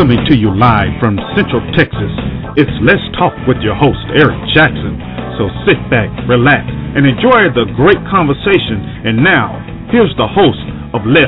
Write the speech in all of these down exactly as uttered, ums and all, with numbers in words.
Coming to you live from Central Texas, it's Let's Talk with your host, Eric Jackson. So sit back, relax, and enjoy the great conversation. And now, here's the host of Let's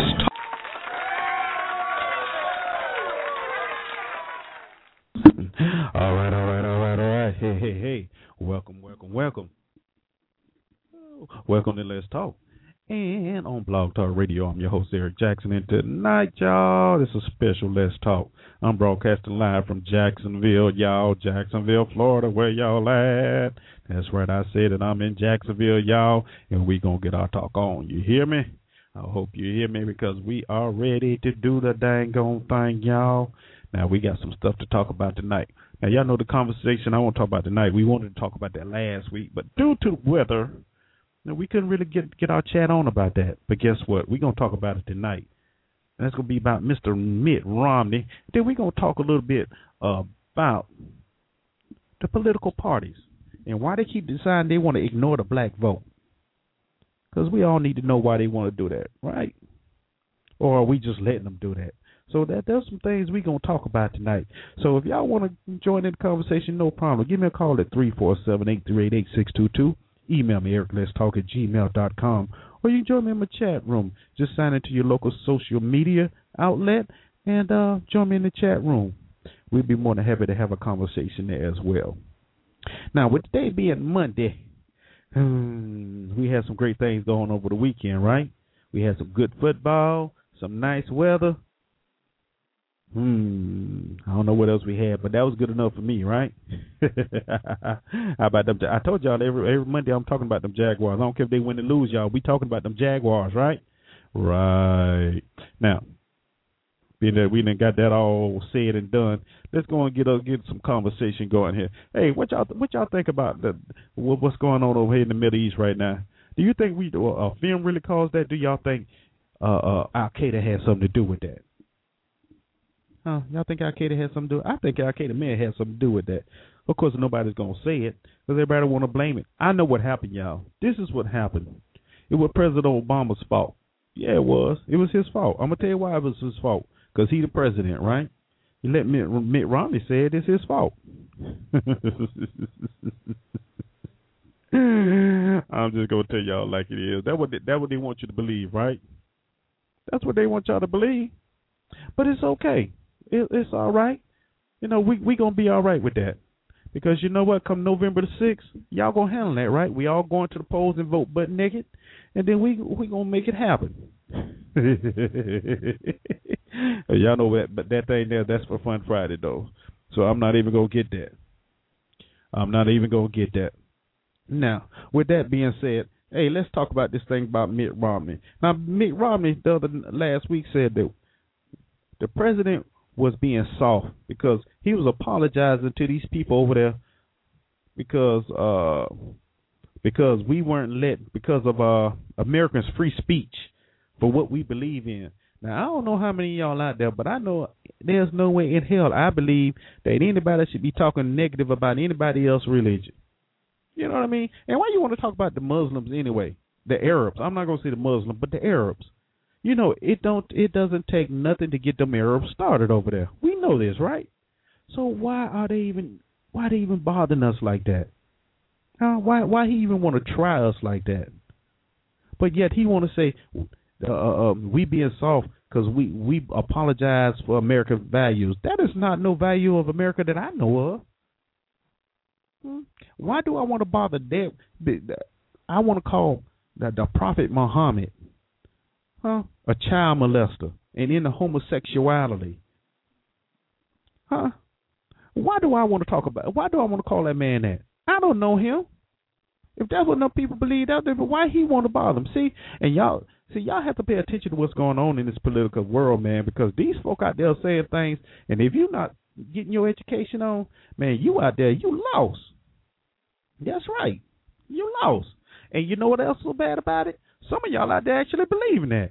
Talk. All right, all right, all right, all right. Hey, hey, hey. Welcome, welcome, welcome. Welcome to Let's Talk. And on Blog Talk Radio, I'm your host, Eric Jackson. And tonight, y'all, this is a special Let's Talk. I'm broadcasting live from Jacksonville, y'all, Jacksonville, Florida, where y'all at. That's right, I said that I'm in Jacksonville, y'all, and we going to get our talk on. You hear me? I hope you hear me because we are ready to do the dang on thing, y'all. Now, we got some stuff to talk about tonight. Now, y'all know the conversation I want to talk about tonight. We wanted to talk about that last week, but due to the weather, now, we couldn't really get get our chat on about that. But guess what? We're going to talk about it tonight. And that's going to be about Mister Mitt Romney. Then we're going to talk a little bit uh, about the political parties and why they keep deciding they want to ignore the black vote. Because we all need to know why they want to do that, right? Or are we just letting them do that? So that there's some things we're going to talk about tonight. So if y'all want to join in the conversation, no problem. Give me a call at three four seven, eight three eight, eight six two two. Email me, eric let's talk at gmail dot com, or you can join me in my chat room. Just sign into your local social media outlet and uh, join me in the chat room. We'd be more than happy to have a conversation there as well. Now, with today being Monday, hmm, we had some great things going over the weekend, right? We had some good football, some nice weather. Hmm. I don't know what else we had, but that was good enough for me, right? How about them? I told y'all every every Monday I'm talking about them Jaguars. I don't care if they win or lose, y'all. We talking about them Jaguars, right? Right. Now, being that we done got that all said and done, let's go and get uh, get some conversation going here. Hey, what y'all what y'all think about the what, what's going on over here in the Middle East right now? Do you think we uh, a film really caused that? Do y'all think uh, uh, Al Qaeda had something to do with that? Huh? Y'all think Al Qaeda had something to do with it? I think Al Qaeda may have had something to do with that. Of course, nobody's going to say it because everybody want to blame it. I know what happened, y'all. This is what happened. It was President Obama's fault. Yeah, it was. It was his fault. I'm going to tell you why it was his fault. Because he's the president, right? He let Mitt, Mitt Romney say it. It's his fault. I'm just going to tell y'all like it is. That's what, they, that's what they want you to believe, right? That's what they want y'all to believe. But it's okay. It, it's all right. You know, we we gonna be all right with that because you know what? Come November the sixth, y'all gonna handle that, right? We all going to the polls and vote butt naked, and then we we gonna make it happen. Y'all know that, but that thing there, that's for Fun Friday though. So I'm not even gonna get that. I'm not even gonna get that. Now, with that being said, hey, let's talk about this thing about Mitt Romney. Now, Mitt Romney the other last week said that the president was being soft because he was apologizing to these people over there because uh, because we weren't let because of uh, Americans' free speech for what we believe in. Now, I don't know how many of y'all out there, but I know there's no way in hell I believe that anybody should be talking negative about anybody else's religion. You know what I mean? And why you want to talk about the Muslims anyway? The Arabs. I'm not going to say the Muslims, but the Arabs. You know, it don't. It doesn't take nothing to get them Arabs started over there. We know this, right? So why are they even? Why are they even bothering us like that? Uh, why? Why he even want to try us like that? But yet he want to say uh, uh, we being soft because we we apologize for American values. That is not no value of America that I know of. Hmm? Why do I want to bother that? I want to call the, the Prophet Muhammad. Huh? A child molester and into homosexuality. Huh? Why do I want to talk about why do I want to call that man that? I don't know him. If that's what enough people believe out there, but why he want to bother them? See, and y'all see y'all have to pay attention to what's going on in this political world, man, because these folk out there are saying things, and if you're not getting your education on, man, you out there, you lost. That's right. You lost. And you know what else is so bad about it? Some of y'all out there actually believe in that.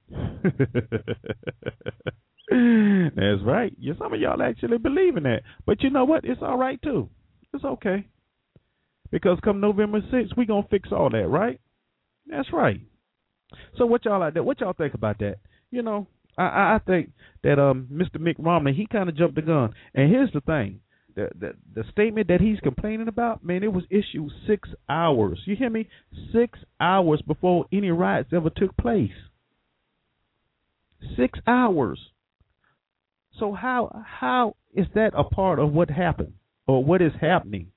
That's right. Yeah, some of y'all actually believe in that. But you know what? It's all right, too. It's okay. Because come November sixth, we're going to fix all that, right? That's right. So what y'all out there, what y'all think about that? You know, I, I, I think that um, Mister Mitt Romney, he kind of jumped the gun. And here's the thing. The, the the statement that he's complaining about, man, it was issued six hours. You hear me? Six hours before any riots ever took place. Six hours. So how how is that a part of what happened or what is happening?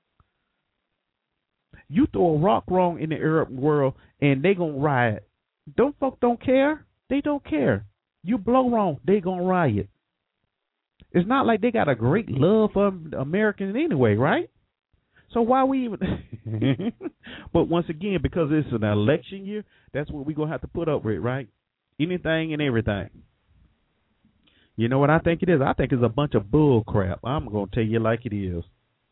You throw a rock wrong in the Arab world and they gonna riot. Don't folk don't care. They don't care. You blow wrong, they gonna riot. It's not like they got a great love for Americans anyway, right? So why we even? But once again, because it's an election year, that's what we're gonna have to put up with, right? Anything and everything. You know what I think it is? I think it's a bunch of bull crap. I'm gonna tell you like it is.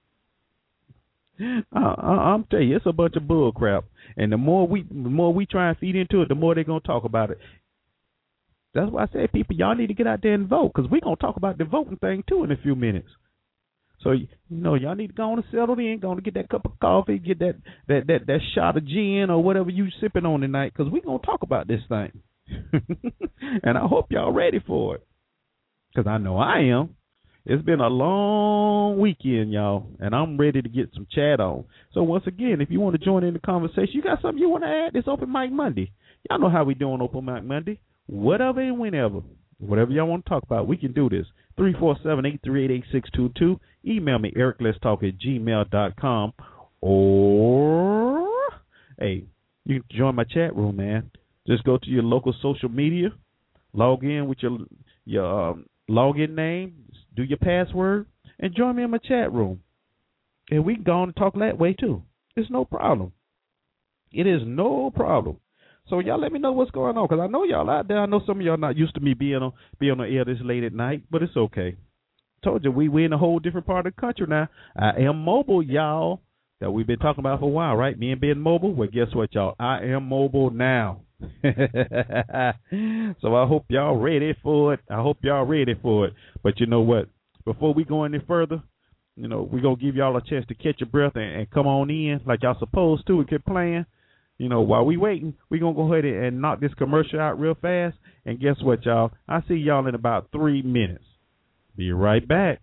I, I, I'm telling you, it's a bunch of bull crap. And the more we, the more we try and feed into it, the more they're gonna talk about it. That's why I said, people, y'all need to get out there and vote, because we're going to talk about the voting thing, too, in a few minutes. So, you know, y'all need to go on and settle in, go on and get that cup of coffee, get that that, that, that shot of gin or whatever you sipping on tonight, because we're going to talk about this thing. And I hope y'all ready for it, because I know I am. It's been a long weekend, y'all, and I'm ready to get some chat on. So, once again, if you want to join in the conversation, you got something you want to add, it's Open Mic Monday. Y'all know how we doing Open Mic Monday. Whatever and whenever. Whatever y'all want to talk about, we can do this. three four seven, eight three eight, eight six two two. Email me, eric let's talk at gmail dot com. Or, hey, you can join my chat room, man. Just go to your local social media, log in with your your um, login name, do your password, and join me in my chat room. And we can go on and talk that way, too. It's no problem. It is no problem. So y'all let me know what's going on, because I know y'all out there. I know some of y'all not used to me being on being on the air this late at night, but it's okay. Told you, we we in a whole different part of the country now. I am mobile, y'all, that we've been talking about for a while, right? Me and being mobile. Well, guess what, y'all? I am mobile now. So I hope y'all ready for it. I hope y'all ready for it. But you know what? Before we go any further, you know, we're going to give y'all a chance to catch your breath and, and come on in like y'all supposed to and keep playing. You know, while we waiting, we're going to go ahead and knock this commercial out real fast. And guess what, y'all? I see y'all in about three minutes. Be right back.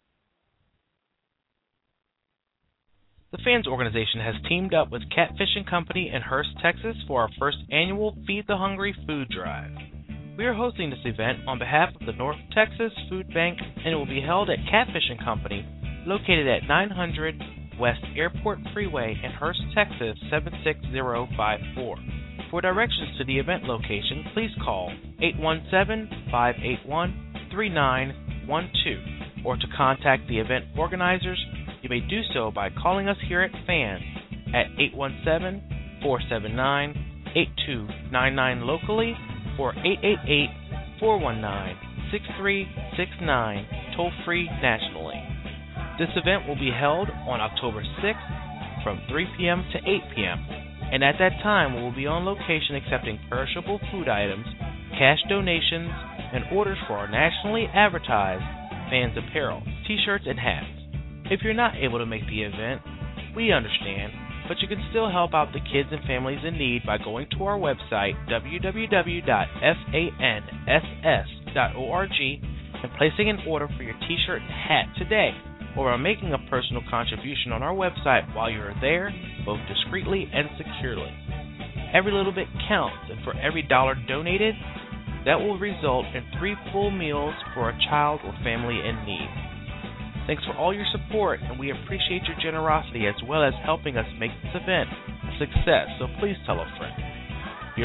The Fans Organization has teamed up with Catfishing Company in Hurst, Texas for our first annual Feed the Hungry food drive. We are hosting this event on behalf of the North Texas Food Bank, and it will be held at Catfishing Company, located at nine hundred West Airport Freeway in Hurst, Texas, seven six zero five four. For directions to the event location, please call eight one seven, five eight one, three nine one two, or to contact the event organizers, you may do so by calling us here at FANS at eight one seven, four seven nine, eight two nine nine locally, or eight eight eight, four one nine, six three six nine toll-free nationally. This event will be held on October sixth from three p.m. to eight p.m., and at that time we will be on location accepting perishable food items, cash donations, and orders for our nationally advertised Fans apparel, t-shirts, and hats. If you're not able to make the event, we understand, but you can still help out the kids and families in need by going to our website, w w w dot fanss dot org, and placing an order for your t-shirt and hat today, or by making a personal contribution on our website while you're there, both discreetly and securely. Every little bit counts, and for every dollar donated, that will result in three full meals for a child or family in need. Thanks for all your support, and we appreciate your generosity as well as helping us make this event a success, so please tell a friend. You're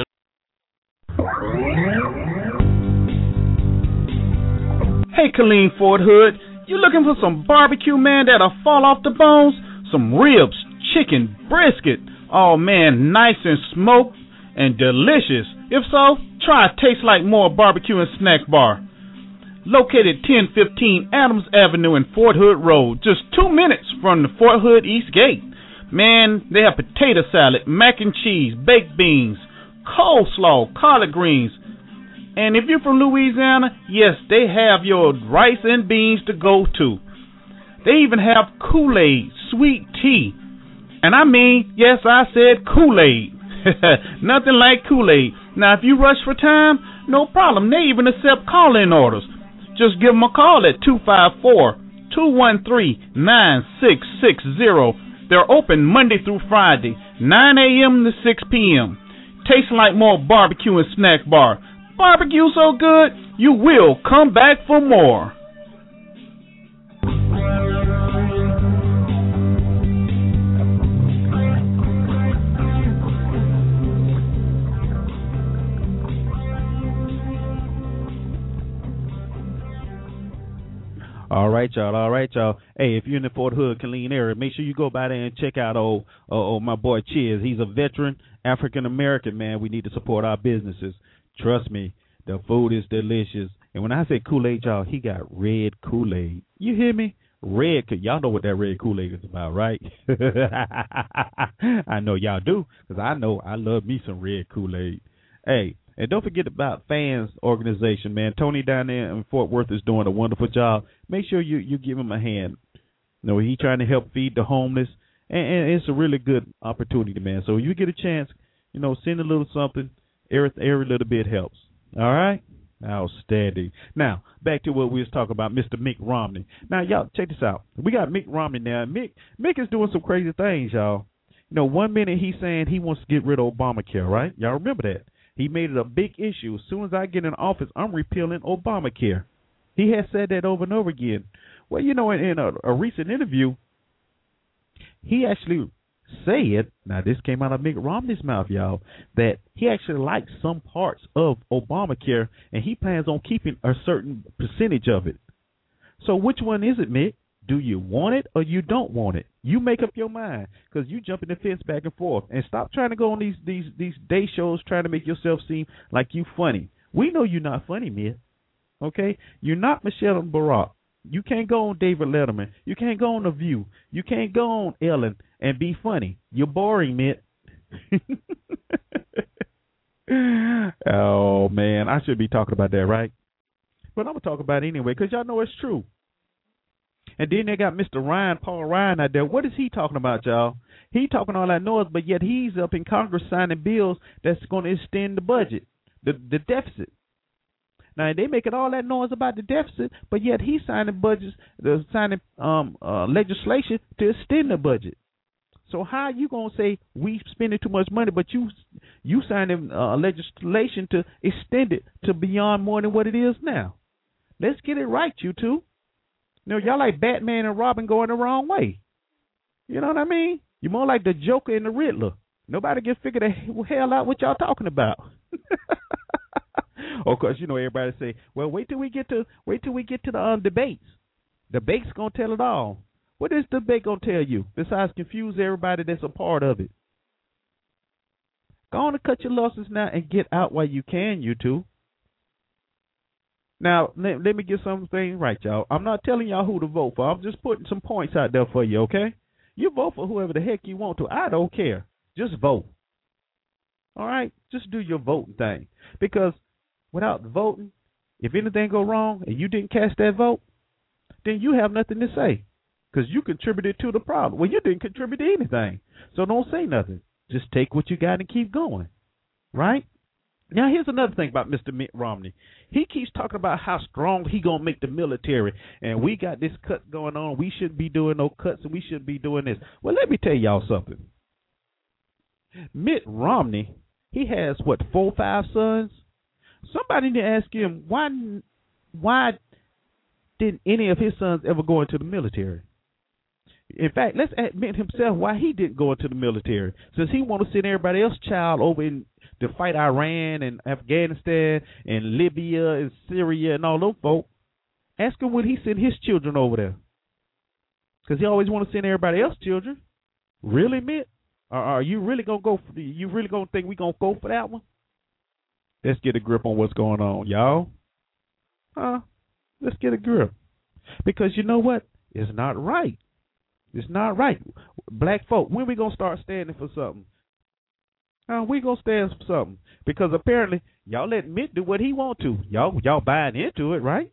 Hey, Colleen Fort Hood, you looking for some barbecue, man, that'll fall off the bones? Some ribs, chicken, brisket. Oh, man, nice and smoked and delicious. If so, try Taste Like More Barbecue and Snack Bar. Located ten fifteen Adams Avenue and Fort Hood Road, just two minutes from the Fort Hood East Gate. Man, they have potato salad, mac and cheese, baked beans, coleslaw, collard greens. And if you're from Louisiana, yes, they have your rice and beans to go to. They even have Kool-Aid, sweet tea. And I mean, yes, I said Kool-Aid. Nothing like Kool-Aid. Now, if you rush for time, No problem. They even accept call-in orders. Just give them a call at two five four, two one three, nine six six zero. They're open Monday through Friday, nine a.m. to six p.m. Tastes like more barbecue and snack bar. Barbecue so good, you will come back for more. All right, y'all. All right, y'all. Hey, if you're in the Fort Hood, Killeen area, make sure you go by there and check out old, uh, old my boy Chiz. He's a veteran African-American, man. We need to support our businesses. Trust me, the food is delicious. And when I say Kool-Aid, y'all, he got red Kool-Aid. You hear me? Red. Y'all know what that red Kool-Aid is about, right? I know y'all do, because I know I love me some red Kool-Aid. Hey. And don't forget about Fans Organization, man. Tony down there in Fort Worth is doing a wonderful job. Make sure you, you give him a hand. You know, he's trying to help feed the homeless, and, and it's a really good opportunity, man. So you get a chance, you know, send a little something. Every, every little bit helps. All right? Outstanding. Now, back to what we was talking about, Mister Mitt Romney. Now, y'all, check this out. We got Mitt Romney now. Mick, Mick is doing some crazy things, y'all. You know, one minute he's saying he wants to get rid of Obamacare, right? Y'all remember that. He made it a big issue. As soon as I get in office, I'm repealing Obamacare. He has said that over and over again. Well, you know, in, in a, a recent interview, he actually said, now this came out of Mitt Romney's mouth, y'all, that he actually likes some parts of Obamacare, and he plans on keeping a certain percentage of it. So which one is it, Mitt? Do you want it or you don't want it? You make up your mind, because you jumping the fence back and forth. And stop trying to go on these these these day shows trying to make yourself seem like you funny. We know you're not funny, Mitt. Okay? You're not Michelle Barack. You can't go on David Letterman. You can't go on The View. You can't go on Ellen and be funny. You're boring, Mitt. Oh, man. I should be talking about that, right? But I'm going to talk about it anyway, because y'all know it's true. And then they got Mister Ryan, Paul Ryan out there. What is he talking about, y'all? He talking all that noise, but yet he's up in Congress signing bills that's going to extend the budget, the the deficit. Now, they making all that noise about the deficit, but yet he's signing budgets, uh, signing um, uh, legislation to extend the budget. So how are you going to say we spending too much money, but you you signing uh, legislation to extend it to beyond more than what it is now? Let's get it right, you two. You know, y'all like Batman and Robin going the wrong way. You know what I mean? You're more like the Joker and the Riddler. Nobody can figure the hell out what y'all talking about. Of course, you know, everybody say, well, wait till we get to wait till we get to the um, debates. Debate's gonna tell it all. What is debate gonna tell you besides confuse everybody that's a part of it? Go on and cut your losses now and get out while you can, you two. Now, let, let me get something right, y'all. I'm not telling y'all who to vote for. I'm just putting some points out there for you, okay? You vote for whoever the heck you want to. I don't care. Just vote. All right? Just do your voting thing. Because without voting, if anything go wrong and you didn't cast that vote, then you have nothing to say because you contributed to the problem. Well, you didn't contribute to anything. So don't say nothing. Just take what you got and keep going, right? Now, here's another thing about Mister Mitt Romney. He keeps talking about how strong he going to make the military, and we got this cut going on. We shouldn't be doing no cuts, and we shouldn't be doing this. Well, let me tell y'all something. Mitt Romney, he has, what, four or five sons? Somebody need to ask him, why, why didn't any of his sons ever go into the military? In fact, let's admit himself why he didn't go into the military. Since he want to send everybody else's child over in, to fight Iran and Afghanistan and Libya and Syria and all those folk, ask him would he send his children over there? Because he always want to send everybody else's children. Really, Mitt? Or are you really gonna go? For the, you really gonna think we gonna go for that one? Let's get a grip on what's going on, y'all. Huh? Let's get a grip. Because you know what? It's not right. It's not right. Black folk, when we going to start standing for something? Uh, we going to stand for something. Because apparently, y'all let Mitt do what he want to. Y'all y'all buying into it, right?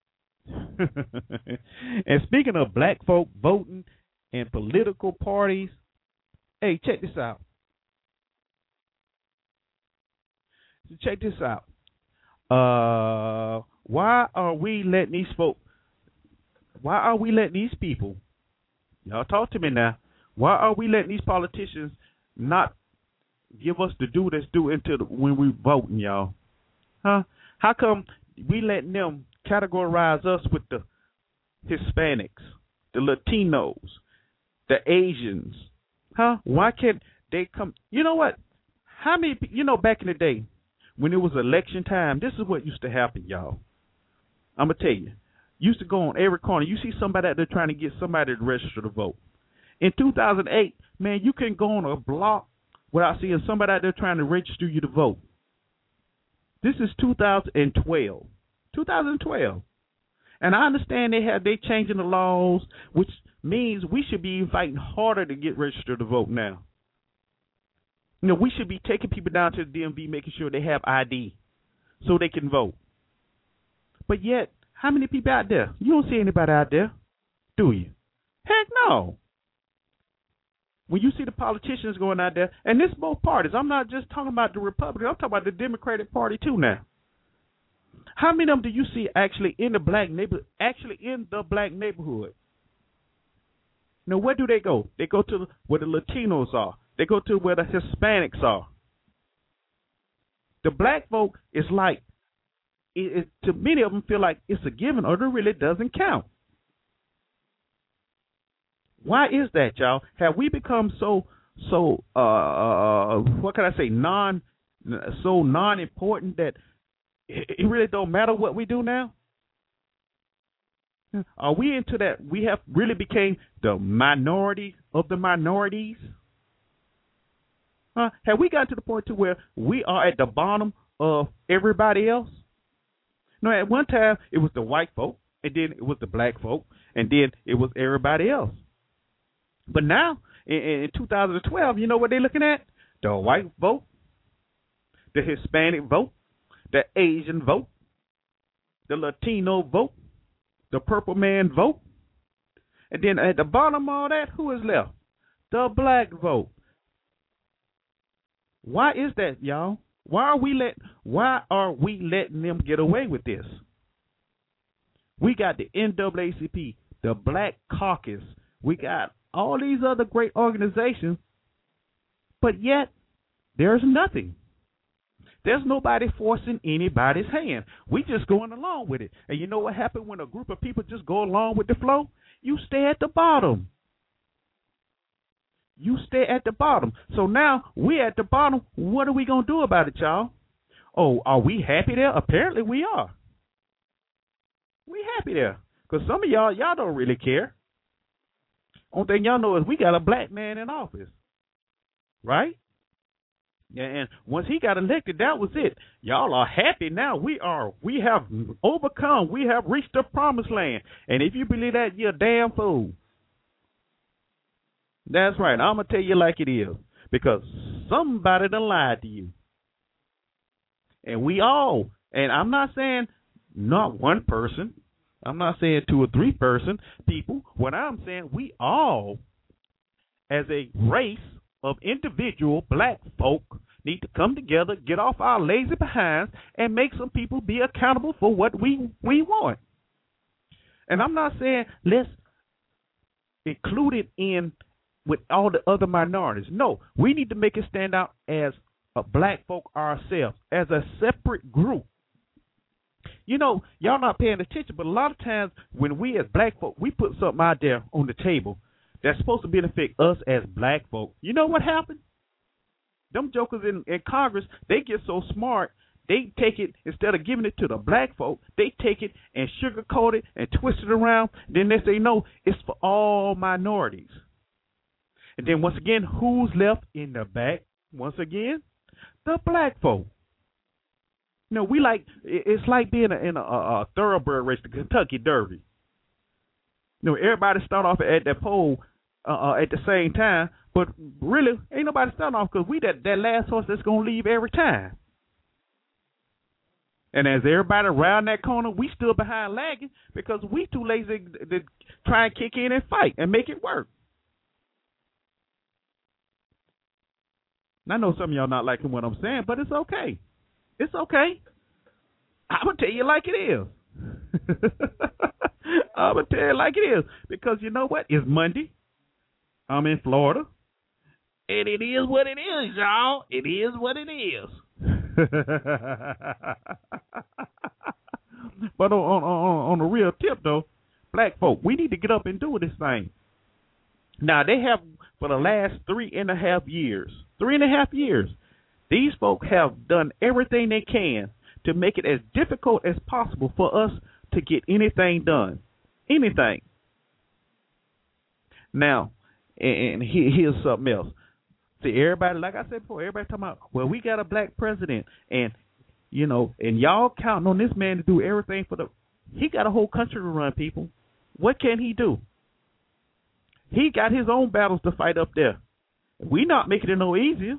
And speaking of black folk voting and political parties, hey, check this out. Check this out. Uh, why are we letting these folk? Why are we letting these people? Y'all talk to me now. Why are we letting these politicians not give us the due that's due until the, when we voting, y'all? Huh? How come we letting them categorize us with the Hispanics, the Latinos, the Asians? Huh? Why can't they come? You know what? How many? You know, back in the day when it was election time, this is what used to happen, y'all. I'm gonna tell you. Used to go on every corner. You see somebody out there trying to get somebody to register to vote. In two thousand eight, man, you couldn't go on a block without seeing somebody out there trying to register you to vote. This is two thousand twelve. two thousand twelve. And I understand they have they changing the laws, which means we should be fighting harder to get registered to vote now. You know, we should be taking people down to the D M V, making sure they have I D so they can vote. But yet, how many people out there? You don't see anybody out there, do you? Heck no. When you see the politicians going out there, and this both parties, I'm not just talking about the Republican, I'm talking about the Democratic Party too now. How many of them do you see actually in the black neighborhood, actually in the black neighborhood? Now, where do they go? They go to where the Latinos are. They go to where the Hispanics are. The black folk is like, It, it, to many of them feel like it's a given or it really doesn't count. Why is that, y'all? Have we become so so uh what can I say non so non-important that it, it really don't matter what we do now? Are we into that? We have really became the minority of the minorities. Huh? Have we gotten to the point to where we are at the bottom of everybody else? No, at one time it was the white folk, and then it was the black folk, and then it was everybody else. But now, in, in two thousand twelve, you know what they're looking at? The white vote, the Hispanic vote, the Asian vote, the Latino vote, the purple man vote. And then at the bottom of all that, who is left? The black vote. Why is that, y'all? Why are we let why are we letting them get away with this? We got the N double A C P, the Black Caucus, we got all these other great organizations, but yet there's nothing. There's nobody forcing anybody's hand. We just going along with it. And you know what happens when a group of people just go along with the flow? You stay at the bottom. You stay at the bottom. So now we at the bottom. What are we going to do about it, y'all? Oh, are we happy there? Apparently we are. We happy there. Because some of y'all, y'all don't really care. Only thing y'all know is we got a black man in office. Right? Yeah, and once he got elected, that was it. Y'all are happy now. We are. We have overcome. We have reached the promised land. And if you believe that, you're a damn fool. That's right. I'm going to tell you like it is. Because somebody done lied to you. And we all, and I'm not saying not one person. I'm not saying two or three person people. What I'm saying, we all, as a race of individual black folk, need to come together, get off our lazy behinds, and make some people be accountable for what we, we want. And I'm not saying let's include it in with all the other minorities. No, we need to make it stand out as a black folk ourselves, as a separate group. You know, y'all not paying attention, but a lot of times when we as black folk, we put something out there on the table that's supposed to benefit us as black folk. You know what happened? Them jokers in, in Congress, they get so smart, they take it, instead of giving it to the black folk, they take it and sugarcoat it and twist it around. Then they say, no, it's for all minorities. And then once again, who's left in the back? Once again, the black folk. You know, we like, it's like being a, in a, a, a thoroughbred race, the Kentucky Derby. You know, everybody start off at that pole uh, uh, at the same time, but really, ain't nobody starting off because we that, that last horse that's going to leave every time. And as everybody around that corner, we still behind lagging because we too lazy to, to try and kick in and fight and make it work. And I know some of y'all not liking what I'm saying, but it's okay. It's okay. I'm going to tell you like it is. I'm going to tell you like it is. Because you know what? It's Monday. I'm in Florida. And it is what it is, y'all. It is what it is. But on, on, on, on a real tip, though, black folk, we need to get up and do this thing. Now, they have, for the last three and a half years, three and a half years, these folk have done everything they can to make it as difficult as possible for us to get anything done. Anything. Now, and here's something else. See, everybody, like I said before, everybody talking about, well, we got a black president, and, you know, and y'all counting on this man to do everything for the, he got a whole country to run, people. What can he do? He got his own battles to fight up there. We're not making it no easier.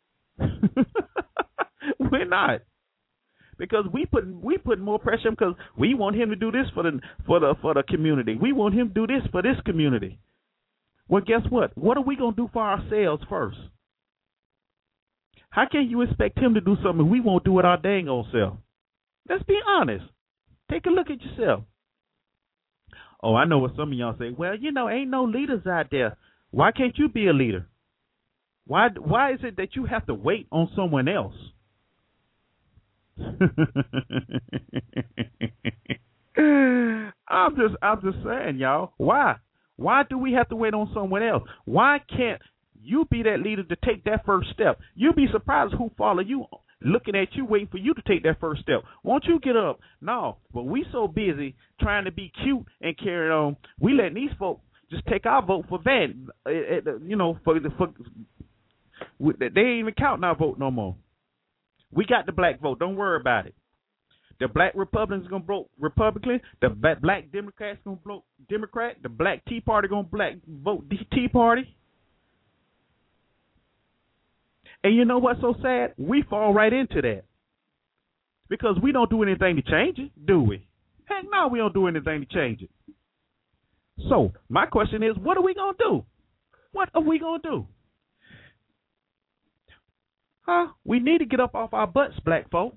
We're not. Because we put we put more pressure on him because we want him to do this for the for the for the community. We want him to do this for this community. Well, guess what? What are we gonna do for ourselves first? How can you expect him to do something we won't do it our dang old self? Let's be honest. Take a look at yourself. Oh, I know what some of y'all say. Well, you know, ain't no leaders out there. Why can't you be a leader? Why why is it that you have to wait on someone else? I'm just I'm just saying, y'all. Why? Why do we have to wait on someone else? Why can't you be that leader to take that first step? You'll be surprised who follow you, looking at you, waiting for you to take that first step. Won't you get up? No, but we so busy trying to be cute and carry on. We letting these folks just take our vote for that. You know, for the for, they ain't even counting our vote no more. We got the black vote. Don't worry about it. The black Republicans gonna vote Republican. The black Democrats gonna vote Democrat. The black Tea Party gonna black vote Tea Party. And you know what's so sad? We fall right into that because we don't do anything to change it, do we? Heck no, we don't do anything to change it. So my question is, what are we gonna do? What are we gonna do? Huh? We need to get up off our butts, black folk.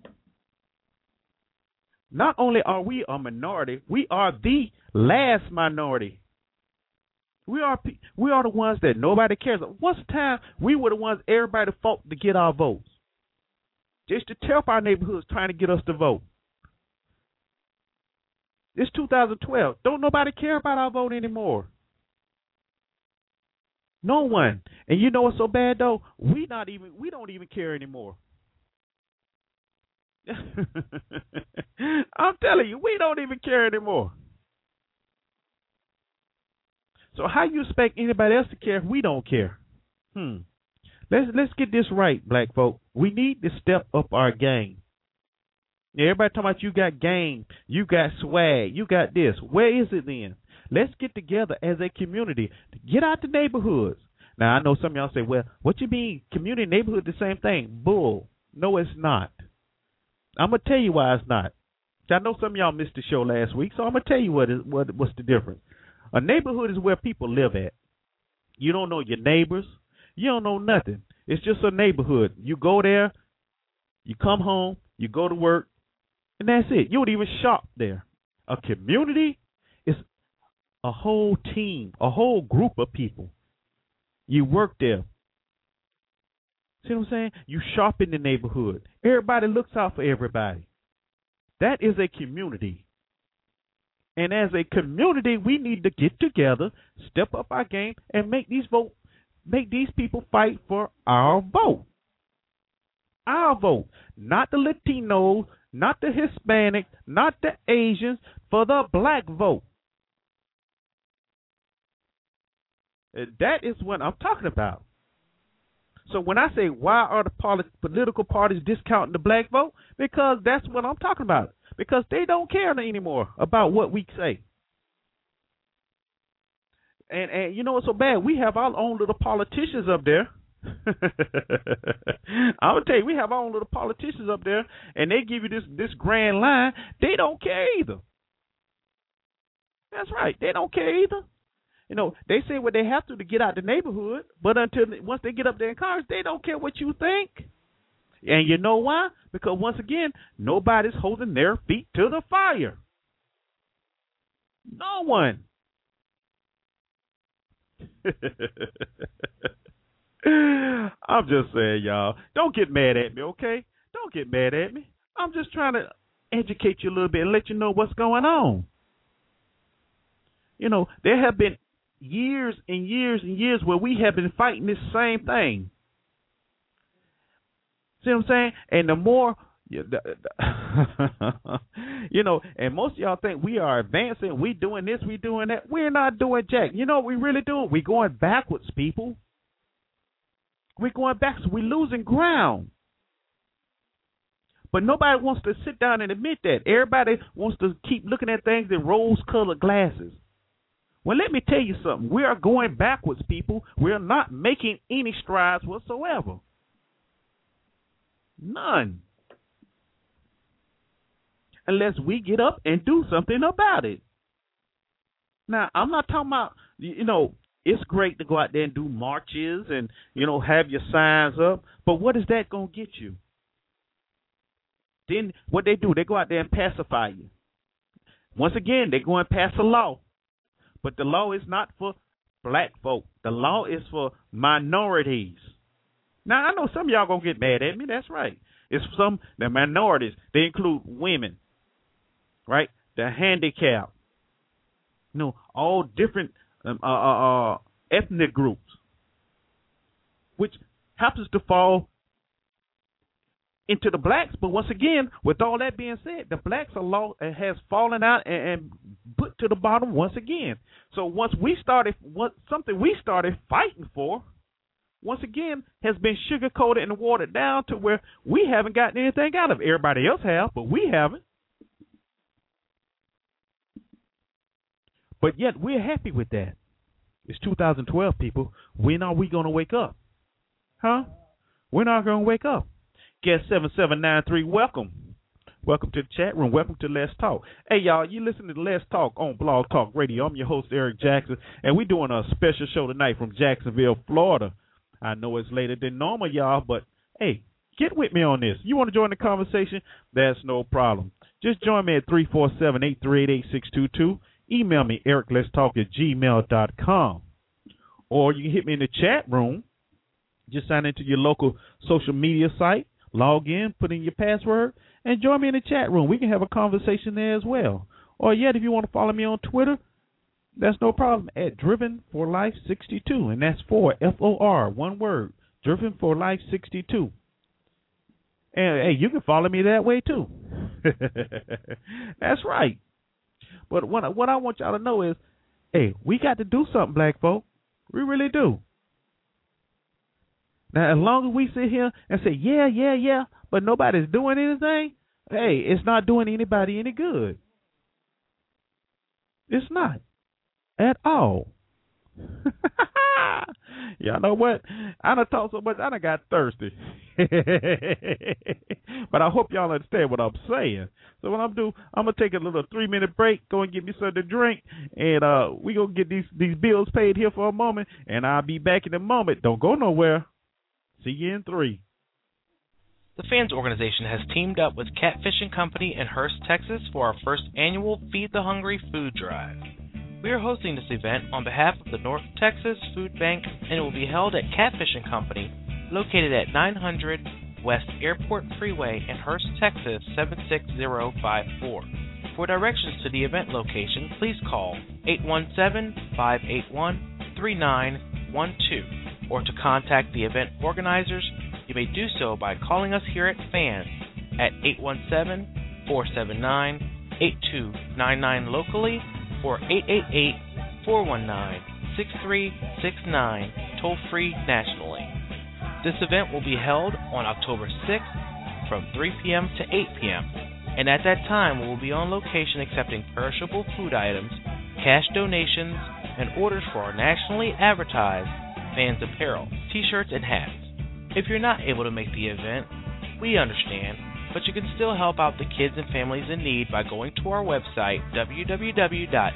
Not only are we a minority, we are the last minority. We are we are the ones that nobody cares. Once a time, we were the ones everybody fought to get our votes. Just to tear up our neighborhoods trying to get us to vote. It's two thousand twelve. Don't nobody care about our vote anymore. No one. And you know what's so bad though? We not even we don't even care anymore. I'm telling you, we don't even care anymore. So how you expect anybody else to care if we don't care? Hmm. Let's let's get this right, black folk. We need to step up our game. Yeah, everybody talking about you got game, you got swag, you got this. Where is it then? Let's get together as a community. Get out the neighborhoods. Now, I know some of y'all say, well, what you mean, community and neighborhood, the same thing? Bull. No, it's not. I'm going to tell you why it's not. I know some of y'all missed the show last week, so I'm going to tell you what is, what what's the difference. A neighborhood is where people live at. You don't know your neighbors. You don't know nothing. It's just a neighborhood. You go there, you come home, you go to work, and that's it. You don't even shop there. A community is a whole team, a whole group of people. You work there. See what I'm saying? You shop in the neighborhood. Everybody looks out for everybody. That is a community. And as a community, we need to get together, step up our game, and make these vote, make these people fight for our vote. Our vote. Not the Latinos, not the Hispanic, not the Asians, for the black vote. That is what I'm talking about. So when I say why are the polit- political parties discounting the black vote, because that's what I'm talking about. Because they don't care anymore about what we say. And and you know what's so bad? We have our own little politicians up there. I'm gonna tell you, we have our own little politicians up there, and they give you this this grand line. They don't care either. That's right. They don't care either. You know, they say what they have to to get out the neighborhood, but until once they get up there in Congress, they don't care what you think. And you know why? Because once again, nobody's holding their feet to the fire. No one. I'm just saying, y'all, don't get mad at me, okay? Don't get mad at me. I'm just trying to educate you a little bit and let you know what's going on. You know, there have been years and years and years where we have been fighting this same thing. See what I'm saying? And the more, you know, and most of y'all think we are advancing, we doing this, we doing that. We're not doing jack. You know what we really doing? We're going backwards, people. We're going backwards. We're losing ground. But nobody wants to sit down and admit that. Everybody wants to keep looking at things in rose-colored glasses. Well, let me tell you something. We are going backwards, people. We are not making any strides whatsoever. None. Unless we get up and do something about it. Now, I'm not talking about, you know, it's great to go out there and do marches and, you know, have your signs up. But what is that going to get you? Then what they do, they go out there and pacify you. Once again, they go and pass a law. But the law is not for black folk. The law is for minorities. Now, I know some of y'all going to get mad at me. That's right. It's some, the minorities. They include women, right? The handicapped. You know, all different um, uh, uh, uh, ethnic groups, which happens to fall into the blacks. But once again, with all that being said, the blacks are law, uh, has fallen out and, and put to the bottom once again. So once we started, what something we started fighting for, once again, has been sugar-coated and watered down to where we haven't gotten anything out of it. Everybody else have, but we haven't. But yet we're happy with that. It's two thousand twelve, people. When are we going to wake up? Huh? We're not going to wake up. Guest seven seven nine three, welcome. Welcome to the chat room. Welcome to Let's Talk. Hey, y'all, you listen to Let's Talk on Blog Talk Radio. I'm your host, Eric Jackson, and we're doing a special show tonight from Jacksonville, Florida. I know it's later than normal, y'all, but, hey, get with me on this. You want to join the conversation? That's no problem. Just join me at three four seven, eight three eight, eight six two two. Email me, eric lets talk at gmail dot com. Or you can hit me in the chat room. Just sign into your local social media site, log in, put in your password, and join me in the chat room. We can have a conversation there as well. Or yet, if you want to follow me on Twitter, that's no problem, at Driven for Life sixty-two, and that's for F O R, one word, Driven for Life sixty-two. And, hey, you can follow me that way, too. That's right. But what, what I want y'all to know is, hey, we got to do something, black folk. We really do. Now, as long as we sit here and say, yeah, yeah, yeah, but nobody's doing anything, hey, it's not doing anybody any good. It's not. At all. Y'all know what? I done talked so much, I done got thirsty. But I hope y'all understand what I'm saying. So what I'm doing, I'm going to take a little three-minute break, go and get me something to drink, and uh, we going to get these, these bills paid here for a moment, and I'll be back in a moment. Don't go nowhere. See you in three. The Fans Organization has teamed up with Catfishing Company in Hurst, Texas for our first annual Feed the Hungry food drive. We are hosting this event on behalf of the North Texas Food Bank, and it will be held at Catfishing Company, located at nine hundred West Airport Freeway in Hurst, Texas, seven six zero five four. For directions to the event location, please call eight one seven, five eight one, three nine one two, or to contact the event organizers, you may do so by calling us here at FANS at eight one seven, four seven nine, eight two nine nine locally, or eight eight eight, four one nine, six three six nine, toll-free nationally. This event will be held on October sixth from three p.m. to eight p.m., and at that time we will be on location accepting perishable food items, cash donations, and orders for our nationally advertised Fans apparel, t-shirts, and hats. If you're not able to make the event, we understand, but you can still help out the kids and families in need by going to our website, w w w dot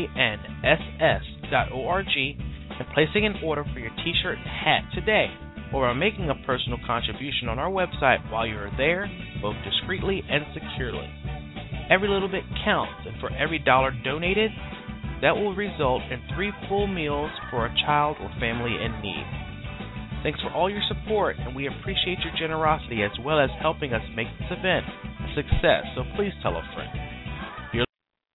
fanss dot org, and placing an order for your t-shirt and hat today. or by making a personal contribution on our website while you are there, both discreetly and securely. Every little bit counts, and for every dollar donated, that will result in three full meals for a child or family in need. Thanks for all your support, and we appreciate your generosity as well as helping us make this event a success, so please tell a friend. You're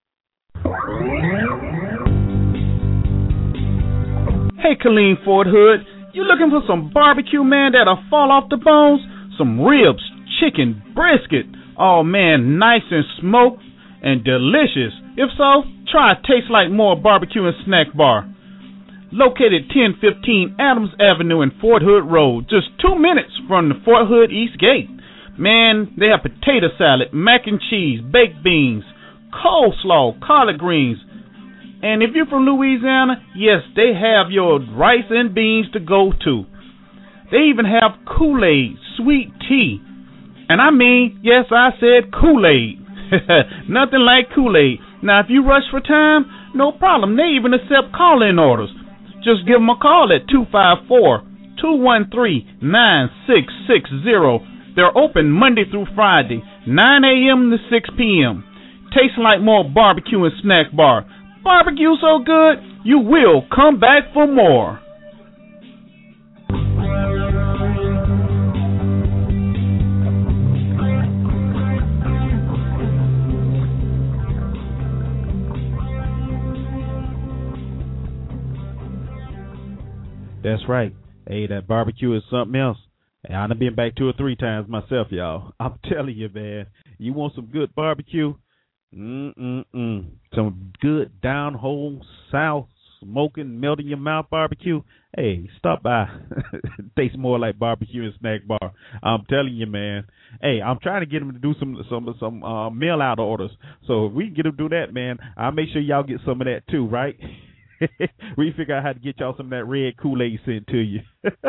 Hey, Colleen Fort Hood, you looking for some barbecue, man, that'll fall off the bones? Some ribs, chicken, brisket. Oh, man, nice and smoked and delicious. If so, try Taste Like More Barbecue and Snack Bar. Located ten fifteen Adams Avenue and Fort Hood Road, just two minutes from the Fort Hood East Gate. Man, they have potato salad, mac and cheese, baked beans, coleslaw, collard greens. And if you're from Louisiana, yes, they have your rice and beans to go to. They even have Kool-Aid, sweet tea. And I mean, yes, I said Kool-Aid. Nothing like Kool-Aid. Now, if you rush for time, no problem. They even accept call-in orders. Just give them a call at two five four, two one three, nine six six zero. They're open Monday through Friday, nine a.m. to six p.m. Taste Like More Barbecue and Snack Bar. Barbecue so good, you will come back for more. That's right. Hey, that barbecue is something else. And I've been back two or three times myself, y'all. I'm telling you, man. You want some good barbecue? Mm-mm-mm. Some good down-hole, south, smoking, melt in your mouth barbecue? Hey, stop by. Tastes more like Barbecue and Snack Bar. I'm telling you, man. Hey, I'm trying to get them to do some some some uh, mail-out orders. So if we can get them to do that, man, I'll make sure y'all get some of that too, right? We figure out how to get y'all some of that red Kool-Aid sent to you.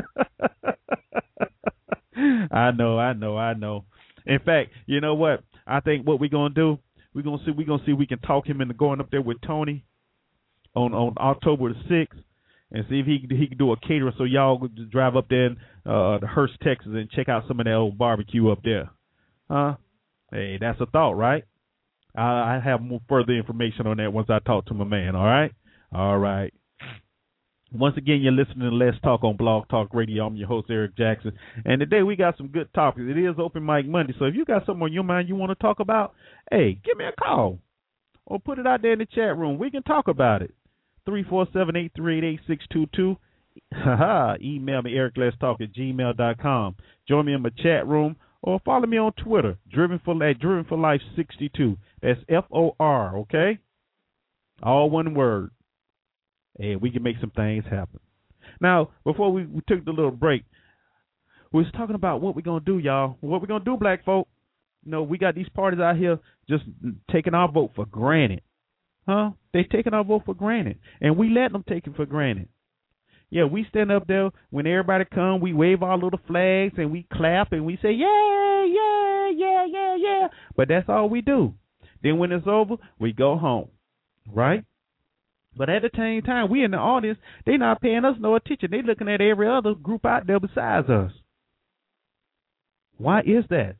I know, I know, I know. In fact, you know what? I think what we're gonna do, we're gonna see, we're gonna see if we can talk him into going up there with Tony on on October the sixth, and see if he he can do a caterer so y'all could drive up there in uh, to Hurst, Texas, and check out some of that old barbecue up there. Huh? Hey, that's a thought, right? I, I have more further information on that once I talk to my man. All right. All right. Once again, you're listening to Let's Talk on Blog Talk Radio. I'm your host, Eric Jackson. And today we got some good topics. It is Open Mic Monday, so if you got something on your mind you want to talk about, hey, give me a call or put it out there in the chat room. We can talk about it. three four seven, eight three eight, eight six two two. Email me, eric let's talk at gmail dot com. Join me in my chat room or follow me on Twitter, Driven for, at Driven for Life sixty-two. That's F O R, okay? All one word. And we can make some things happen. Now, before we, we took the little break, we was talking about what we're going to do, y'all. What we're going to do, black folk. You know, we got these parties out here just taking our vote for granted. Huh? They taking our vote for granted. And we let them take it for granted. Yeah, we stand up there when everybody come, we wave our little flags and we clap and we say, yeah, yeah, yeah, yeah, yeah. But that's all we do. Then when it's over, we go home. Right? But at the same time, we in the audience, they not paying us no attention. They looking at every other group out there besides us. Why is that?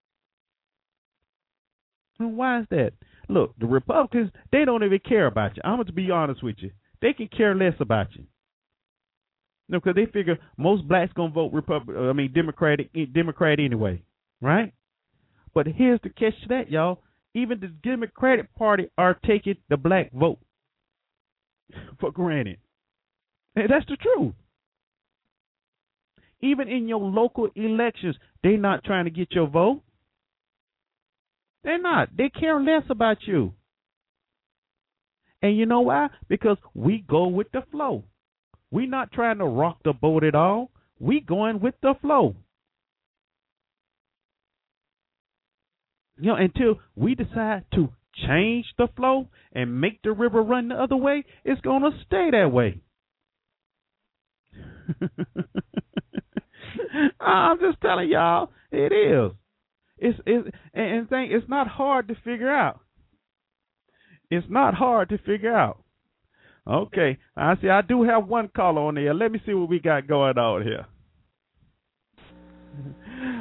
And why is that? Look, the Republicans, they don't even care about you. I'm going to be honest with you. They can care less about you. No, because they figure most blacks going to vote Republican, I mean, Democratic, Democrat anyway, right? But here's the catch to that, y'all. Even the Democratic Party are taking the black vote for granted. And that's the truth. Even in your local elections, they're not trying to get your vote. They're not. They care less about you. And you know why? Because we go with the flow. We're not trying to rock the boat at all. We going with the flow. You know, until we decide to change the flow and make the river run the other way, it's going to stay that way. I'm just telling y'all, it is. It's, it's and thing, it's not hard to figure out. It's not hard to figure out. Okay, I see. I do have one caller on there. Let me see what we got going on here.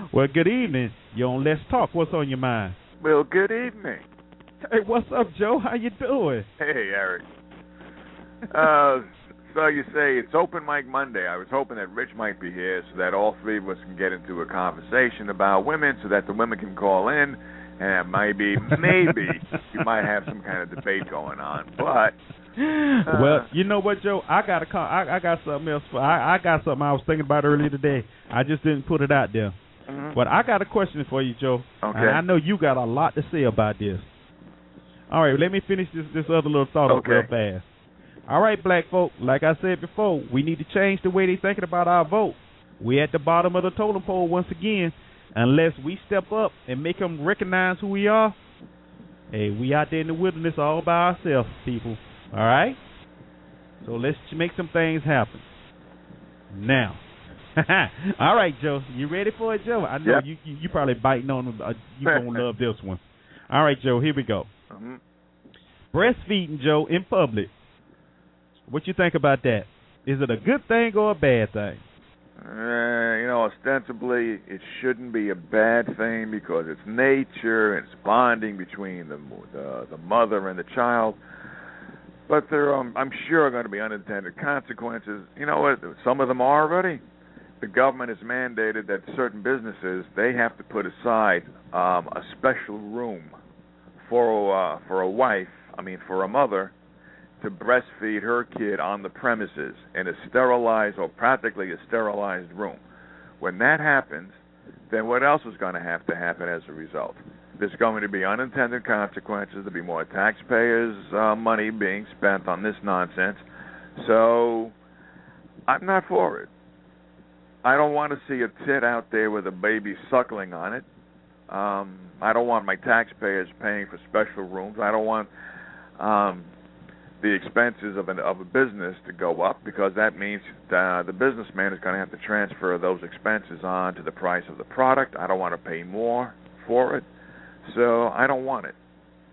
Well, good evening. You're on Let's Talk. What's on your mind? Well, good evening. Hey, what's up, Joe? How you doing? Hey, Eric. uh, so you say it's Open Mic Monday. I was hoping that Rich might be here so that all three of us can get into a conversation about women so that the women can call in and maybe, maybe you might have some kind of debate going on. But uh, well, you know what, Joe? I got a call. I, I got something else. For, I, I got something I was thinking about earlier today. I just didn't put it out there. Mm-hmm. But I got a question for you, Joe. Okay. And I know you got a lot to say about this. All right, let me finish this, this other little thought okay. up real fast. All right, black folk, like I said before, we need to change the way they're thinking about our vote. We're at the bottom of the totem pole once again. Unless we step up and make them recognize who we are, hey, we out there in the wilderness all by ourselves, people. All right? So let's make some things happen. Now. All right, Joe. You ready for it, Joe? I know yep. you, you you probably biting on uh, you're going to love this one. All right, Joe, here we go. Mm-hmm. Breastfeeding, Joe, in public. What you think about that? Is it a good thing or a bad thing? Uh, you know, ostensibly, it shouldn't be a bad thing because it's nature and it's bonding between the the, the mother and the child. But there, um, I'm sure, are going to be unintended consequences. You know what? Some of them are already. The government has mandated that certain businesses, they have to put aside um, a special room for uh, for a wife, I mean for a mother, to breastfeed her kid on the premises in a sterilized or practically a sterilized room. When that happens, then what else is going to have to happen as a result? There's going to be unintended consequences. There'll be more taxpayers' uh, money being spent on this nonsense. So I'm not for it. I don't want to see a tit out there with a baby suckling on it. Um, I don't want my taxpayers paying for special rooms. I don't want um, the expenses of, an, of a business to go up because that means uh, the businessman is going to have to transfer those expenses on to the price of the product. I don't want to pay more for it, so I don't want it.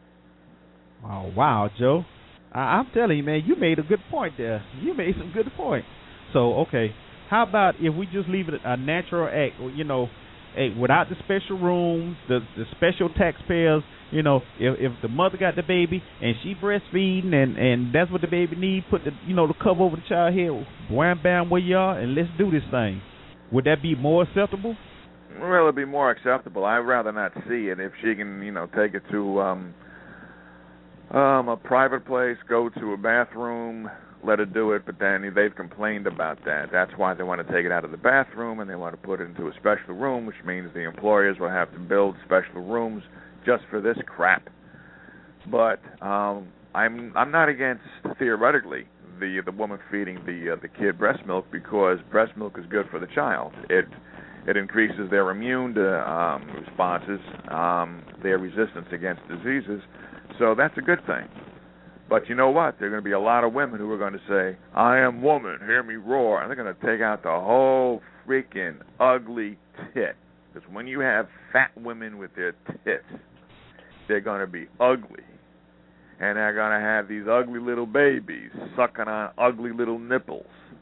Oh, wow, Joe. I, I'm telling you, man, you made a good point there. You made some good points. So, okay, how about if we just leave it a natural act, you know, hey, without the special rooms, the, the special taxpayers, you know, if, if the mother got the baby and she breastfeeding and, and that's what the baby needs, put the, you know, the cover over the child head, wham, bam, where you are, and let's do this thing. Would that be more acceptable? Well, it'd be more acceptable. I'd rather not see it if she can, you know, take it to um, um, a private place, go to a bathroom, let her do it, but then they've complained about that. That's why they want to take it out of the bathroom and they want to put it into a special room, which means the employers will have to build special rooms just for this crap. But um, I'm I'm not against theoretically the the woman feeding the uh, the kid breast milk because breast milk is good for the child. It it increases their immune to, um, responses, um, their resistance against diseases. So that's a good thing. But you know what? There are going to be a lot of women who are going to say, I am woman, hear me roar. And they're going to take out the whole freaking ugly tit. Because when you have fat women with their tits, they're going to be ugly. And they're going to have these ugly little babies sucking on ugly little nipples.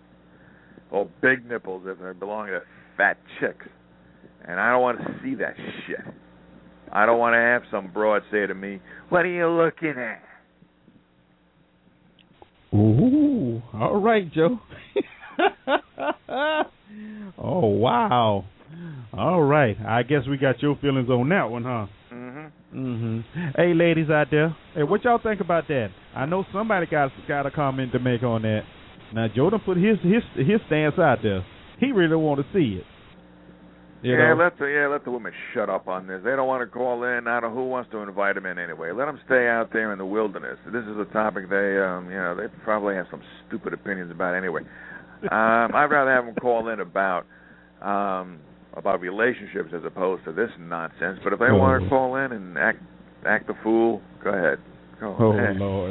Or big nipples if they belong to fat chicks. And I don't want to see that shit. I don't want to have some broad say to me, what are you looking at? Ooh, all right, Joe. Oh, wow. All right. I guess we got your feelings on that one, huh? Mm-hmm. Mm-hmm. Hey, ladies out there. Hey, what y'all think about that? I know somebody got got a comment to make on that. Now, Joe done put his his his stance out there. He really want to see it. You yeah, know? let the yeah let the women shut up on this. They don't want to call in. I don't know who wants to invite them in anyway. Let them stay out there in the wilderness. This is a topic they um you know they probably have some stupid opinions about anyway. Um, I'd rather have them call in about um about relationships as opposed to this nonsense. But if they oh. want to call in and act act the fool, go ahead. Go oh ahead. Lord.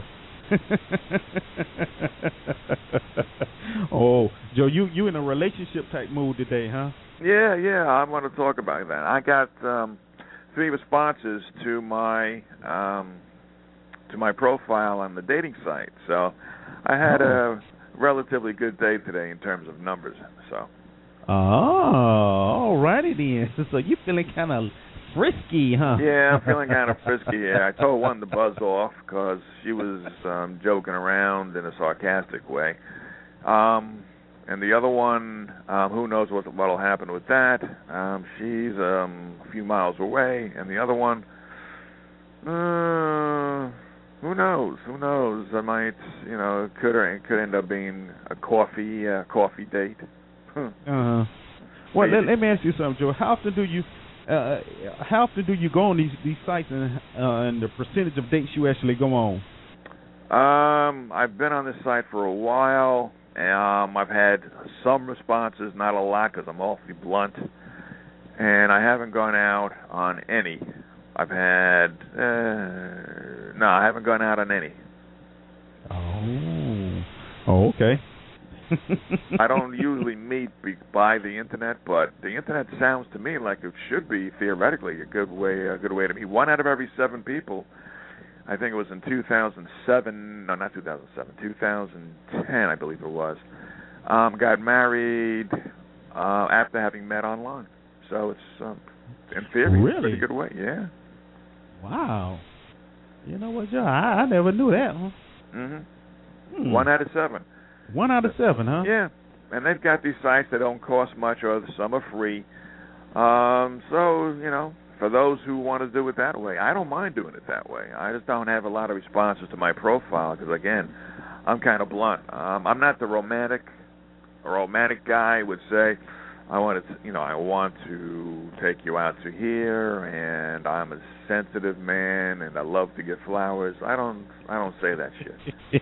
Oh, Joe, you you in a relationship type mood today, huh? Yeah, yeah, I want to talk about that. I got um, three responses to my um, to my profile on the dating site, so I had oh. a relatively good day today in terms of numbers. So Oh, all righty then. So you feeling kind of frisky, huh? Yeah, I'm feeling kind of frisky. Yeah, I told one to buzz off because she was um, joking around in a sarcastic way. Um, and the other one, um, who knows what what'll happen with that? Um, she's um, a few miles away, and the other one, uh, who knows? Who knows? I might, you know, it could or it could end up being a coffee uh, coffee date. uh-huh. Well, let, let me ask you something, Joe. How often do you uh, how often do you go on these these sites, and uh, and the percentage of dates you actually go on? Um, I've been on this site for a while. Um, I've had some responses, not a lot, because I'm awfully blunt, and I haven't gone out on any. I've had uh, no, I haven't gone out on any. Oh, oh, okay. I don't usually meet by the internet, but the internet sounds to me like it should be theoretically a good way, a good way to meet. One out of every seven people, I think it was in two thousand seven, no, not two thousand seven, two thousand ten, I believe it was, um, got married uh, after having met online. So it's, um, in theory, really? a pretty good way, yeah. Wow. You know what, Joe? I, I never knew that. Huh? Mm-hmm. Hmm. One out of seven. One out of seven, huh? Yeah, and they've got these sites that don't cost much, or some are free. Um, so, you know, for those who want to do it that way, I don't mind doing it that way. I just don't have a lot of responses to my profile because, again, I'm kind of blunt. Um, I'm not the romantic, a romantic guy would say, I want to, you know, I want to take you out to here, and I'm a sensitive man, and I love to get flowers. I don't, I don't say that shit.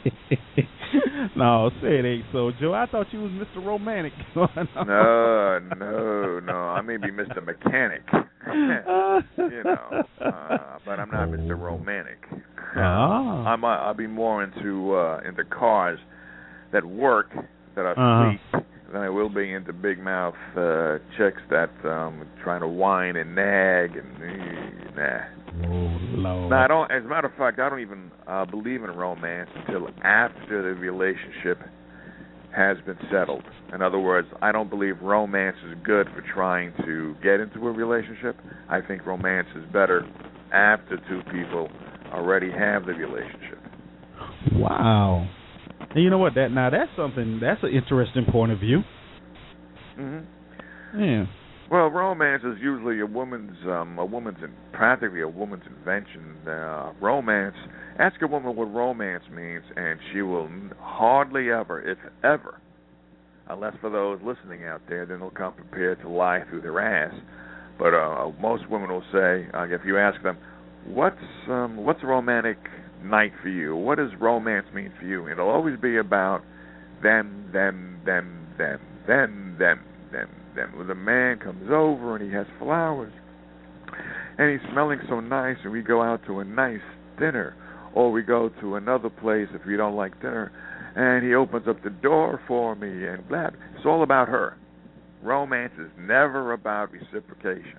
No, say it ain't so, Joe. I thought you was Mister Romantic. no, no, no. I may be Mister Mechanic, you know, uh, but I'm not Mister Romantic. Ah. I'm, uh, I'll be more into uh, into cars that work, that are uh-huh. sleek, than I will be into big mouth uh, chicks that um trying to whine and nag and uh, nah. Oh, Lord. No, I don't. As a matter of fact, I don't even uh, believe in romance until after the relationship has been settled. In other words, I don't believe romance is good for trying to get into a relationship. I think romance is better after two people already have the relationship. Wow. And you know what? That now that's something. That's an interesting point of view. Mm-hmm. Yeah. Well, romance is usually a woman's, um, a woman's, in, practically a woman's invention. Uh, romance. Ask a woman what romance means, and she will hardly ever, if ever, unless for those listening out there, then they'll come prepared to lie through their ass. But uh, most women will say, uh, if you ask them, what's um, what's a romantic night for you? What does romance mean for you? It'll always be about them, them, them, them, them, them, them. Then when the man comes over and he has flowers and he's smelling so nice, and we go out to a nice dinner, or we go to another place if we don't like dinner, and he opens up the door for me and blah. It's all about her. Romance is never about reciprocation.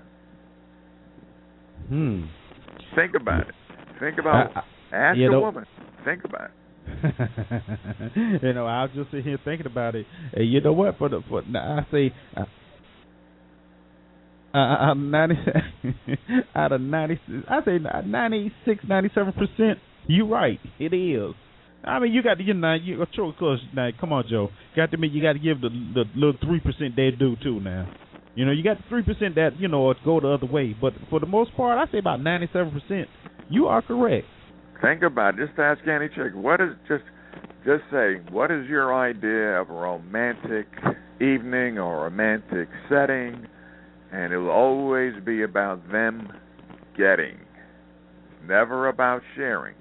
Hmm. Think about it. Think about uh, it. Ask a know, woman. Think about it. You know, I was just sitting here thinking about it. And you know what? For the for I say, uh, uh, I'm ninety out of ninety. I say ninety-six, ninety-seven percent. You right. It is. I mean, you got to, you know, you true. Cause now, come on, Joe. Got to admit, you got to give the the little three percent they do too. Now, you know, you got the three percent that you know go the other way. But for the most part, I say about ninety-seven percent. You are correct. Think about it. Just ask any chick. What is just just say what is your idea of a romantic evening or a romantic setting, and it will always be about them getting, never about sharing.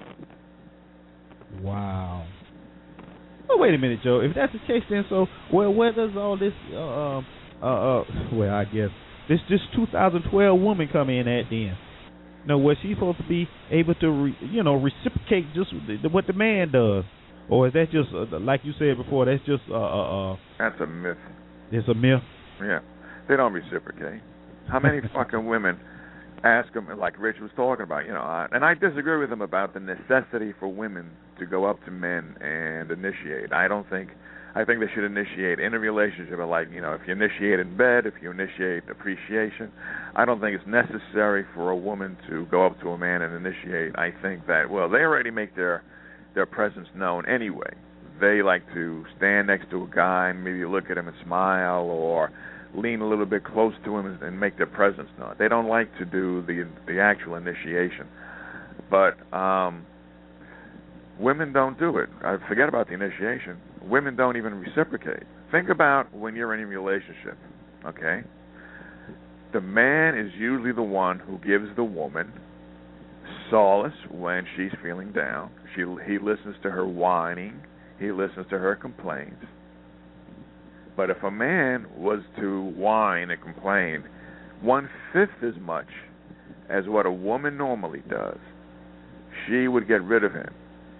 Wow. Well, wait a minute, Joe. If that's the case, then so well, where does all this uh uh uh well, I guess this this two thousand twelve woman come in at then? No, was she supposed to be able to, re, you know, reciprocate just what the man does, or is that just uh, like you said before? That's just uh, uh, uh that's a myth. It's a myth. Yeah, they don't reciprocate. How many fucking women ask them, like Rich was talking about, you know? I, and I disagree with him about the necessity for women to go up to men and initiate. I don't think. I think they should initiate in a relationship, like, you know, if you initiate in bed, if you initiate appreciation. I don't think it's necessary for a woman to go up to a man and initiate. I think that, well, they already make their their presence known anyway. They like to stand next to a guy and maybe look at him and smile, or lean a little bit close to him and make their presence known. They don't like to do the the actual initiation. But um, women don't do it. I forget about the initiation. Women don't even reciprocate. Think about when you're in a relationship, okay? The man is usually the one who gives the woman solace when she's feeling down. She, he listens to her whining. He listens to her complaints. But if a man was to whine and complain one-fifth as much as what a woman normally does, she would get rid of him.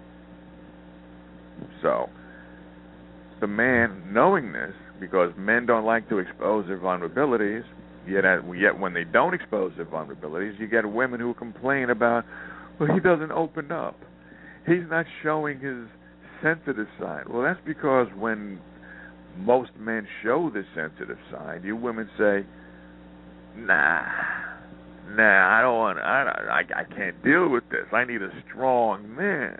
So, the man, knowing this, because men don't like to expose their vulnerabilities, yet, yet when they don't expose their vulnerabilities, you get women who complain about, well, he doesn't open up. He's not showing his sensitive side. Well, that's because when most men show this sensitive side, you women say, nah, nah, I don't want, I, I, I can't deal with this. I need a strong man.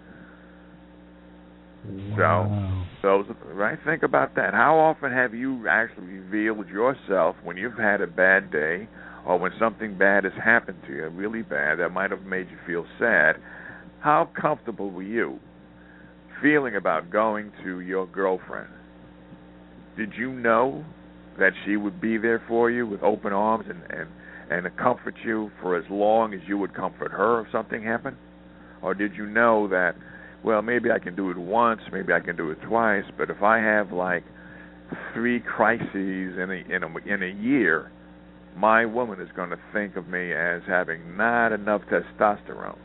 Wow. So, those, right? Think about that. How often have you actually revealed yourself when you've had a bad day, or when something bad has happened to you, really bad, that might have made you feel sad? How comfortable were you feeling about going to your girlfriend? Did you know that she would be there for you with open arms and, and, and to comfort you for as long as you would comfort her if something happened? Or did you know that, well, maybe I can do it once, maybe I can do it twice, but if I have like three crises in a, in a, in a year, my woman is going to think of me as having not enough testosterone.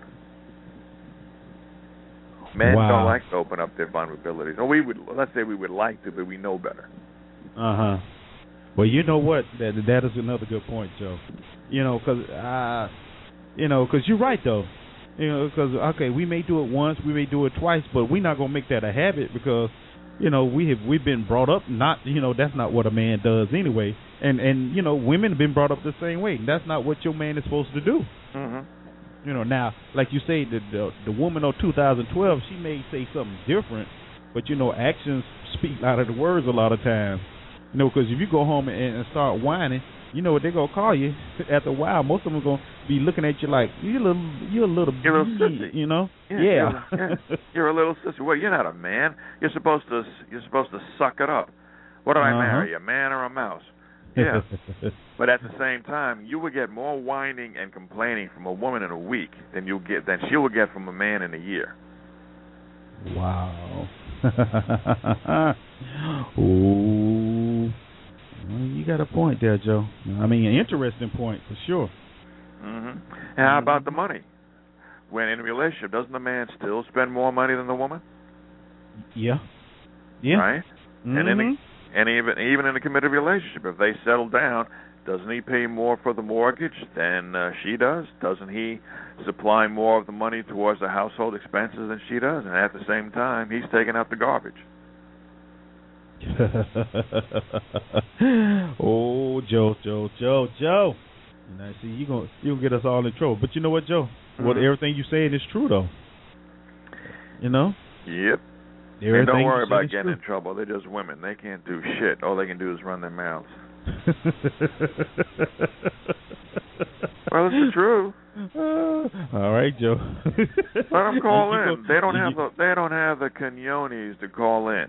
Men wow. don't like to open up their vulnerabilities. Or we would, let's say we would like to, but we know better. Uh-huh. Well, you know what? That that is another good point, Joe. You know, because, uh, you know, because you're right, though. You know, because, okay, we may do it once, we may do it twice, but we're not going to make that a habit because, you know, we have, we've been brought up not, you know, that's not what a man does anyway. And, and you know, women have been brought up the same way. That's not what your man is supposed to do. Mm-hmm. You know, now, like you say, the, the the woman of two thousand twelve, she may say something different, but, you know, actions speak louder than words a lot of times. You know, because if you go home and, and start whining, you know what they're going to call you. After a while, most of them are going to be looking at you like, you're a little, you're a little, you're a little sissy. You know? Yeah. Yeah. You're, a, yeah. You're a little sissy. Well, you're not a man. You're supposed to, you're supposed to suck it up. What do I uh-huh. marry, a man or a mouse? Yeah. But at the same time, you would get more whining and complaining from a woman in a week than you get than she would get from a man in a year. Wow. Ooh. Well, you got a point there, Joe. I mean, an interesting point for sure. Mm-hmm. And how about the money? When in a relationship, doesn't the man still spend more money than the woman? Yeah. Yeah. Right? Mm-hmm. And in a, and even even in a committed relationship, if they settle down, doesn't he pay more for the mortgage than uh, she does? Doesn't he supply more of the money towards the household expenses than she does? And at the same time, he's taking out the garbage. Oh, Joe, Joe, Joe, Joe. Now, see, you gonna you gonna get us all in trouble. But you know what, Joe? Mm-hmm. What everything you saying is true, though. You know. Yep. Everything and don't worry about getting true. in trouble. They're just women. They can't do shit. All they can do is run their mouths. Well, it's the truth. Uh, all right, Joe. Let them call in. They don't have the they don't have the canyones to call in.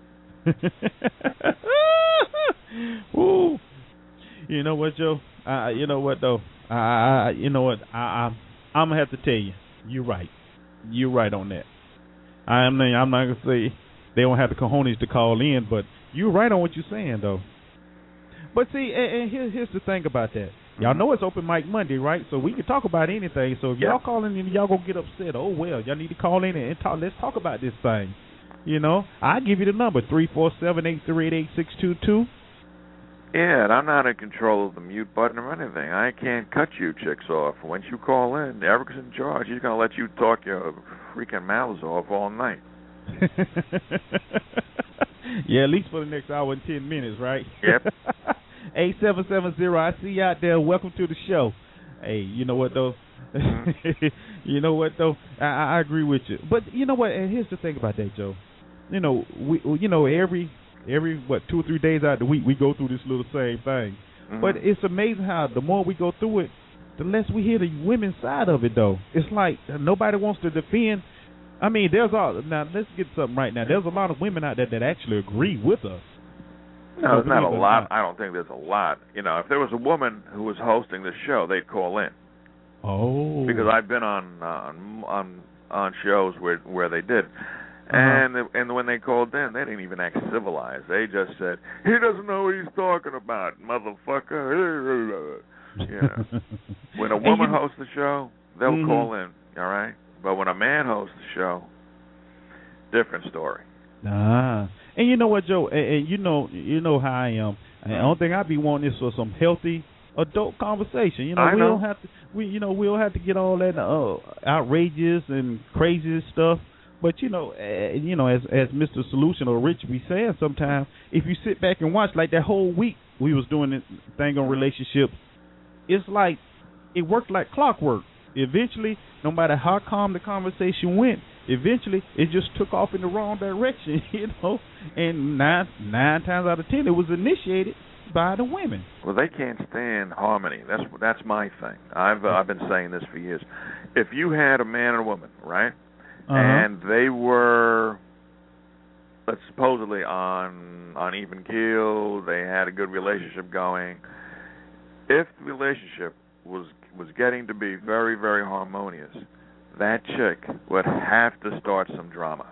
Ooh. You know what, Joe? Uh, you know what though? I, I you know what? I, I I'm gonna have to tell you. You're right. You're right on that. I'm I'm not gonna say they don't have the cojones to call in, but you're right on what you're saying though. But see, and, and here, here's the thing about that. Y'all know it's Open Mic Monday, right? So we can talk about anything. So if yeah. y'all call in and y'all gonna get upset, oh well, y'all need to call in and talk. Let's talk about this thing. You know, I give you the number three four seven eight three eight eight six two two. Yeah, and I'm not in control of the mute button or anything. I can't cut you chicks off. Once you call in, Eric's in charge. He's gonna let you talk your freaking mouths off all night. Yeah, at least for the next hour and ten minutes, right? Yep. eight seven seven zero, I see you out there. Welcome to the show. Hey, you know what, though? Mm-hmm. You know what, though? I, I agree with you. But you know what? And here's the thing about that, Joe. You know, we, you know, every, every what, two or three days out of the week, we go through this little same thing. Mm-hmm. But it's amazing how the more we go through it, the less we hear the women's side of it, though. It's like nobody wants to defend. I mean, there's all now. Let's get something right now. There's a lot of women out there that actually agree with us. No, there's not a lot. I don't think there's a lot. You know, if there was a woman who was hosting the show, they'd call in. Oh. Because I've been on on on, on shows where where they did, uh-huh. and and when they called in, they didn't even act civilized. They just said, "He doesn't know what he's talking about, motherfucker." Yeah. When a woman you, hosts the show, they'll mm-hmm. call in. All right. But when a man hosts the show, different story. Ah, and you know what, Joe? And, and you know, you know how I am. And the only thing I be wanting is for some healthy adult conversation. You know, I we know. don't have to. We, you know, we don't have to get all that uh, outrageous and crazy stuff. But you know, uh, you know, as as Mister Solution or Rich be saying, sometimes if you sit back and watch, like that whole week we was doing this thing on relationships, it's like it worked like clockwork. Eventually, no matter how calm the conversation went, eventually it just took off in the wrong direction, you know. And nine nine times out of ten, it was initiated by the women. Well, they can't stand harmony. That's that's my thing. I've uh, I've been saying this for years. If you had a man and a woman, right, uh-huh. and they were, let's supposedly on on even keel, they had a good relationship going. If the relationship was was getting to be very, very harmonious, that chick would have to start some drama.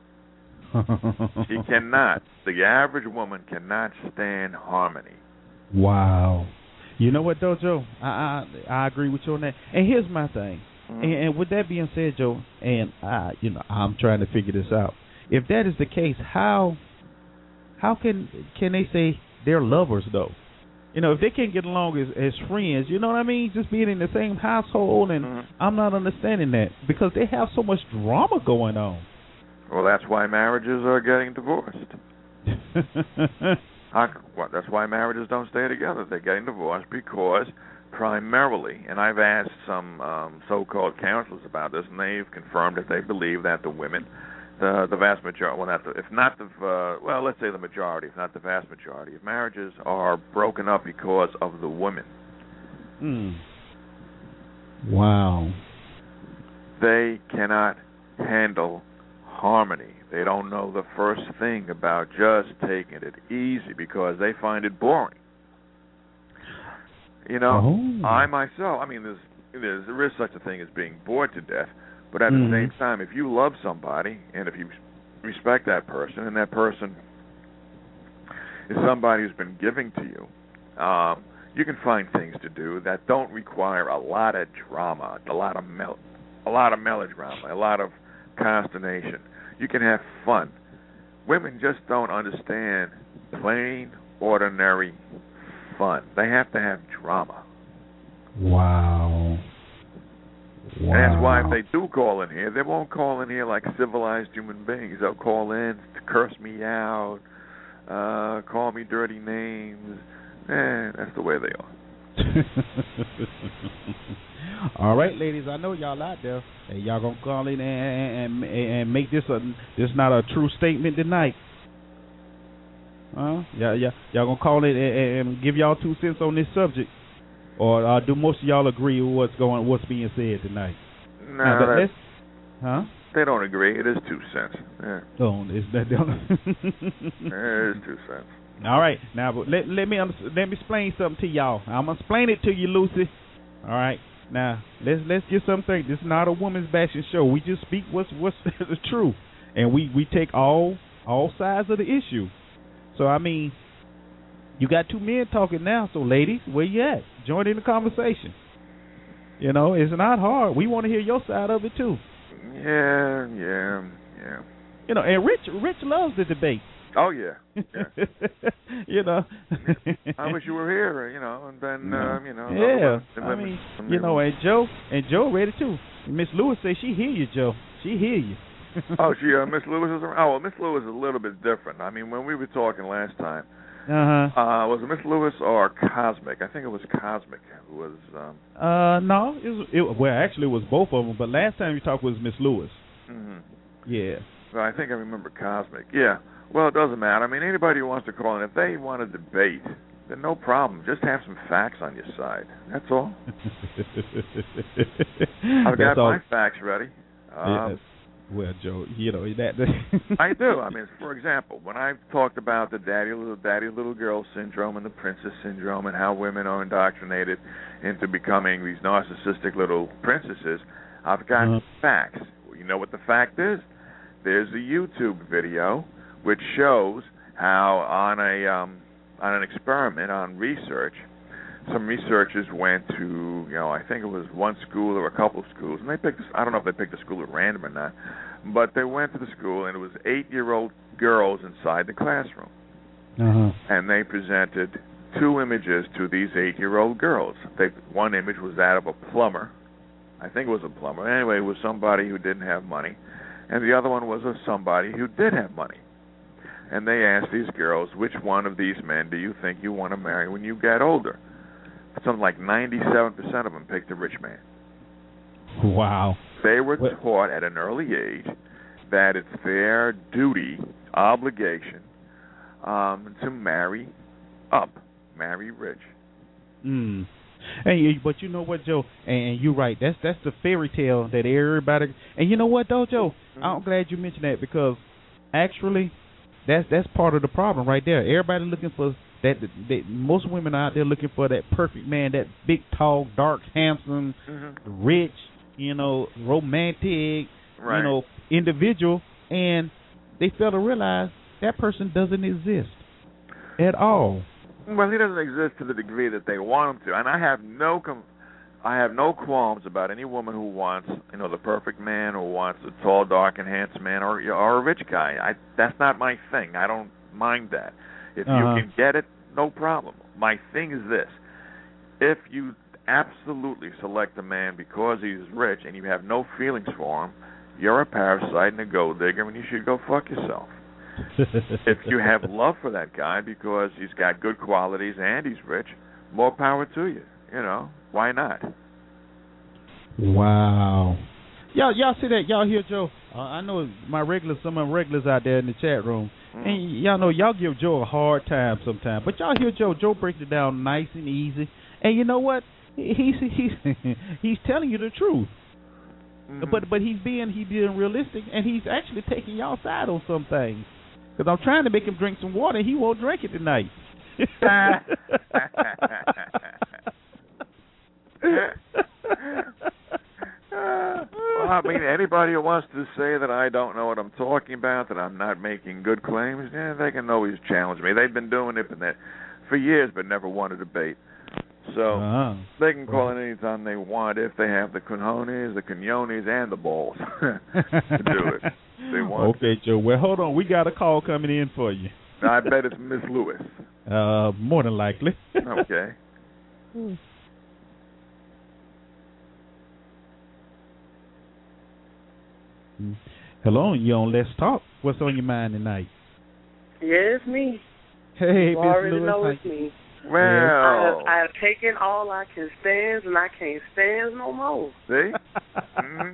She cannot. The average woman cannot stand harmony. Wow. You know what, though, Joe? I I, I agree with you on that. And here's my thing. Mm-hmm. And, and with that being said, Joe, and I, you know, I'm trying to figure this out. If that is the case, how how can can they say they're lovers, though? You know, if they can't get along as, as friends, you know what I mean? Just being in the same household, and mm-hmm. I'm not understanding that because they have so much drama going on. Well, that's why marriages are getting divorced. I, well, that's why marriages don't stay together. They're getting divorced because primarily, and I've asked some um, so-called counselors about this, and they've confirmed that they believe that the women, the the vast majority, well, not the, if not the, uh, well, let's say the majority, if not the vast majority of marriages are broken up because of the women. Mm. Wow. They cannot handle harmony. They don't know the first thing about just taking it easy because they find it boring. You know, oh. I myself, I mean, there's, there's, there is such a thing as being bored to death, but at mm-hmm. the same time, if you love somebody and if you respect that person and that person is somebody who's been giving to you, um, you can find things to do that don't require a lot of drama, a lot of mel- a lot of melodrama, a lot of consternation. You can have fun. Women just don't understand plain, ordinary fun. They have to have drama. Wow. Wow. And that's why if they do call in here, they won't call in here like civilized human beings. They'll call in to curse me out, uh, call me dirty names. Eh, that's the way they are. All right, ladies, I know y'all out there. Hey, y'all gonna call in and, and, and make this a this not a true statement tonight. Huh? Yeah, yeah. Y'all gonna call in and, and give y'all two cents on this subject, or uh, do most of y'all agree with what's going, what's being said tonight? No, now, that, huh? They don't agree. It is two cents. Yeah. Oh, is that? It is two cents. All right, now but let let me let me explain something to y'all. I'm gonna explain it to you, Lucy. All right, now let's let's get something. This is not a woman's bashing show. We just speak what's what's the truth, and we, we take all all sides of the issue. So I mean, you got two men talking now. So ladies, where you at? Join in the conversation. You know, it's not hard. We want to hear your side of it too. Yeah, yeah, yeah. You know, and Rich Rich loves the debate. Oh yeah, yeah. You know, I wish you were here. You know, and then uh, you know. Yeah, I mean, you know, and Joe and Joe ready too. Miss Lewis says she hear you, Joe. She hear you. Oh, she, uh, Miss Lewis is around. Oh, well, Miss Lewis is a little bit different. I mean, when we were talking last time, uh-huh. uh, was it Miss Lewis or Cosmic? I think it was Cosmic who was. Um... Uh, no, it was. It, well, actually, it was both of them. But last time you talked was Miss Lewis. Mm-hmm. Yeah. Well, I think I remember Cosmic. Yeah. Well, it doesn't matter. I mean, anybody who wants to call in, if they want to debate, then no problem. Just have some facts on your side. That's all. I've got all. my facts ready. Um, yeah. Well, Joe, you know that. I do. I mean, for example, when I've talked about the daddy little daddy little girl syndrome and the princess syndrome and how women are indoctrinated into becoming these narcissistic little princesses, I've got uh-huh. facts. Well, you know what the fact is? There's a YouTube video which shows how on a um, on an experiment on research, some researchers went to, you know, I think it was one school or a couple of schools, and they picked, I don't know if they picked a school at random or not, but they went to the school, and it was eight-year-old girls inside the classroom. Uh-huh. And they presented two images to these eight-year-old girls. They, one image was that of a plumber. I think it was a plumber. Anyway, it was somebody who didn't have money. And the other one was of somebody who did have money. And they asked these girls, which one of these men do you think you want to marry when you get older? Something like ninety-seven percent of them picked a rich man. Wow. They were what? taught at an early age that it's their duty, obligation, um, to marry up, marry rich. Mm. Hey, but you know what, Joe? And you're right. That's that's the fairy tale that everybody. And you know what, though, Joe? Mm-hmm. I'm glad you mentioned that because actually, that's that's part of the problem right there. Everybody looking for that. that most women are out there looking for that perfect man, that big, tall, dark, handsome, mm-hmm. rich, you know, romantic, right. you know, individual, and they fail to realize that person doesn't exist at all. Well, he doesn't exist to the degree that they want him to, and I have no, com- I have no qualms about any woman who wants, you know, the perfect man, or wants a tall, dark, and handsome man, or or a rich guy. I that's not my thing. I don't mind that. If uh-huh. you can get it, no problem. My thing is this: if you absolutely select a man because he's rich and you have no feelings for him, you're a parasite and a gold digger, and you should go fuck yourself. If you have love for that guy because he's got good qualities and he's rich, more power to you. You know, why not? Wow. Y'all, y'all see that? Y'all hear Joe? Uh, I know my regulars, some of my regulars out there in the chat room, mm. and y'all know y'all give Joe a hard time sometimes. But y'all hear Joe? Joe breaks it down nice and easy, and you know what? He's he's he's telling you the truth. Mm-hmm. But but he's being he's being realistic, and he's actually taking y'all side on some things. Because I'm trying to make him drink some water, and he won't drink it tonight. Well, I mean, anybody who wants to say that I don't know what I'm talking about, that I'm not making good claims, yeah, they can always challenge me. They've been doing it for years, but never won a debate. So uh-huh. they can call it anytime they want if they have the cojones, the quinones, and the balls to do it. They want okay, to. Joe. Well, hold on. We got a call coming in for you. I bet it's Miss Lewis. Uh, more than likely. Okay. Hello, you on Let's Talk. What's on your mind tonight? Yeah, it's me. Hey, you Miss already Lewis. know it's me. Well, I have, I have taken all I can stand, and I can't stand no more. See? Mm-hmm.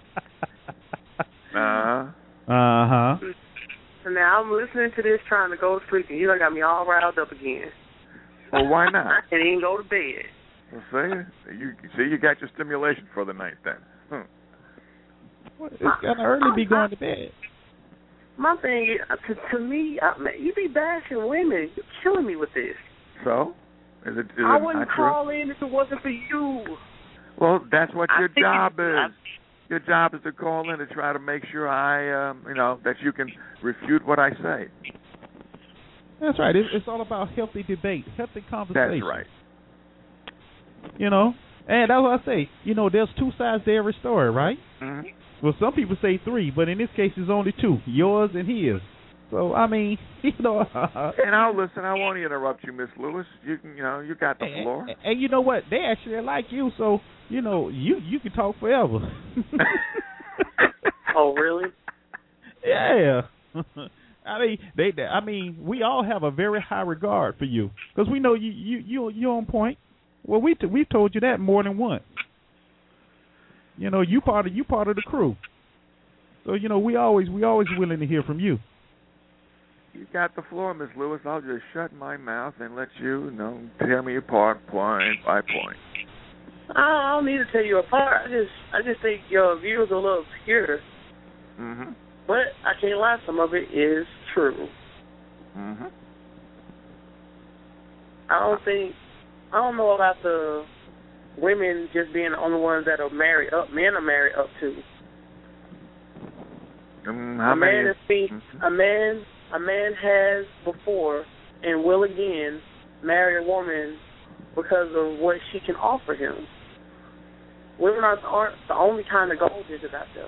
Uh-huh. Uh-huh. So now I'm listening to this, trying to go to sleep, and you done got me all riled up again. Well, why not? I can't even go to bed. Well, see? You, see, you got your stimulation for the night then. Hmm. Well, it's kind of early to be going to bed. My thing is, to, to me, I, you be bashing women. You're killing me with this. So? Is it, is I it wouldn't not call true? in if it wasn't for you. Well, that's what I your job it, is. I, your job is to call in to try to make sure I, um, you know, that you can refute what I say. That's right. It's, it's all about healthy debate, healthy conversation. That's right. You know, and that's what I say. You know, there's two sides to every story, right? Mm-hmm. Well, some people say three, but in this case, it's only two, yours and his. So, I mean, you know. And I'll listen. I won't interrupt you, Miss Lewis. You can, you know, you got the floor. And, and you know what? They actually like you, so, you know, you, you can talk forever. Oh, really? Yeah. I mean, they, they. I mean, we all have a very high regard for you because we know you, you, you, you're on point. Well, we, t- we've told you that more than once. You know, you part of you part of the crew. So you know, we always we always willing to hear from you. You got the floor, Miss Lewis. I'll just shut my mouth and let you, you know, tear me apart point by point. I don't need to tell you apart. I just I just think your view is a little obscure. Mm-hmm. But I can't lie, some of it is true. Mm-hmm. I don't think, I don't know about the women just being the only ones that are married up. Men are married up too. Um, how a many? man is being, mm-hmm. a man, a man has before and will again marry a woman because of what she can offer him. Women aren't, aren't the only kind of gold diggers out there.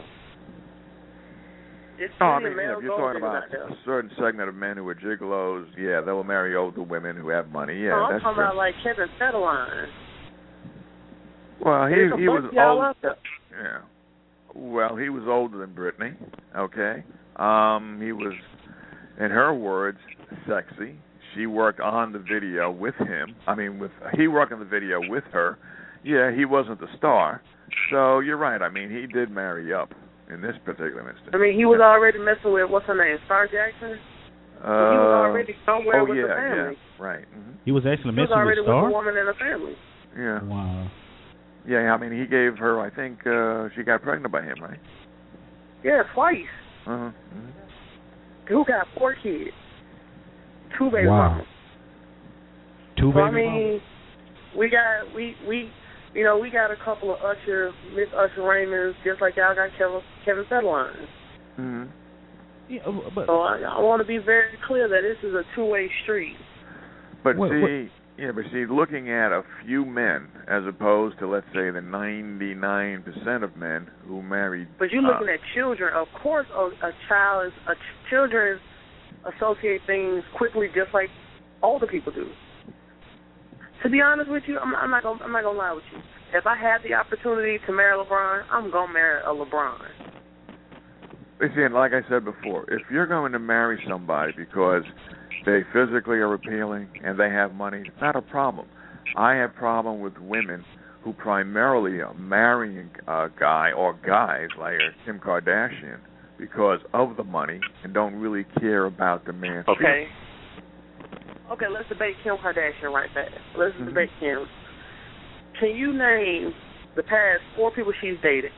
It's oh, I mean, yeah, if you're talking about a certain segment of men who are gigolos, yeah, they will marry older women who have money. Yeah, no, I'm that's talking true. about like Kevin Federline. Well, he he was old. There. Yeah. Well, he was older than Britney. Okay. Um, he was, in her words, sexy. She worked on the video with him. I mean, with he worked on the video with her. Yeah, he wasn't the star. So you're right. I mean, he did marry up. In this particular instance. I mean, he was already messing with, what's her name, Star Jackson? Uh, he was already somewhere oh, with yeah, the family. Yeah, right. Mm-hmm. He was actually he messing was already with Star? with a woman and a family. Yeah. Wow. Yeah, I mean, he gave her, I think, uh, she got pregnant by him, right? Yeah, twice. Uh-huh. Mm-hmm. Who got four kids? Two baby wow. mamas. Two so, baby I mean, mamas. we got, we, we, you know, we got a couple of Usher, Miss Usher Raymonds, just like y'all got Kevin, Kevin Federline. Mm-hmm. Yeah, but, so I, I want to be very clear that this is a two-way street. But what, see, what? yeah, but see, looking at a few men as opposed to, let's say, the ninety-nine percent of men who married. But you're looking uh, at children. Of course, a, a child is, a ch- children associate things quickly, just like older people do. To be honest with you, I'm, I'm not gonna I'm not gonna lie with you. If I had the opportunity to marry LeBron, I'm gonna marry a LeBron. You see, and like I said before, if you're going to marry somebody because they physically are appealing and they have money, it's not a problem. I have problem with women who primarily are marrying a guy or guys like Kim Kardashian because of the money and don't really care about the man's Okay. feelings. Okay, let's debate Kim Kardashian right fast. Let's mm-hmm. debate Kim. Can you name the past four people she's dated?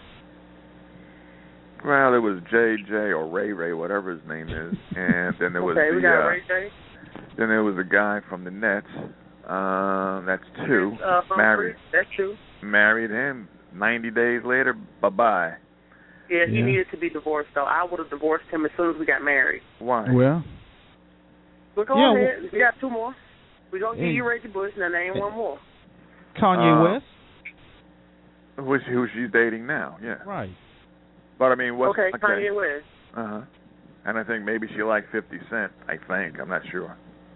Well, there was J J or Ray Ray, whatever his name is, and then there was okay, the, we got uh, Ray J. Then there was a guy from the Nets. Uh, that's two. Uh, married. That's two. Married him. Ninety days later, bye bye. Yeah, he yeah. needed to be divorced though. I would have divorced him as soon as we got married. Why? Well. But go yeah, ahead. well, we got two more. We're going to give hey. you Reggie Bush, and name one more. Kanye uh, West? Who, who she's dating now, yeah. Right. But, I mean, what's... Okay, okay. Kanye West. Uh-huh. And I think maybe she liked fifty Cent, I think. I'm not sure.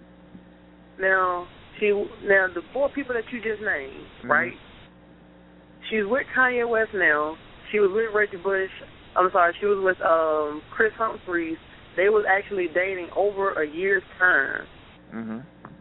Now, she now the four people that you just named, mm-hmm. right? She's with Kanye West now. She was with Reggie Bush. I'm sorry, she was with um, Chris Humphries. They was actually dating over a year's time. Mm-hmm.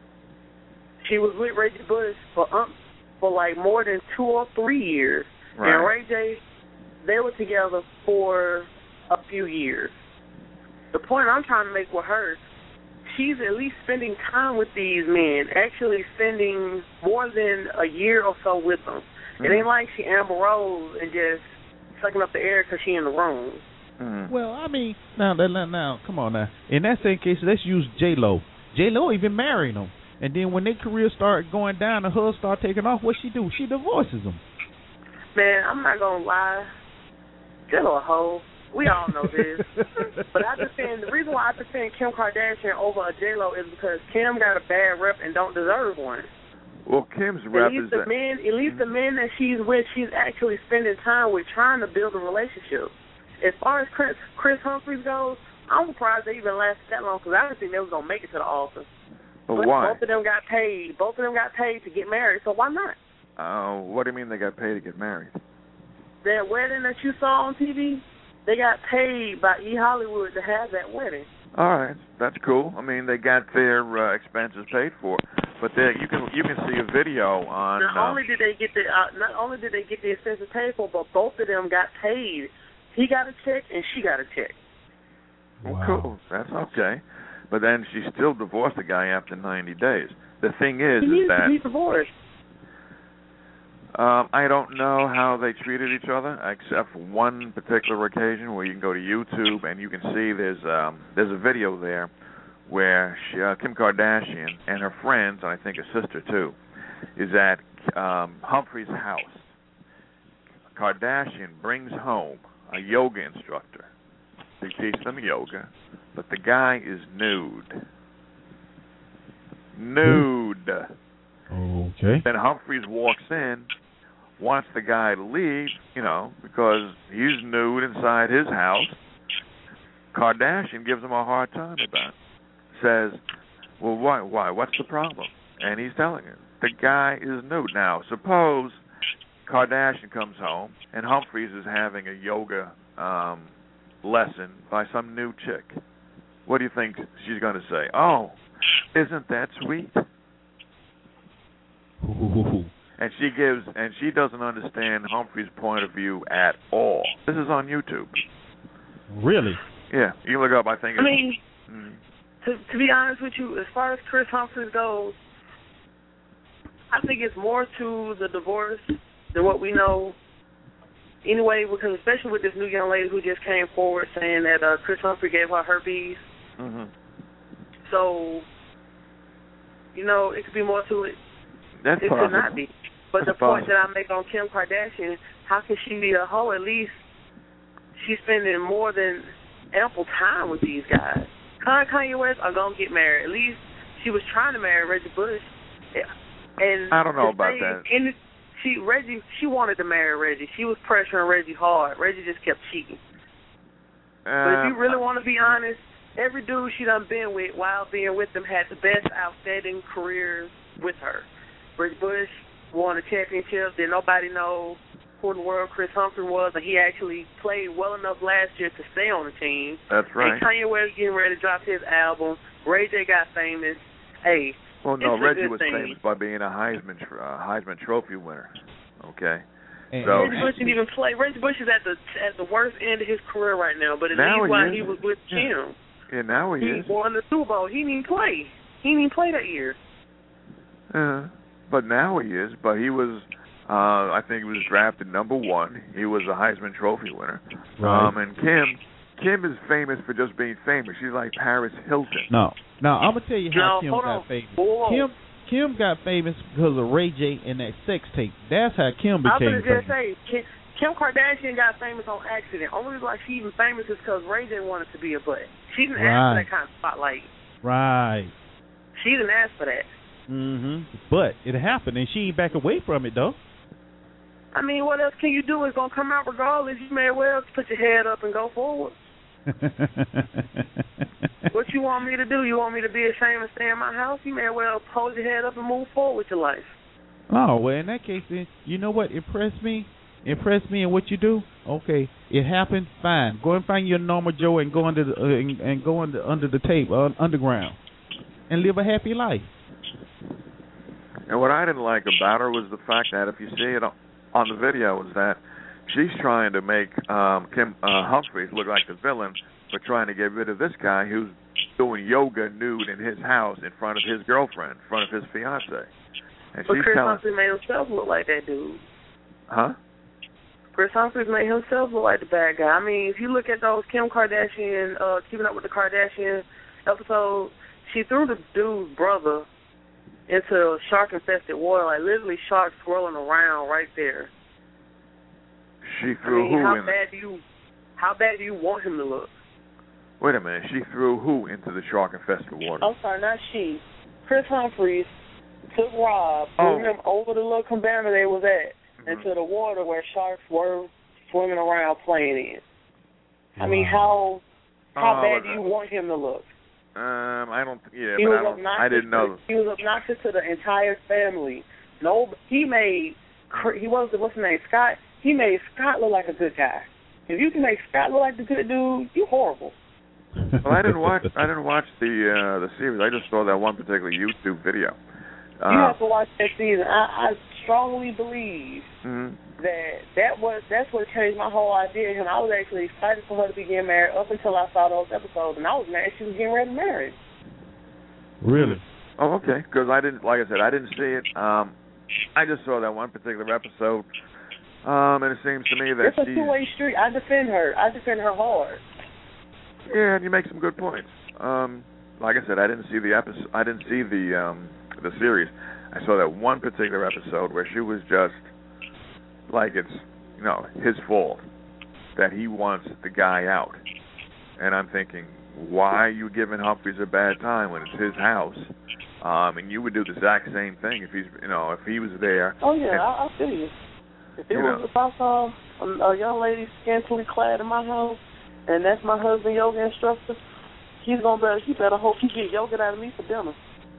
She was with Reggie Bush for um, for like more than two or three years. Right. And Ray J, they were together for a few years. The point I'm trying to make with her, she's at least spending time with these men, actually spending more than a year or so with them. Mm-hmm. It ain't like she Amber Rose and just sucking up the air because she in the room. Mm-hmm. Well, I mean, now, now, now, come on now. In that same case, let's use J-Lo. J-Lo even married him. And then when their careers start going down and her start taking off, what she do? She divorces him. Man, I'm not going to lie. J-Lo a hoe. We all know this. But I defend, the reason why I defend Kim Kardashian over a J-Lo is because Kim got a bad rep and don't deserve one. Well, Kim's At rep least is... the men, at least the men that she's with, she's actually spending time with, trying to build a relationship. As far as Chris, Chris Humphries goes, I'm surprised they even lasted that long because I didn't think they was going to make it to the office. But, but why? both of them got paid. Both of them got paid to get married, so why not? Oh, uh, what do you mean they got paid to get married? That wedding that you saw on T V, they got paid by E Hollywood to have that wedding. All right, that's cool. I mean, they got their uh, expenses paid for, but there you can you can see a video on. Not uh, only did they get the uh, not only did they get the expenses paid for, but both of them got paid. He got a check and she got a check. Well, Wow. cool. That's okay. But then she still divorced the guy after ninety days. The thing is, He is needs that to be divorced. um, I don't know how they treated each other, except for one particular occasion where you can go to YouTube and you can see there's um, there's a video there where she, uh, Kim Kardashian and her friends, and I think her sister too, is at um, Humphrey's house. Kardashian brings home a yoga instructor. They teach them yoga, but the guy is nude. Nude. Okay. Then Humphreys walks in, wants the guy to leave, you know, because he's nude inside his house. Kardashian gives him a hard time about it. Says, well, why, why? What's the problem? And he's telling her, the guy is nude. Now, suppose Kardashian comes home and Humphreys is having a yoga um, lesson by some new chick. What do you think she's going to say? Oh, isn't that sweet? Ooh. And she gives, and she doesn't understand Humphrey's point of view at all. This is on YouTube. Really? Yeah, you can look up. I think. I It's, mean, mm, to, to be honest with you, as far as Chris Humphries goes, I think it's more to the divorce than what we know. Anyway, because especially with this new young lady who just came forward saying that uh, Chris Humphrey gave her herpes. mm-hmm. So, you know, it could be more to it. That's It possible. could not be. But That's the point possible. that I make on Kim Kardashian, how can she be a hoe? At least she's spending more than ample time with these guys. Kanye West are going to get married. At least she was trying to marry Reggie Bush. And I don't know the about thing- that. And she, Reggie, she wanted to marry Reggie. She was pressuring Reggie hard. Reggie just kept cheating. But if you really want to be honest, every dude she done been with while being with them had the best outstanding careers with her. Reggie Bush won a championship. Did nobody know who in the world Chris Humphrey was, and he actually played well enough last year to stay on the team. That's right. And Kanye West getting ready to drop his album. Ray J got famous. Hey, Well, no, it's a Reggie good was thing. famous by being a Heisman tr- uh, Heisman Trophy winner. Okay. And, So- Reggie Bush didn't even play. Reggie Bush is at the at the worst end of his career right now. But at Now least he while is. he was with Yeah. Kim, Yeah, now he he is. won the Super Bowl. He didn't even play. He didn't even play that year. Uh, but now he is. But he was, uh, I think he was drafted number one. He was a Heisman Trophy winner. Right. Um, and Kim, Kim is famous for just being famous. She's like Paris Hilton. No. Now, I'm going to tell you how No, Kim hold got on. famous. Whoa. Kim Kim got famous because of Ray J and that sex tape. That's how Kim I was became going to just famous. say, Kim, Kim Kardashian got famous on accident. Only reason why she even famous is because Ray J wanted to be a butt. She didn't ask for Right. that kind of spotlight. Right. She didn't ask for that. Mm-hmm. But it happened, and she ain't back away from it, though. I mean, what else can you do? It's going to come out regardless. You may as well put your head up and go forward. What you want me to do? You want me to be ashamed and stay in my house? You may as well hold your head up and move forward with your life. Oh, well, in that case, then, you know what? Impress me. Impress me in what you do. Okay, it happened. Fine. Go and find your normal Joe and go under the uh, and, and go under under the tape uh, underground and live a happy life. And what I didn't like about her was the fact that if you see it on the video, is that she's trying to make um, Kim uh, Humphries look like the villain for trying to get rid of this guy who's doing yoga nude in his house in front of his girlfriend, in front of his fiance. And But she's Chris telling, Humphries made himself look like that dude. huh? Chris Humphries made himself look like the bad guy. I mean, if you look at those Kim Kardashian, uh, Keeping Up with the Kardashian episodes, she threw the dude's brother into shark-infested water, like literally sharks swirling around right there. She I threw mean, how who in? bad do you, how bad do you want him to look? Wait a minute. She threw who into the shark-infested water? I'm sorry, not she. Chris Humphries took Rob, Oh. threw him over the little cabana they was at, Mhm. into the water where sharks were swimming around playing in. I mean, how how Oh, bad but- do you want him to look? Um, I don't. Yeah, He but was I don't. obnoxious. I didn't know. To, he was obnoxious to the entire family. No, he made he was what's his name, Scott. He made Scott look like a good guy. If you can make Scott look like the good dude, you horrible. Well, I didn't watch. I didn't watch the uh, the series. I just saw that one particular YouTube video. Uh, you have to watch that season. I, I strongly believe mm-hmm. that that was that's what changed my whole idea. And I was actually excited for her to be getting married up until I saw those episodes, and I was mad she was getting ready to marry. Really? Oh, okay. Because I didn't, like I said, I didn't see it. Um, I just saw that one particular episode, um, and it seems to me that it's a she's, two-way street. I defend her. I defend her hard. Yeah, and you make some good points. Um, like I said, I didn't see the episode. I didn't see the um, the series. I saw that one particular episode where she was just like it's you know his fault that he wants the guy out, and I'm thinking, why are you giving Humphreys a bad time when it's his house? Um, and you would do the exact same thing if he's you know if he was there. Oh yeah, and, I, I feel you. If it you was know. if I saw a, a young lady scantily clad in my house, and that's my husband yoga instructor, he's gonna better he better hope he get yogurt out of me for dinner.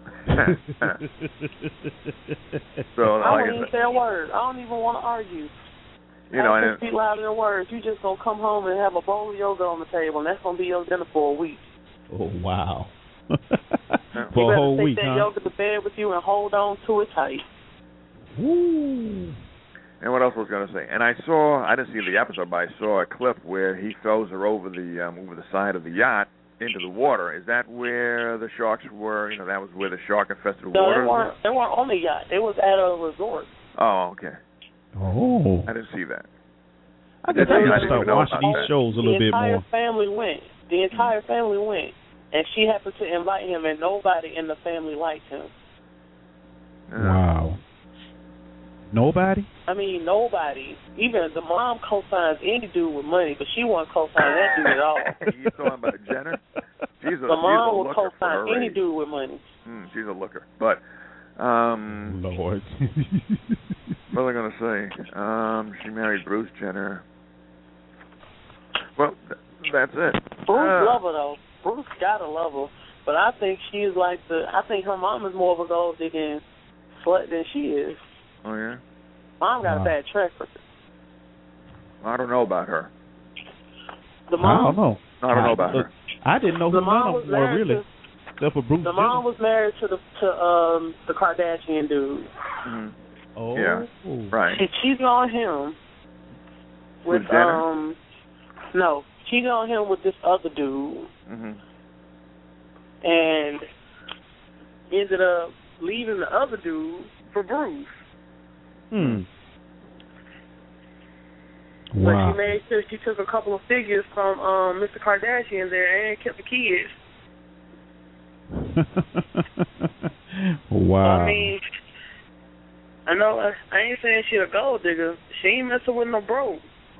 So I like don't even say a word. I don't even want to argue. You know, I and speak louder than words. You just gonna come home and have a bowl of yogurt on the table, and that's gonna be your dinner for a week. Oh wow! For a whole take week, that huh? yogurt to bed with you and hold on to it tight. Woo! And what else was I going to say? And I saw, I didn't see the episode, but I saw a clip where he throws her over the um, over the side of the yacht into the water. Is that where the sharks were? You know, that was where the shark-infested No, water they weren't. They weren't on the yacht. They was at a resort. Oh, okay. Oh. I didn't see that. I guess I I didn't need to even start know watching about these that. shows a little bit The entire more. family went. The entire family went, and she happened to invite him, and nobody in the family liked him. Uh, Wow. Nobody? I mean, nobody. Even the mom co-signs any dude with money, but she wasn't co-signing that dude at all. You talking about Jenner? She's a, The mom she's a will looker for co-sign her any age. dude with money. Mm, she's a looker. But, um, Lord. what was I going to say? Um, she married Bruce Jenner. Well, th- that's it. Bruce Uh, love her, though. Bruce gotta love her. But I think she's like the, I think her mom is more of a gold-digging slut than she is. Oh, yeah? Mom got Wow. a bad track record. I don't know about her. The I mom, don't know. I don't know about Look, her. I didn't know who the none mom of was them were, married really. to, Except for Bruce the mom Jenner. was married to the to um the Kardashian dude. Mm-hmm. Oh. Yeah. Right. She cheated on him with With Jenner? um no, cheated on him with this other dude, Mm-hmm. and ended up leaving the other dude for Bruce. Hmm. But Wow. she made sure she took a couple of figures from um Mister Kardashian there and kept the kids. Wow. I mean, I know I, I ain't saying she a gold digger. She ain't messing with no broke.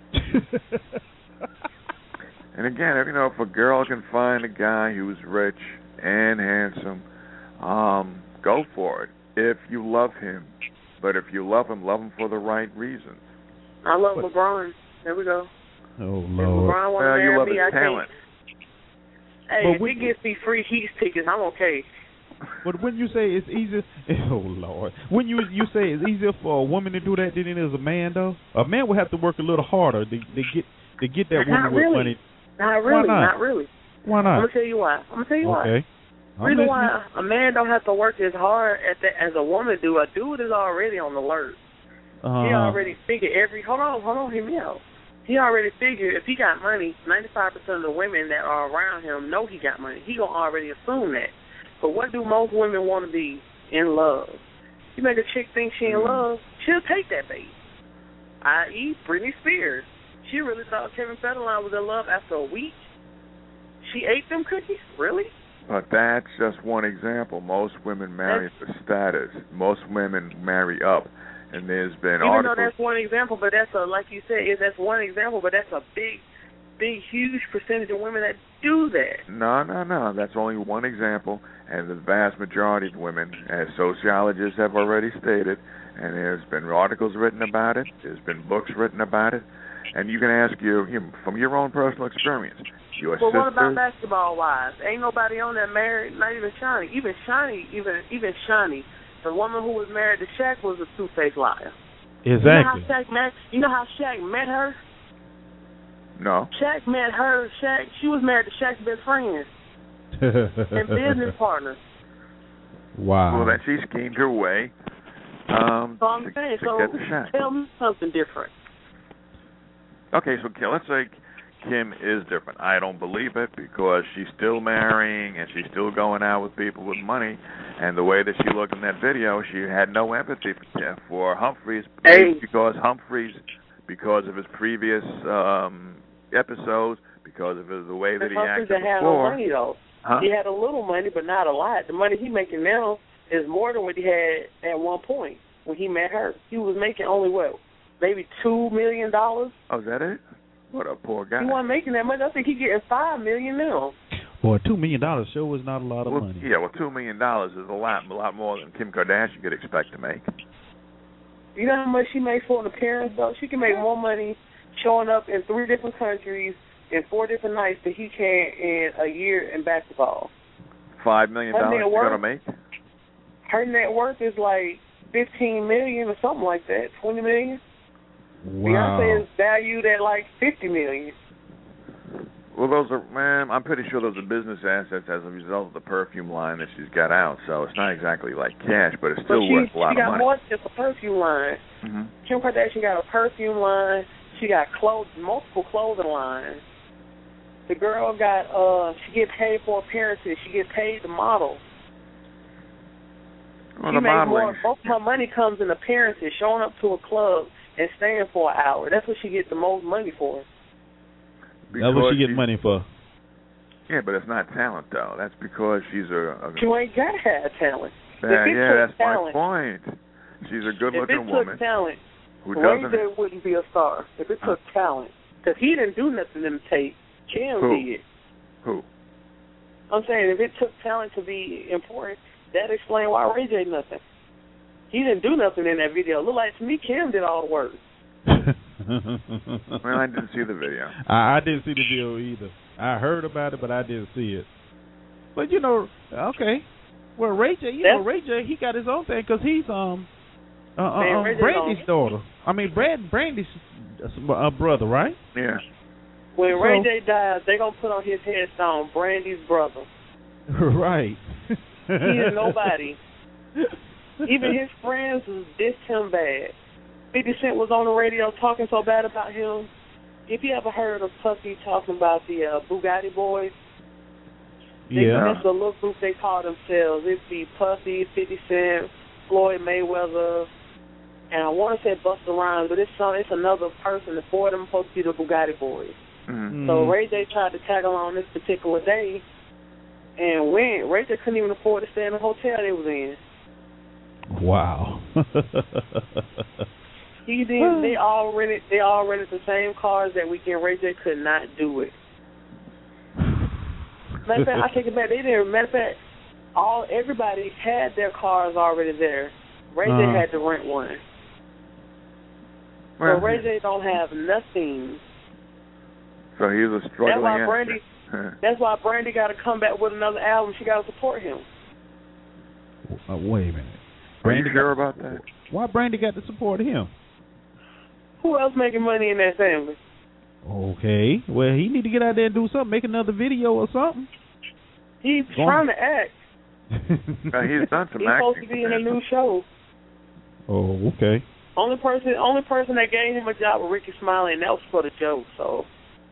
And again, if, you know, if a girl can find a guy who's rich and handsome, um, go for it. If you love him, but if you love him, love him for the right reasons. I love What? LeBron. There we go. Oh, If Lord. LeBron want to Well, you marry love me, his I talent. can't. Hey, But if we- he gives me free Heat tickets, I'm okay. But when you say it's easier, oh Lord, when you you say it's easier for a woman to do that than it is a man, though, a man would have to work a little harder to, to get to get that woman Not with really. money. Not really. not? Not really. Why I'm not? gonna tell you why. I'm gonna tell you why. Okay. I'm Reason listening. why a man don't have to work as hard at the, as a woman do. A dude is already on the alert. Uh, He already figured every. Hold on, hold on, hear me out. He already figured if he got money, ninety-five percent of the women that are around him know he got money. He gonna already assume that. But what do most women want to be? In love. You make a chick think she in Mm. love, she'll take that bait. that is. Britney Spears. She really thought Kevin Federline was in love after a week. She ate them cookies? Really? But that's just one example. Most women marry for status. Most women marry up. And there's been Even articles. though that's one example, but that's a, like you said, is that's one example, but that's a big, big, huge percentage of women that do that. No, no, no. That's only one example. And the vast majority of women, as sociologists have already stated, and there's been articles written about it, there's been books written about it, and you can ask you, you know, from your own personal experience, your Well, sister. what about basketball wives? Ain't nobody on that married, not even Shani. Even Shani, even even Shani, the woman who was married to Shaq was a two-faced liar. Exactly. You know how Shaq met, you know how Shaq met her? No. Shaq met her. Shaq. She was married to Shaq's best friend and business partner. Wow. Well, then she schemed her way um, so I'm to, saying, to so get the Shaq. Tell me something different. Okay, so let's say Kim is different. I don't believe it because she's still marrying and she's still going out with people with money. And the way that she looked in that video, she had no empathy for, for Humphreys hey. because Humphreys, because of his previous um, episodes, because of his, the way that he Humphreys acted had before. no money though. Huh? He had a little money, but not a lot. The money he's making now is more than what he had at one point when he met her. He was making only what, maybe two million dollars. Oh, is that it? What a poor guy. He wasn't making that much. I think he's getting five million now. Boy, two million dollars sure was not a lot of well, money. Yeah, well, two million dollars is a lot, a lot more than Kim Kardashian could expect to make. You know how much she makes for an appearance, though? She can make more money showing up in three different countries in four different nights than he can in a year in basketball. Five million dollars she's gonna make? Her net worth is like fifteen million or something like that. Twenty million. Wow. Beyonce is valued at like fifty million. Well, those are, man, I'm pretty sure those are business assets as a result of the perfume line that she's got out. So it's not exactly like cash, but it's still but she, worth a lot she got of money. more than just a perfume line. Mm-hmm. Kim Kardashian got a perfume line. She got clothes, multiple clothing lines. The girl got, uh, she gets paid for appearances. She gets paid to model. Well, she the makes modeling. more. Most of her money comes in appearances, showing up to a club and staying for an hour. That's what she gets the most money for. Because That's what she gets she, money for. Yeah, but it's not talent, though. That's because she's a... a you ain't got to have talent. Yeah, if it yeah took that's talent, my point. She's a good-looking if it woman took talent, who Ray doesn't... J wouldn't be a star. If it took huh? talent. Because he didn't do nothing in the tape. Kim who? did. Who? I'm saying if it took talent to be important, that explains why Ray J nothing. He didn't do nothing in that video. It looked like to me Kim did all the work. Well, I didn't see the video. I, I didn't see the video either. I heard about it, but I didn't see it. But you know, okay. Well, Ray J, you That's, know, Ray J, he got his own thing because he's um, uh, uh, man, um Brandy's daughter. I mean, Brad Brandy's uh, brother, right? Yeah. When so, Ray J dies, they gonna put on his headstone Brandy's brother. Right. He is nobody. Even his friends dissed him bad. fifty Cent was on the radio talking so bad about him. If you ever heard of Puffy talking about the uh, Bugatti Boys, they, yeah, that's a little group they call themselves. It'd be Puffy, fifty Cent, Floyd Mayweather, and I want to say Busta Rhymes, but it's some, it's another person. The four of them supposed to be the Bugatti Boys. Mm-hmm. So Ray J tried to tag along this particular day, and when Ray J couldn't even afford to stay in the hotel they was in. Wow. He did. They all rented. They all rented the same cars that weekend. Ray J could not do it. Matter of fact, I take it back. They didn't. Matter of fact, all everybody had their cars already there. Ray J uh-huh. had to rent one. Well, so Ray J don't have nothing. So he's a struggling. That's why Brandy. that's why Brandy got to come back with another album. She got to support him. Uh, wait a minute. Are you Brandy sure got, about that? Why Brandy got to support him? Who else making money in that family? Okay. Well, he need to get out there and do something, make another video or something. He's Go trying on. to act. uh, he's done some He's acting. supposed to be in a new show. Oh, okay. Only person, only person that gave him a job was Ricky Smiley, and that was for the joke. So.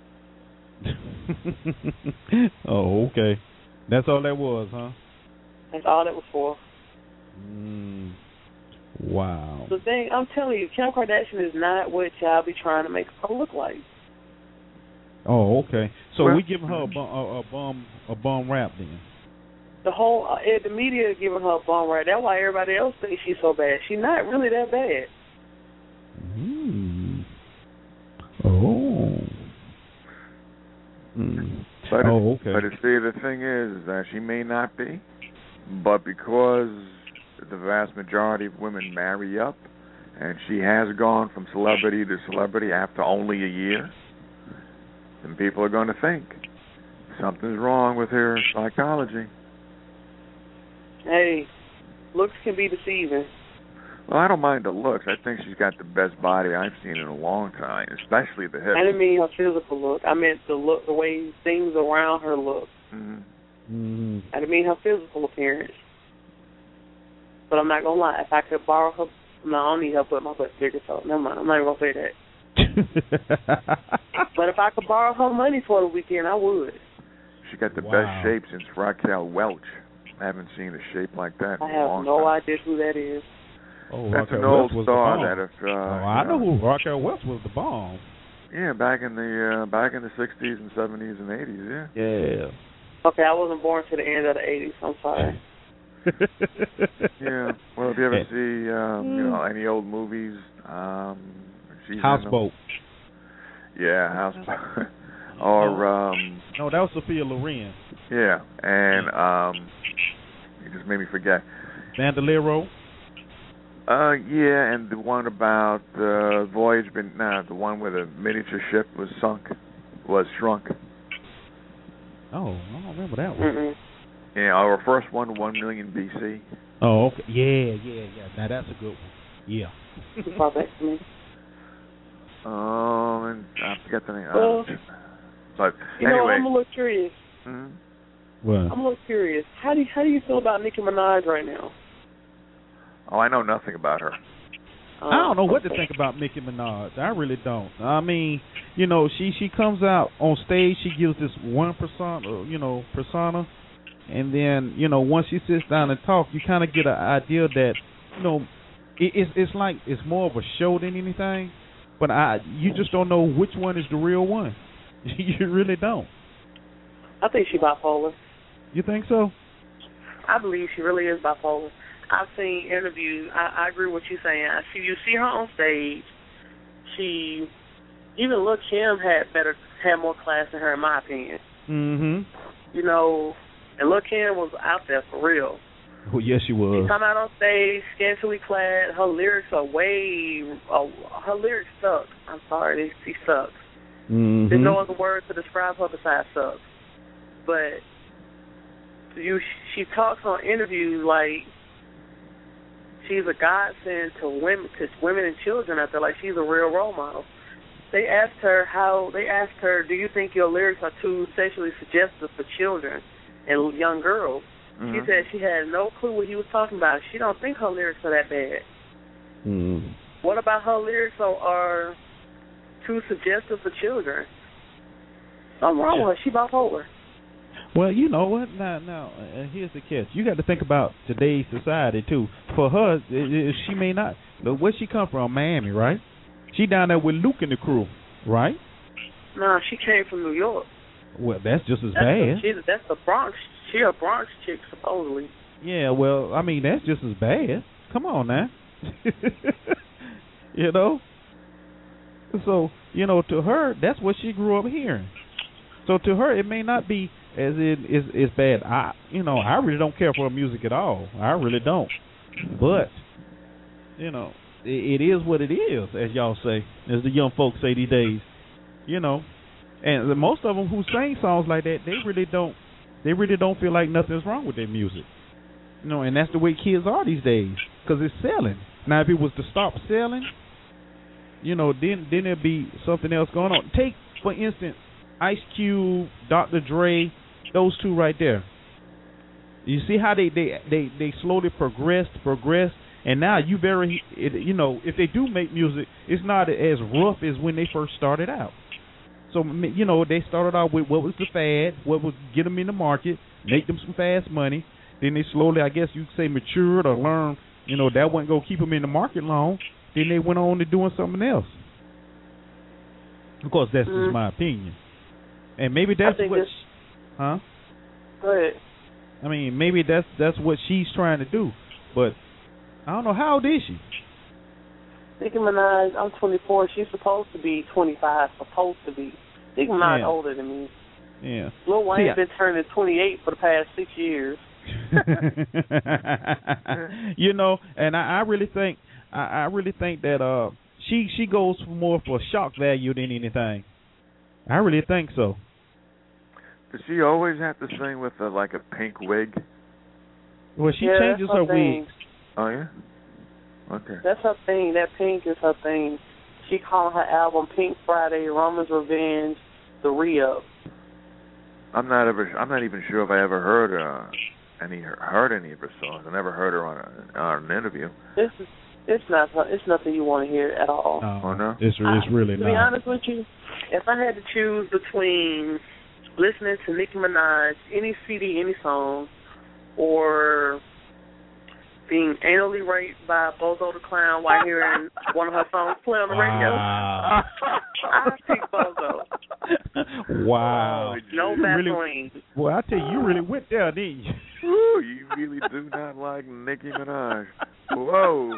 Oh, okay. That's all that was, huh? That's all that was for. Mm. Wow. The thing, I'm telling you, Kim Kardashian is not what y'all be trying to make her look like. Oh, okay. So well, we giving her a bum, a, a bum, a bum rap then. The whole, uh, the media is giving her a bum rap. That's why everybody else thinks she's so bad. She's not really that bad. Hmm. Oh. Mm. But oh, okay. But see, the thing is that she may not be, but because the vast majority of women marry up, and she has gone from celebrity to celebrity after only a year, then people are going to think something's wrong with her psychology. Hey, looks can be deceiving. Well, I don't mind the looks. I think she's got the best body I've seen in a long time, especially the hips. I didn't mean her physical look. I meant the look, the way things around her look. Mm-hmm. Mm-hmm. I didn't mean her physical appearance. But I'm not gonna lie. If I could borrow her, no, I don't need her put my butt bigger. So never mind. I'm not even gonna say that. But if I could borrow her money for the weekend, I would. She got the Wow. best shape since Raquel Welch. I haven't seen a shape like that in I a have long no time. idea who that is. Oh, That's Raquel an old Welch was the star bomb. that if uh, oh, I you know who Raquel Welch was the bomb. Yeah, back in the uh, back in the sixties and seventies and eighties, yeah. Yeah. Okay, I wasn't born to the end of the eighties. I'm sorry. Yeah. Well, if you ever Yeah. see um, you know, any old movies, um she's in them. Houseboat. Yeah, Houseboat. or um No, that was Sophia Loren. yeah, and um you just made me forget. Bandolero. Uh, yeah, and the one about the uh, voyage, but nah, the one where the miniature ship was sunk, was shrunk. Oh, I don't remember that one. Mm-mm. Yeah, our first one, one million B C. Oh, okay. Yeah, yeah, yeah. Now that's a good one. Yeah. Brought back to me. Um, and I forget the name. Well, uh, but You know, anyway, I'm a little curious. mhm. Well, I'm a little curious. How do you, how do you feel about Nicki Minaj right now? oh, I know nothing about her. I don't know what to think about Nicki Minaj. I really don't. I mean, you know, she she comes out on stage, she gives this one persona, you know, persona, and then you know, once she sits down and talk, you kind of get an idea that, you know, it, it's it's like it's more of a show than anything. But I, you just don't know which one is the real one. You really don't. I think she's bipolar. You think so? I believe she really is bipolar. I've seen interviews. I, I agree with what you're saying. I see you see her on stage. She, even Lil' Kim had better, had more class than her, in my opinion. Mm-hmm. You know, and Lil' Kim was out there for real. Well, yes, she was. She come out on stage, scantily clad. Her lyrics are way. Uh, her lyrics suck. I'm sorry, they, she sucks. Mm-hmm. There's no other word to describe her besides sucks. But you, she talks on interviews like she's a godsend to women, to women and children out there. Like she's a real role model. They asked her how. They asked her, "Do you think your lyrics are too sexually suggestive for children and young girls?" Mm-hmm. She said she had no clue what he was talking about. She don't think her lyrics are that bad. Mm-hmm. What about her lyrics are, are too suggestive for children? Something wrong with her. She bipolar. Well, you know what? Now, now, uh, here's the catch. You got to think about today's society too. For her, it, it, she may not. Where she come from? Miami, right? She down there with Luke and the crew, right? Nah, she came from New York. Well, that's just as That's bad. The, she's, that's the Bronx. She a Bronx chick, supposedly. Yeah, well, I mean, that's just as bad. Come on now. You know? So, you know, to her, that's what she grew up hearing. So to her, it may not be as it is it's bad. I, you know, I really don't care for her music at all. I really don't. But, you know, it, it is what it is, as y'all say, as the young folks say these days. You know, and most of them who sing songs like that, they really don't. They really don't feel like nothing's wrong with their music. You know, and that's the way kids are these days, because it's selling. Now, if it was to stop selling, you know, then then there'd be something else going on. Take, for instance, Ice Cube, Doctor Dre, those two right there. You see how they they, they, they slowly progressed, progressed, and now you very, you know, if they do make music, it's not as rough as when they first started out. So, you know, they started out with what was the fad, what would get them in the market, make them some fast money. Then they slowly, I guess you could say, matured or learned, you know, that wasn't going to keep them in the market long. Then they went on to doing something else. Of course, that's mm. just my opinion. And maybe that's what, this, huh? Go ahead. I mean, maybe that's that's what she's trying to do. But I don't know, how old is she? Nicki Minaj, I'm twenty-four. She's supposed to be twenty-five. Supposed to be. Nicki Minaj yeah. older than me. Yeah. Lil Wayne's See, been turning twenty-eight for the past six years. You know, and I, I really think I, I really think that uh she she goes for more for shock value than anything. I really think so. Does she always have to sing with a, like a pink wig? Well, she yeah, changes her wigs. Oh yeah. Okay. That's her thing. That Pink is her thing. She called her album Pink Friday, Roman's Revenge, The Re-Up. I'm not ever. I'm not even sure if I ever heard uh, any heard any of her songs. I never heard her on, a, on an interview. This is it's not it's nothing you want to hear at all. No, Oh no, it's it's I, really to not. be honest with you, if I had to choose between listening to Nicki Minaj, any C D, any song, or being anally raped by Bozo the Clown while hearing one of her songs play on the radio, Wow. I pick Bozo. Wow. No Vaseline. Really, well, I tell you, you really went there, didn't you? Ooh, you really do not like Nicki Minaj. Whoa.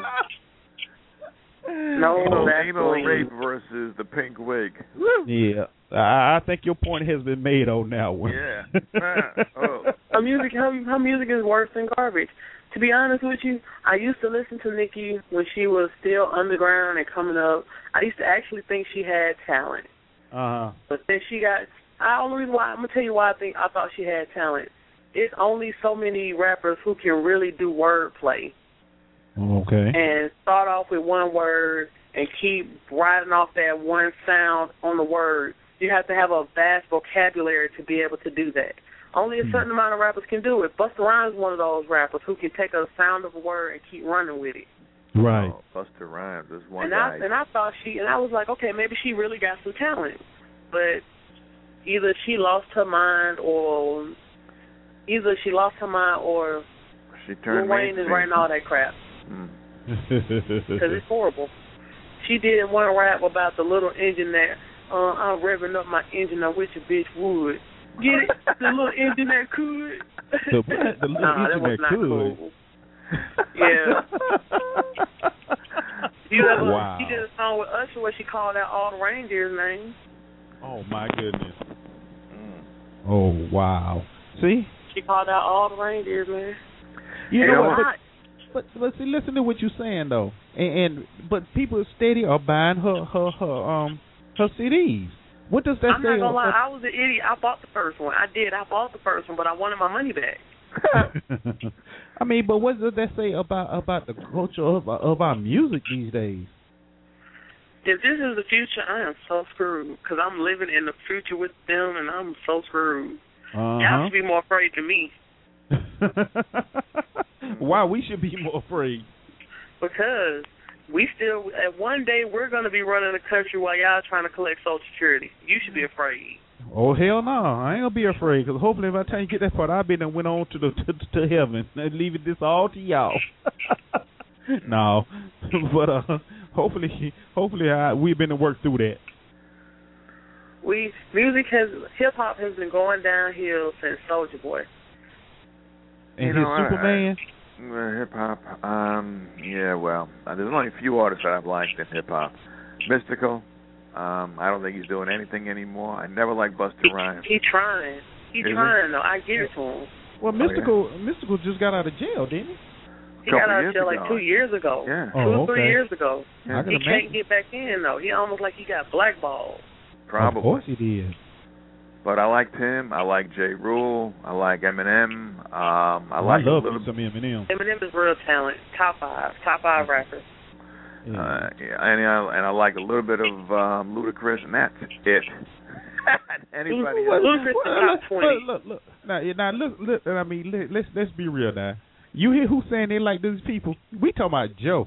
No Anal, Vaseline. anal rape versus the pink wig. Yeah. I, I think your point has been made on that one. Yeah. Ah, oh. Her music, her, her music is worse than garbage. To be honest with you, I used to listen to Nicki when she was still underground and coming up. I used to actually think she had talent. Uh-huh. But then she got, I only reason why, I'm going to tell you why I think I thought she had talent. It's only so many rappers who can really do wordplay. Okay. And start off with one word and keep riding off that one sound on the word. You have to have a vast vocabulary to be able to do that. Only a certain amount of rappers can do it. Busta Rhymes is one of those rappers who can take a sound of a word and keep running with it. Right. Oh, Busta Rhymes. There's one And guy. I and I thought she and I was like, okay, maybe she really got some talent, but either she lost her mind or either she lost her mind or she Lil turned Wayne is writing all that crap Mm. because it's horrible. She did one rap about the little engine that uh, I'm revving up my engine. I wish a bitch would. Get it? The little engine that could. The, the little nah, that engine was that not could. cool. Yeah. You ever, Wow. She did a song with Usher where she called out all the reindeer's names. Oh, my goodness. Mm. Oh, wow. See? She called out all the reindeers, man. You You know know what? what? But, but but see, listen to what you're saying though, and, and but people steady are buying her her her um her C Ds. What does that I'm say? not gonna lie, of- I was an idiot. I bought the first one. I did. I bought the first one, but I wanted my money back. I mean, but what does that say about about the culture of of our music these days? If this is the future, I am so screwed because I'm living in the future with them, and I'm so screwed. Uh-huh. Y'all should be more afraid than me Why we should be more afraid? because we still, at one day, we're going to be running the country while y'all trying to collect Social Security. You should be afraid. Oh hell no! I ain't gonna be afraid because hopefully by the time you get that part, I'll be done went on to the to, to heaven and leaving this all to y'all. No, but uh, hopefully, hopefully I, we've been to work through that. We music has hip hop has been going downhill since Soulja Boy. And You his know, I- Superman. Uh, hip hop, um, yeah, well, uh, there's only a few artists that I've liked in hip hop. Mystical, um, I don't think he's doing anything anymore. I never liked Busta Rhymes. He trying. He Is he? trying though. I give it to him. Well, Oh, yeah. Mystical, Mystical just got out of jail, didn't he? He Couple got out of years jail like ago. two years ago. Yeah. Two Oh, or three okay. years ago. Yeah. I can He imagine. can't get back in though. He almost like he got blackballed. Probably. Of course he did. But I liked him. I like J. Rule. I like Eminem. Um, I Oh, like I love a little. me some Eminem. Eminem is real talent. Top five. Top five rapper. Yeah. Uh, yeah, and I and I like a little bit of um, Ludacris, and that's it. Anybody Well, else? Ludacris is well, top look, twenty. Look, look, now, yeah, now look, look. I mean, let, let's let's be real now. You hear who saying they like these people? We talking about Joe.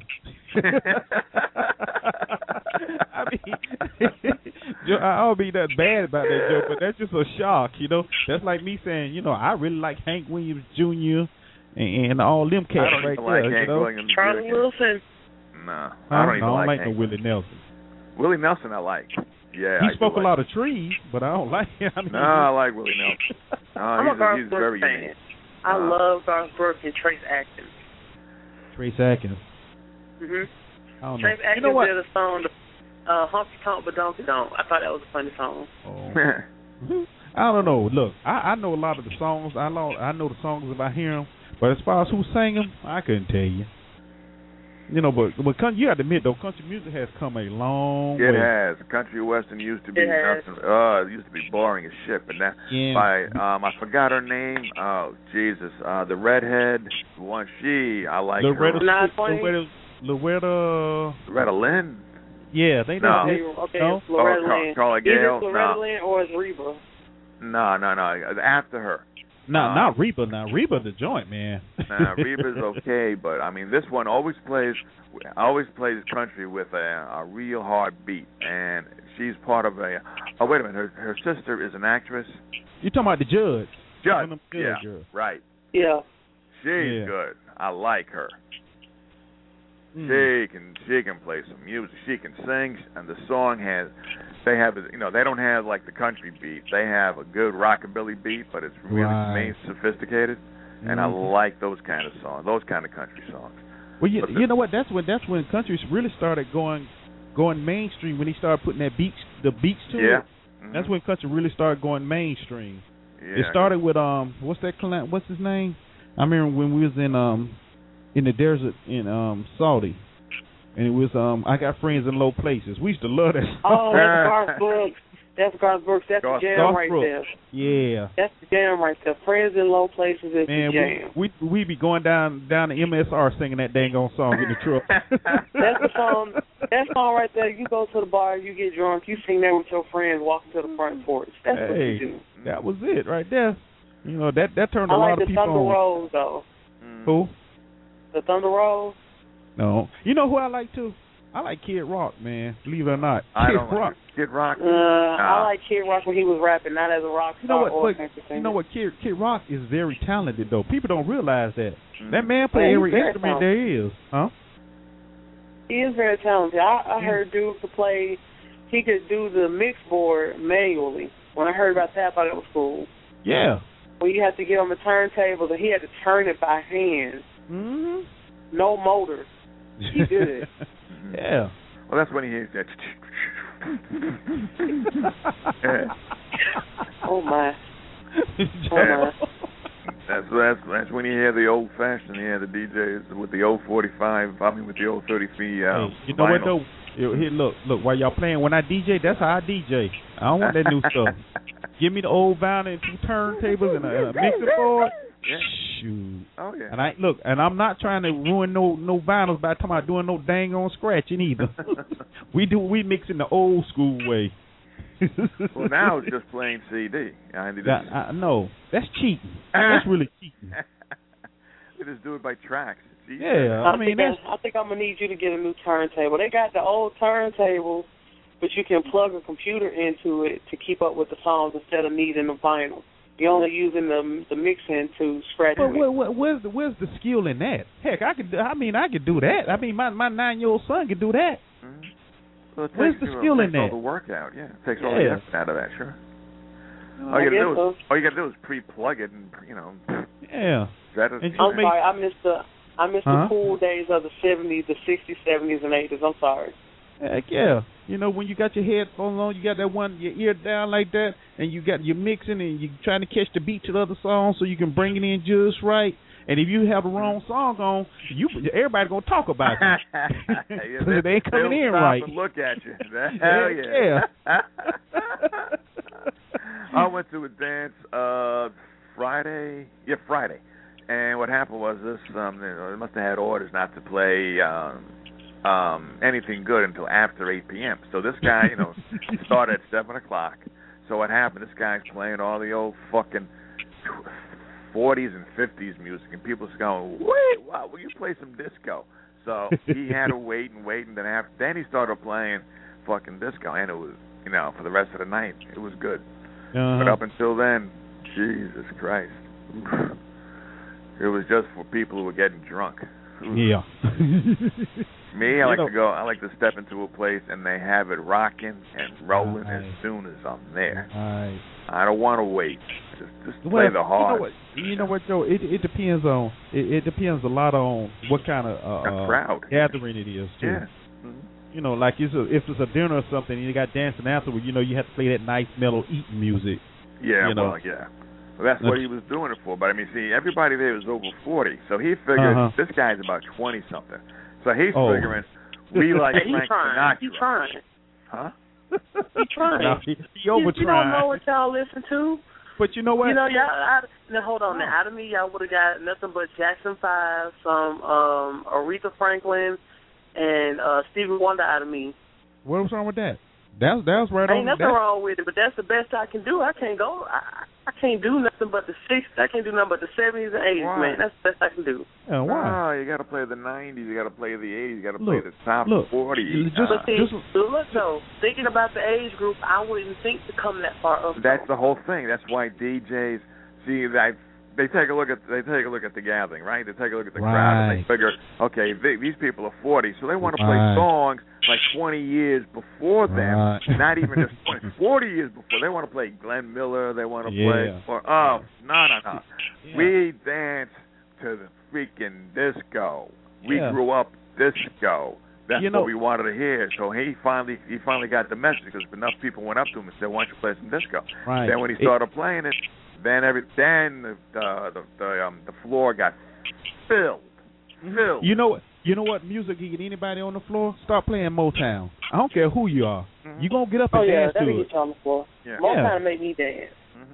I mean, Joe, I don't be that bad about that joke, but that's just a shock, you know. That's like me saying, you know, I really like Hank Williams Junior and, and all them I cats don't right even there, like you Hank know. Williams. Charlie Junior Wilson. No, I I don't don't, even I don't like, like Hank. no Willie Nelson. Willie Nelson, I like. Yeah, He I do spoke a like lot of trees, but I don't like him. I mean, No, I like Willie Nelson. No, I'm he's, a Garth he's Brooks very fan. unique. I Uh, love Garth Brooks and Trace Atkins. Trace Atkins. Mhm. I don't know. Trace Atkins You know what? did a song, uh, Honky Tonk But Donkey Donk. I thought that was a funny song. Oh. I don't know. Look, I, I know a lot of the songs. I know I know the songs if I hear them. But as far as who sang them, I couldn't tell you. You know, but but country, you have to admit though, country music has come a long It way. has. Country western used to be It has. nothing. Uh, it used to be boring as shit. But now, Yeah. by um, I forgot her name. Oh Jesus, uh, the redhead, the one she I like her. Loretta, Nah, Loretta, Loretta. Loretta Lynn. Yeah, they No. they, Okay, no? it's Loretta Oh, Car- Lynn. Carla Is Gale? it Loretta No. Lynn or is Reba? No, no, no. After her. No, Uh, not Reba. Now Reba, the joint man. Nah, Reba's okay, but I mean, this one always plays, always plays country with a, a real hard beat, and she's part of a. Oh wait a minute, her her sister is an actress. You talking about the judge? Judge, One of them judge yeah, girls. right. Yeah. She's Yeah. good. I like her. Mm. She can she can play some music. She can sing, and the song has. They have, you know, they don't have like the country beat. They have a good rockabilly beat, but it's really Right. main sophisticated, and I Mhm. like those kind of songs, those kind of country songs. Well, you, But the- you know what? That's when that's when country really started going going mainstream. When he started putting that beats the beats to Yeah. it. Mhm. That's when country really started going mainstream. Yeah. It started with um, what's that? clan- What's his name? I remember when we was in um, in the desert in um Saudi, and it was um, I got friends in low places. We used to love that song. Oh, that's Garth Brooks. That's Garth Brooks. That's Garth- the jam Garth right Brooks. there. Yeah. That's the jam right there. Friends in Low Places is Man, the jam. we we we be going down down to M S R singing that dang on song in the truck. That's the song. That song right there. You go to the bar, you get drunk, you sing that with your friends, walking to the front porch. That's what Hey, you do. that was it right there. You know that that turned I a like lot the of people Thunder on. Rolls though. Mm. Who? The Thunder Rolls. No. You know who I like too? I like Kid Rock, man. Believe it or not, I Kid don't Rock. like Kid Rock. Uh, I like Kid Rock when he was rapping, not as a rock You know star what? or a Look, country you singer. know what? Kid Kid Rock is very talented though. People don't realize that. Mm. That man play Yeah, he's every very instrument talented. there is, huh? He is very talented. I, I heard dude could play. He could do the mix board manually. When I heard about that, I thought it was cool. Yeah. When you had to get on the turntables and he had to turn it by hand, Mhm. no motor. He good. Yeah. Well, that's when he hears that. Yeah. Oh my. Yeah. That's that's that's when you hear the old fashioned, you hear the D Js with the old forty-five, I mean with the old thirty feet. Uh, Hey, you know what vinyl. though? Yo, here, look, look. While y'all playing, when I D J, that's how I D J. I don't want that new stuff. Give me the old vinyl and two turntables and a, and a mixer board. Yeah. Shoot. Oh yeah. And I look, and I'm not trying to ruin no no vinyls by the time I'm doing no dang on scratching either. we do we mix in the old school way. Well, now it's just plain C D. I mean, That, I, no, that's cheating. That's really cheating. they just do it by tracks. It's easy. Yeah, I, I mean think that's I, I think I'm gonna need you to get a new turntable. They got the old turntable, but you can plug a computer into it to keep up with the songs instead of needing the vinyl. You're only using the the mixing to scratch But it. where, where, where's the where's the skill in that? Heck, I could. I mean, I could do that. I mean, my my nine year old son could do that. Mm-hmm. Well, it Where's takes, the you know, skill it in takes all that? the work out. Yeah, it takes all the Yeah. effort out of that. Sure. All I you gotta guess do is so. all you gotta do is pre-plug it, and you know, Yeah. that is. And just I'm make- sorry, I missed the I missed Huh? the cool days of the seventies, the sixties, seventies, and eighties. I'm sorry. Heck yeah. You know, when you got your headphones on, you got that one, your ear down like that, and you got your mixing, and you're trying to catch the beat to the other song so you can bring it in just right. And if you have the wrong song on, you everybody gonna talk about it. Yeah, 'Cause it ain't coming they'll in stop right. and look at you. Hell Yeah, yeah. I went to a dance uh Friday. Yeah, Friday. And what happened was this: um, you know, they must have had orders not to play um, um, anything good until after eight p.m. So this guy, you know, started at seven o'clock. So what happened? This guy's playing all the old fucking forties and fifties music, and people's going, "Wait, wow, will you play some disco?" So he had to wait and wait, and then after, then he started playing fucking disco, and it was, you know, for the rest of the night, it was good. Uh-huh. But up until then, Jesus Christ, it was just for people who were getting drunk. Yeah. Me, I You like know- to go. I like to step into a place and they have it rocking and rolling Right. as soon as I'm there. Right. I don't want to wait. Just, just Well, play the You hard. know what, you know what Joe? It it depends on it, it depends a lot on what kind of uh, A uh, crowd. gathering it is too. Yeah. Mhm. You know, like it's a, if it's a dinner or something, and you got dancing afterward. You know, you have to play that nice mellow eating music. Yeah, You know. well, yeah. Well, that's what he was doing it for. But I mean, see, everybody there was over forty, so he figured Uh-huh. this guy's about twenty something. So he's Oh. figuring we like Hey, he Frank trying. Sinatra. He trying. Huh? He trying. No, he, he You, over you don't know trying. what y'all listen to. But you know what? You know, y'all. I, now hold on. Now, out of me, y'all would have got nothing but Jackson Five, some um, Aretha Franklin, and uh, Stevie Wonder out of me. What was wrong with that? That was, that was right Ain't on. nothing that. wrong with it, but that's the best I can do. I can't go. I, I can't do nothing but the sixties. I can't do nothing but the seventies and eighties, Why? man. That's the best I can do. Yeah, why? No, you got to play the nineties. You got to play the eighties. You got to play Look, the top look, forty. just- Uh, But see, Just- look though, thinking about the age group, I wouldn't think to come that far up. That's though. the whole thing. That's why D Js see that they take a look at they take a look at the gathering, right? They take a look at the crowd and they Right. figure, okay, they, these people are forty, so they want to play Right. songs like twenty years before them, Right. not even just twenty, forty years before. They want to play Glenn Miller. They want to Yeah. play or oh no no no, Yeah. we dance to the freaking disco. We Yeah. grew up disco. That's You know- what we wanted to hear. So he finally he finally got the message because enough people went up to him and said, "Why don't you play some disco?" Right. Then when he It- started playing it, then every then the the the, the, um, the floor got filled, filled. You know what? You know what? Music can get anybody on the floor. Start playing Motown. I don't care who you are. Mhm. You gonna get up Oh and yeah, dance that'll to get you on the floor. Yeah. Most Yeah. time make me dance.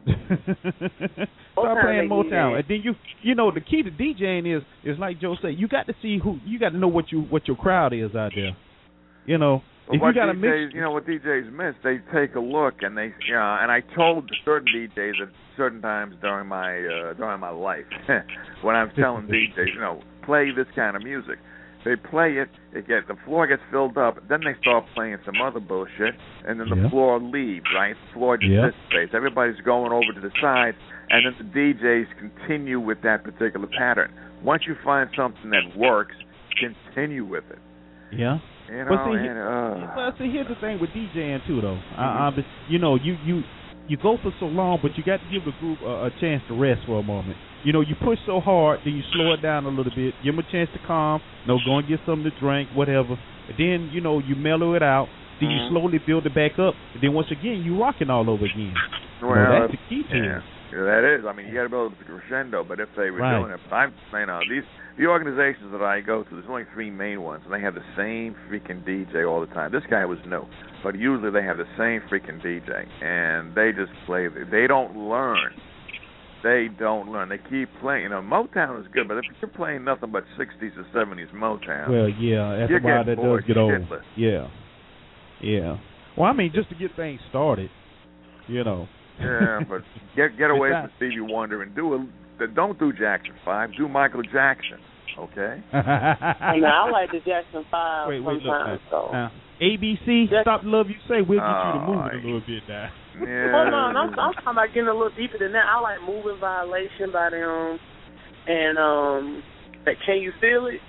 Mhm. Start Motown playing make me Motown, dance. and then you, you know, the key to DJing is, is like Joe said, you got to see who, you got to know what you, what your crowd is out there. You know, But if what you got a D Js, mix, you know what D Js miss, they take a look and they, you know, and I told certain D Js at certain times during my uh, during my life when I'm telling D Js, you know, play this kind of music. They play it, it get the floor gets filled up, then they start playing some other bullshit, and then the Yeah. floor leaves, right? The floor just Yeah. dissipates. Everybody's going over to the sides, and then the D Js continue with that particular pattern. Once you find something that works, continue with it. yeah. You know, But see, and, uh, Well, see, here's the thing with DJing too, though. I, I, you know, you you you go for so long, but you got to give the group a, a chance to rest for a moment. You know, you push so hard, then you slow it down a little bit, give them a chance to calm. You know, go and get something to drink, whatever. And then, you know, you mellow it out. Then Mhm. you slowly build it back up. And then once again, you rocking all over again. You well, know, that's the key to yeah. it. Yeah, that is. I mean, you got to build a crescendo. But if they were Right. doing it, I'm saying, uh, these the organizations that I go to, there's only three main ones, and they have the same freaking D J all the time. This guy was new, but usually they have the same freaking D J, and they just play. They don't learn. They don't learn. They keep playing. You know, Motown is good, but if you're playing nothing but sixties or seventies Motown, Well, yeah, after You're a while getting that does bored get old. shitless. Yeah, yeah. Well, I mean, just to get things started, you know. yeah, but get get away Besides- from Stevie Wonder and do a. Don't do Jackson Five. Do Michael Jackson. Okay. I mean, I like the Jackson Five Wait, wait, look, sometimes. now, So. now, A B C, Yeah. Stop the Love You Say, we'll get you to Oh, move it a little bit now. Yeah. Hold on, I'm, I'm talking about getting a little deeper than that. I like Moving Violation by them, and um, that Can You Feel It?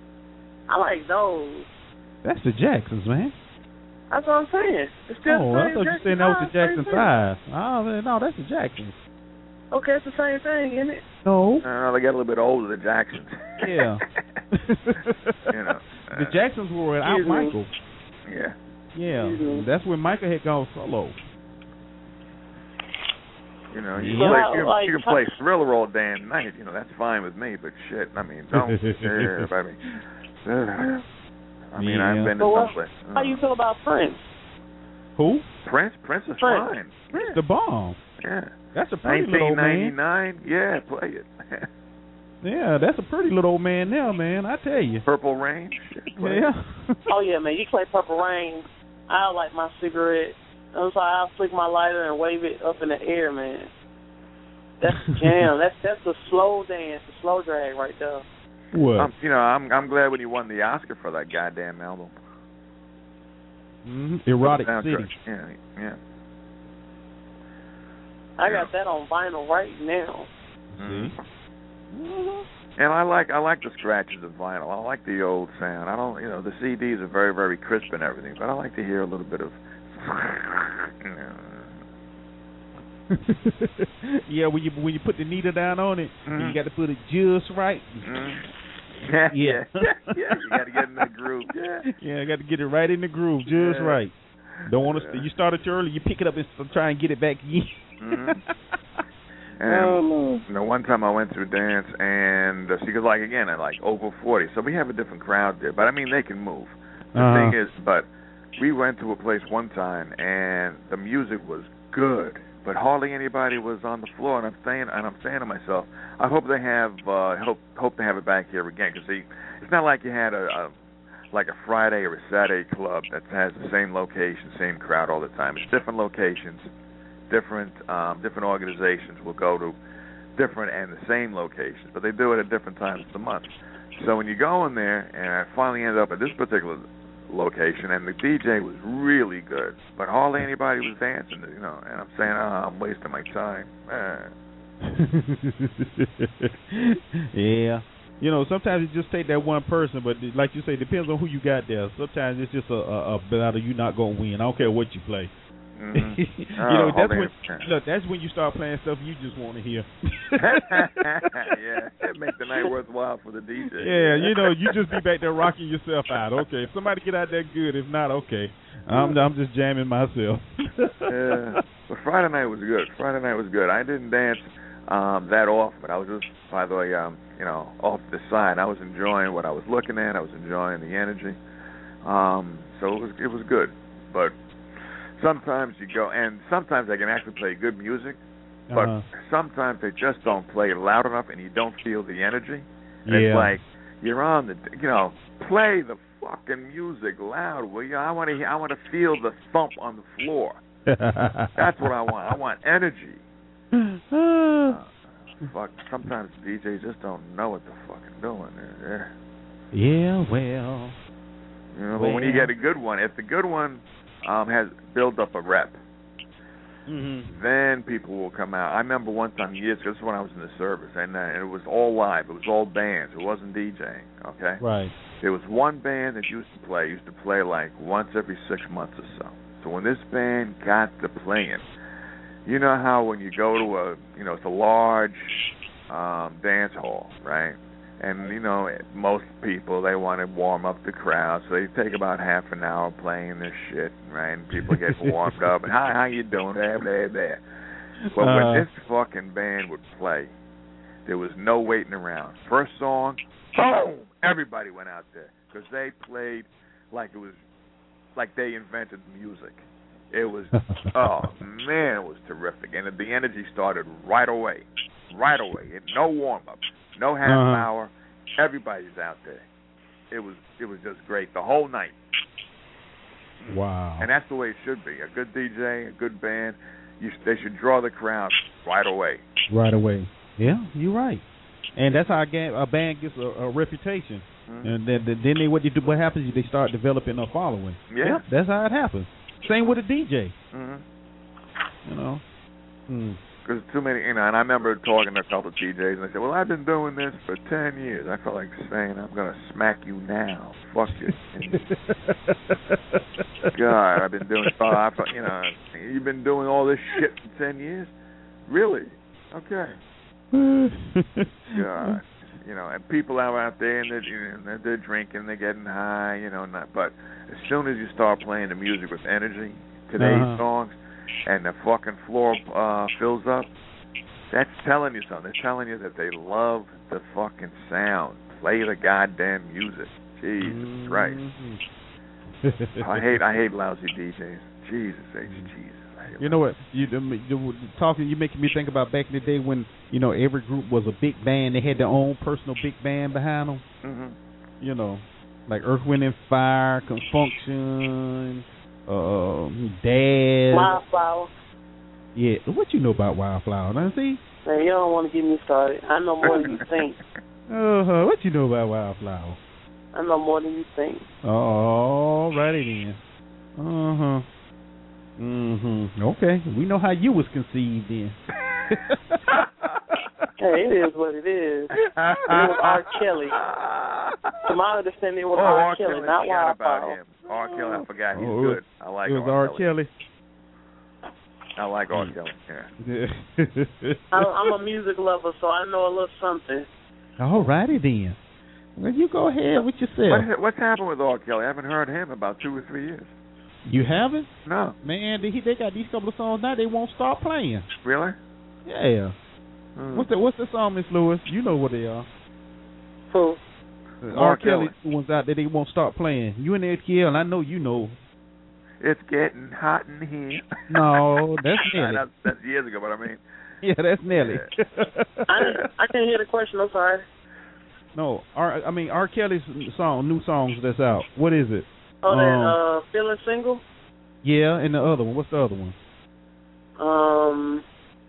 I like those. That's the Jacksons, man. That's what I'm saying. It's still Oh, the I same thought you Jackson said that was the Five, same Jackson thing. Five. Oh, man, no, that's the Jacksons. Okay, it's the same thing, isn't it? No. Uh, they got a little bit older, the Jacksons. Yeah. You know, the uh, Jacksons were without Excuse me. Michael. Yeah. Yeah, Mhm. that's when Michael had gone solo. You know, you, Yeah. play, you, can- Like- you can play Thriller all damn night. You know, that's fine with me. But shit, I mean, don't. yeah, I mean, uh, I mean, Yeah. I've been But to what- someplace. How you feel about Prince? Who? Prince? Prince is Prince. fine. Prince the Bomb. Yeah. That's a pretty little old nineteen man. ninety-nine. Yeah, play it. Yeah, that's a pretty little old man now, man. I tell you. Purple Rain. Shit, play Yeah. it. Oh yeah, man. You play Purple Rain. I light my cigarette. I'm sorry, I'll flick my lighter and wave it up in the air, man. That's the jam. that's that's a slow dance, a slow drag right there. What? Um, you know, I'm I'm glad when he won the Oscar for that goddamn album. Mhm. Erotic Soundtrack. City. Yeah, yeah. I got that on vinyl right now. Mhm. Mhm. And I like I like the scratches of vinyl. I like the old sound. I don't, you know, the C Ds are very very crisp and everything, but I like to hear a little bit of. You know. Yeah, when you when you put the needle down on it, Mhm. you got to put it just right. Mhm. Yeah, Yeah. yeah, yeah. You got to get in the groove. Yeah, Yeah, got to get it right in the groove, just Yeah. right. Don't want to. Yeah. You started too early. You pick it up and s- try and get it back again. Mhm. And Oh, Lord. you know, one time I went to a dance, and uh, she goes like again at like over forty, so we have a different crowd there. But I mean, they can move. The Uh-huh. thing is, but we went to a place one time, and the music was good, but hardly anybody was on the floor. And I'm saying, and I'm saying to myself, I hope they have, uh, hope hope they have it back here again, because see, it's not like you had a, a like a Friday or a Saturday club that has the same location, same crowd all the time. It's different locations, different um, different organizations will go to different and the same locations, but they do it at different times of the month. So when you go in there, and I finally ended up at this particular location, and the D J was really good, but hardly anybody was dancing, you know, and I'm saying, oh, I'm wasting my time. Eh. Yeah. You know, sometimes you just take that one person, but like you say, it depends on who you got there. Sometimes it's just a, a, a battle you're not going to win. I don't care what you play. Mm-hmm. you oh, know, that's when, look, that's when you start playing stuff you just want to hear. Yeah, it makes the night worthwhile for the D J. Yeah, you know, you just be back there rocking yourself out. Okay, if somebody get out there good. If not, okay, I'm I'm just jamming myself. Yeah, but Friday night was good. Friday night was good. I didn't dance um, that often, but I was just, by the way, um, you know, off the side. I was enjoying what I was looking at. I was enjoying the energy. Um, so it was it was good, but. Sometimes you go, and sometimes they can actually play good music, but uh-huh. sometimes they just don't play it loud enough, and you don't feel the energy. And yeah. It's like you're on the, you know, play the fucking music loud, will you? I want to, I want to feel the thump on the floor. That's what I want. I want energy. uh, fuck. Sometimes D Js just don't know what they're fucking doing. They're, they're, yeah, well. You know, well. But when you get a good one, if the good one Um, has built up a rep. Mm-hmm. Then people will come out. I remember one time years ago, this is when I was in the service, and, uh, and it was all live. It was all bands. It wasn't DJing, okay? Right. There was one band that used to play, used to play like once every six months or so. So when this band got to playing, you know how when you go to a, you know, it's a large um, dance hall, right? And, you know, most people, they want to warm up the crowd, so they take about half an hour playing this shit, right? And people get warmed up, and, hi, how you doing? Blah, blah, blah. But uh, when this fucking band would play, there was no waiting around. First song, boom! Everybody went out there, because they played like it was, like they invented music. It was, oh, man, it was terrific. And the energy started right away, right away. No warm-up. No half uh-huh. hour. Everybody's out there. It was it was just great the whole night. Wow. And that's the way it should be. A good D J, a good band, you, they should draw the crowd right away. Right away. Yeah, you're right. And that's how a, game, a band gets a, a reputation. Mm-hmm. And then then they what they do, what happens is they start developing a following. Yeah. yeah. That's how it happens. Same with a D J. Mm-hmm. You know. Hmm. Because too many, you know, and I remember talking to a couple of D Js, and they said, well, I've been doing this for ten years. I felt like saying, I'm going to smack you now. Fuck you. God, I've been doing, oh, I, you know, you've been doing all this shit for ten years? Really? Okay. God. You know, and people are out there, and they're, you know, they're drinking, they're getting high, you know, not, but as soon as you start playing the music with energy, today's uh-huh. songs, and the fucking floor uh, fills up, that's telling you something. They're telling you that they love the fucking sound. Play the goddamn music. Jesus mm-hmm. Christ. I hate I hate lousy D Js. Jesus H. Jesus. You know what? You, you talking. You making me think about back in the day when you know every group was a big band. They had their own personal big band behind them. Mm-hmm. You know, like Earth, Wind and Fire, Confunction. Uh, Dad. Wildflower. Yeah, what you know about Wildflower? Now see? Man, you don't want to get me started. I know more than you think. Uh huh. What you know about Wildflower? I know more than you think. All righty then. Uh huh. Mm-hmm. Okay. We know how you was conceived then. Hey, it is what it is. It was R. Kelly. To my understanding, it was oh, R. R. Kelly, Kelly, not Wildflower. R. Kelly, I forgot. He's oh, good. I like it was R. R. Kelly. I like R. Kelly, yeah. I'm a music lover, so I know a little something. All righty then. Well, you go ahead with yourself. What, what's happened with R. Kelly? I haven't heard him about two or three years. You haven't? No. Man, they, they got these couple of songs now. They won't stop playing. Really? Yeah. Hmm. What's the What's the song, Miss Lewis? You know what they are. Who? Uh, R. Kelly ones out there. They won't stop playing. You and Ed Kiel, and I know you know. It's getting hot in here. No, that's Nelly. that's, that's years ago, but I mean. Yeah, that's Nelly. Yeah. I didn't, I can't hear the question. I'm sorry. No, R. I mean R. Kelly's song, new songs that's out. What is it? Oh, um, that uh, Feeling Single. Yeah, and the other one. What's the other one? Um,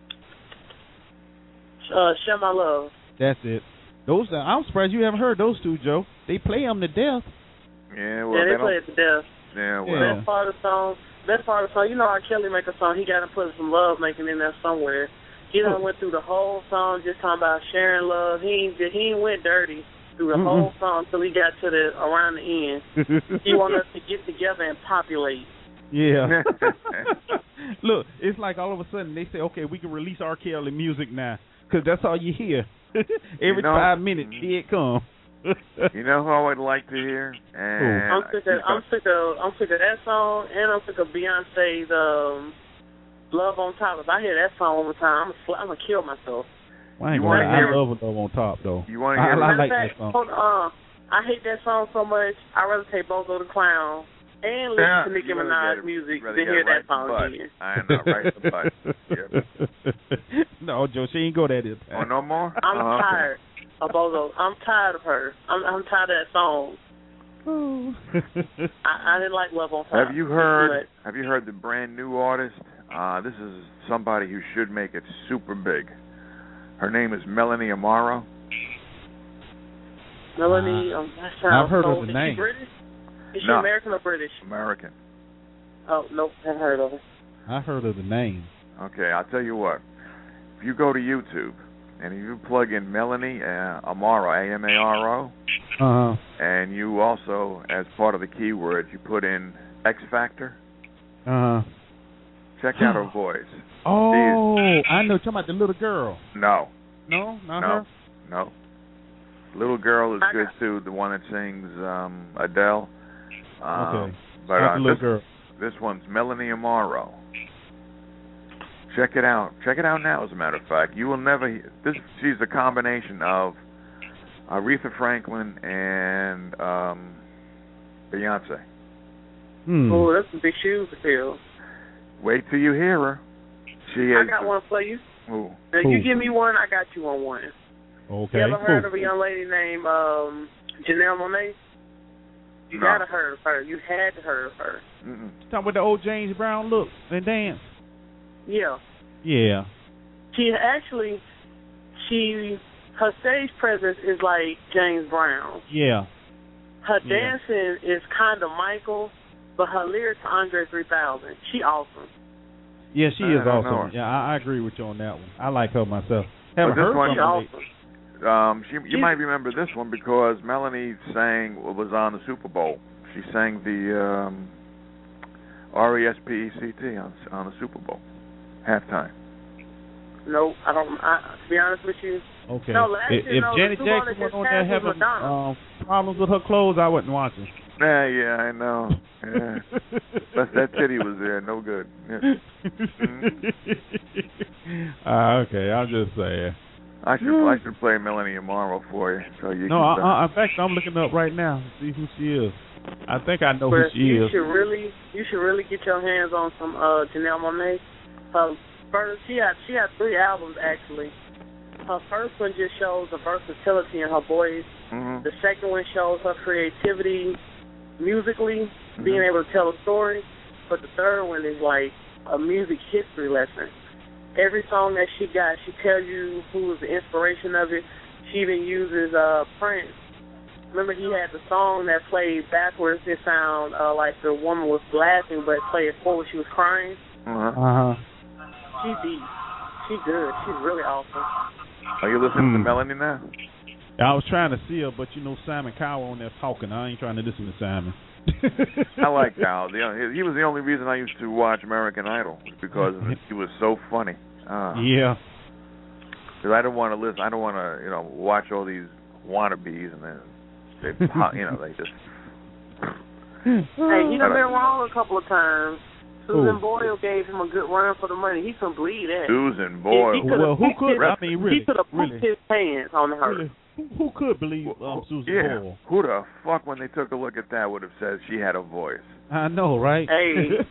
uh, Share My Love. That's it. Those. Uh, I'm surprised you haven't heard those two, Joe. They play them to death. Yeah, well, yeah, they, they play it to death. Yeah, well. Yeah. Best part of the song. Best part of the song. You know, R. Kelly make a song. He got to put some love making in there somewhere. He done went through the whole song just talking about sharing love. He ain't he ain't went dirty through the mm-hmm. whole song till he got to the around the end. He wanted us to get together and populate. Yeah. Look, it's like all of a sudden they say, okay, we can release R. Kelly music now, because that's all you hear. Every you know, five minutes, here it come. You know who I would like to hear? And I'm sick of I'm sick of I'm sick of that song, and I'm sick of Beyonce's um, Love on Top. If I hear that song one more time, I'm gonna, I'm gonna kill myself. Well, I ain't gonna I love Love on Top though. You want to hear? I, I, I like fact, that song. Hold on, uh, I hate that song so much. I'd rather take Bozo the Clown and listen yeah, to Nicki Minaj music than hear that right song again. I know, right the butt. Yep. No, Joe, she ain't go that this time. Oh, no more? I'm oh, tired okay. of Bozo. I'm tired of her. I'm, I'm tired of that song. I, I didn't like Love on Top. Have you heard? Have you heard the brand new artist? Uh, this is somebody who should make it super big. Her name is Melanie Amaro. Melanie, uh, um, that sounds I've heard so, of the is name. She British? Is she no. American or British? American. Oh nope, haven't heard of her. I heard of the name. Okay, I'll tell you what. If you go to YouTube and if you plug in Melanie uh, Amaro, A M A R O, uh-huh. and you also, as part of the keywords, you put in X Factor. Uh-huh. Check out her voice. Oh, She's, I know. You're talking about the little girl. No. No, not no. her? No. Little girl is I good, got, too, the one that sings um, Adele. Um, okay. But uh, uh, little this, girl. this one's Melanie Amaro. Check it out. Check it out now, as a matter of fact. You will never hear this. She's a combination of Aretha Franklin and um, Beyonce. Hmm. Oh, that's some big shoes to fill. Wait till you hear her. She is. I got one for you. Ooh. Now, Ooh. you give me one, I got you on one. Okay. You ever heard Ooh. of a young lady named um, Janelle Monáe? You No. gotta heard of her. You had to heard of her. Mm-mm. Talking about the old James Brown look and dance. Yeah. Yeah. She actually, she, her stage presence is like James Brown. Yeah. Her Yeah. dancing is kind of Michael, but her lyrics are Andre three thousand. She awesome. Yeah, she I is don't know awesome. her. Yeah, I, I agree with you on that one. I like her myself. Haven't this heard one- from She her. awesome. Um, she, you She's- might remember this one because Melanie sang was on the Super Bowl. She sang the um, R E S P E C T on on the Super Bowl halftime. Nope, I don't. I, to be honest with you, Okay. No, last if year, if no, the Janet Super Bowl Jackson that was just on there passed was having Madonna. um, problems with her clothes, I wasn't watching. Yeah, yeah, I know. Yeah. But that titty was there, no good. Yeah. uh, okay, I'm just saying. I should I should play Melanie Amaro for you, so you No, can. I, I, in fact, I'm looking up right now to see who she is. I think I know but who she you is. should really, you should really get your hands on some uh, Janelle Monáe. Her first, she had she had three albums actually. Her first one just shows the versatility in her voice. Mm-hmm. The second one shows her creativity musically, Mm-hmm. being able to tell a story. But the third one is like a music history lesson. Every song that she got, she tells you who was the inspiration of it. She even uses uh, Prince. Remember, he had the song that played backwards. It sound uh, like the woman was laughing, but played forward. She was crying. Uh-huh. Uh-huh. She deep. She good. She's really awesome. Are you listening to Hmm. Melanie now? I was trying to see her, but you know Simon Cowell on there talking. I ain't trying to listen to Simon. I like Cal. The, he was the only reason I used to watch American Idol because he was so funny. Uh, Yeah. Because I don't want to listen. I don't want to, you know, watch all these wannabes and then they, you know, they just. Hey, he done been wrong a couple of times. Susan Ooh. Boyle gave him a good run for the money. He couldn't believe that. Susan Boyle. He, he could've Well, who pooped could? his- I mean, really, he could have pooped really, his pants on her. really, who, who could believe um, Susan yeah. Boyle? Who the fuck, when they took a look at that, would have said she had a voice? I know, right? Hey.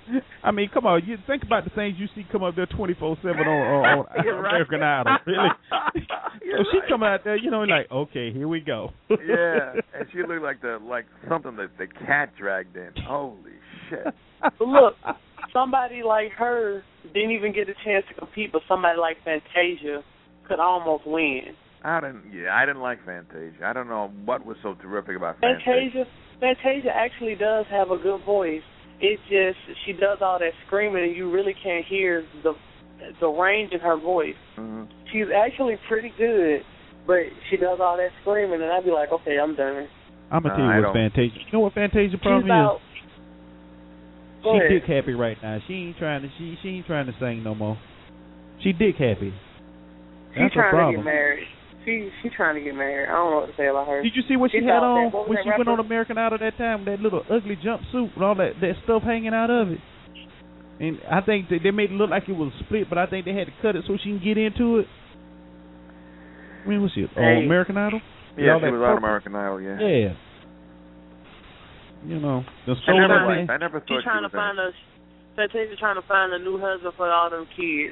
I mean, come on. You think about the things you see come up there twenty-four seven on, on, on American right. Idol. Really? So she right. come out there, you know, like, okay, here we go. Yeah, and she looked like the like something that the cat dragged in. Holy shit! But look, somebody like her didn't even get a chance to compete, but somebody like Fantasia could almost win. I didn't. Yeah, I didn't like Fantasia. I don't know what was so terrific about Fantasia. Fantasia, Fantasia actually does have a good voice. It's just she does all that screaming, and you really can't hear the the range in her voice. Mm-hmm. She's actually pretty good, but she does all that screaming, and I'd be like, okay, I'm done. I'm gonna tell you uh, what Fantasia. You know what Fantasia problem She's about, is? Go she ahead. dick happy right now. She ain't trying to. She she ain't trying to sing no more. She dick happy. That's She's trying her problem. to get married. She she's trying to get married. I don't know what to say about her. Did you see what she She's had out on there. What was when that she went rapper? on American Idol that time? That little ugly jumpsuit with all that, that stuff hanging out of it. And I think they, they made it look like it was split, but I think they had to cut it so she can get into it. When was she? Oh, Hey. American Idol? Yeah, all she that was on purple? American Idol. Yeah. Yeah. You know, the I stolen never man. liked. I never thought She's trying she to was find a Fantasia trying to find a new husband for all them kids.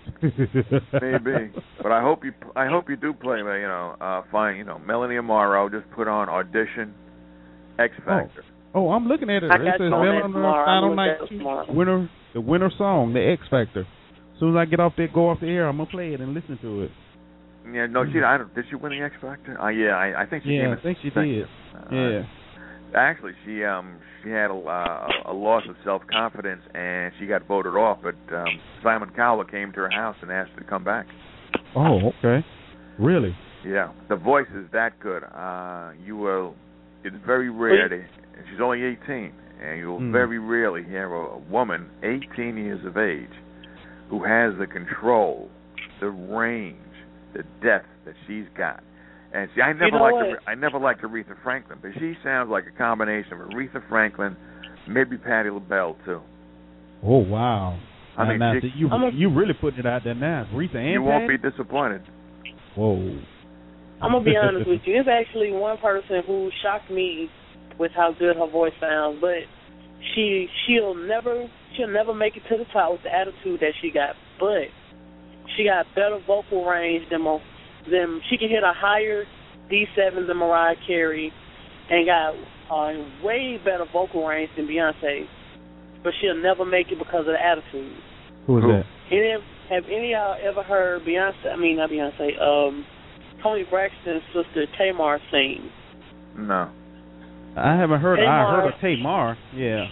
Maybe, but I hope you. I hope you do play. You know, uh, find. You know, Melanie Amaro just put on audition, X Factor. Oh, I'm looking at it. I It got says you on that Melon tomorrow. Final I'm Night gonna look at it tomorrow. winner, the winner song, the X Factor. As soon as I get off there, go off the air, I'm gonna play it and listen to it. Yeah, no, she. I don't. Did she win the X Factor? Uh, yeah, I, I think she. Yeah, came I think she second. did. Uh, Yeah. Actually, she um she had a, uh, a loss of self confidence and she got voted off. But um, Simon Cowell came to her house and asked her to come back. Oh, okay. Really? Yeah, the voice is that good. Uh, you will. It's very rare. To, and she's only eighteen, and you will Mm. very rarely hear a, a woman eighteen years of age who has the control, the range, the depth that she's got. And see, I never You know liked what? Aretha, I never liked Aretha Franklin, but she sounds like a combination of Aretha Franklin, maybe Patti LaBelle too. Oh, wow. I Now, mean, now, she- see, you I'm a- you really putting it out there now. Aretha and You won't be Patty? disappointed. Whoa. I'm gonna be honest with you. There's actually one person who shocked me with how good her voice sounds, but she she'll never she'll never make it to the top with the attitude that she got. But she got better vocal range than most. Than she can hit a higher D seven than Mariah Carey, and got a way better vocal range than Beyonce. But she'll never make it because of the attitude. Who is Who? that? Any, have any of y'all ever heard Beyonce? I mean, not Beyonce. Um, Toni Braxton's sister Tamar sing. No. I haven't heard. I Tamar. heard of Tamar. Yeah.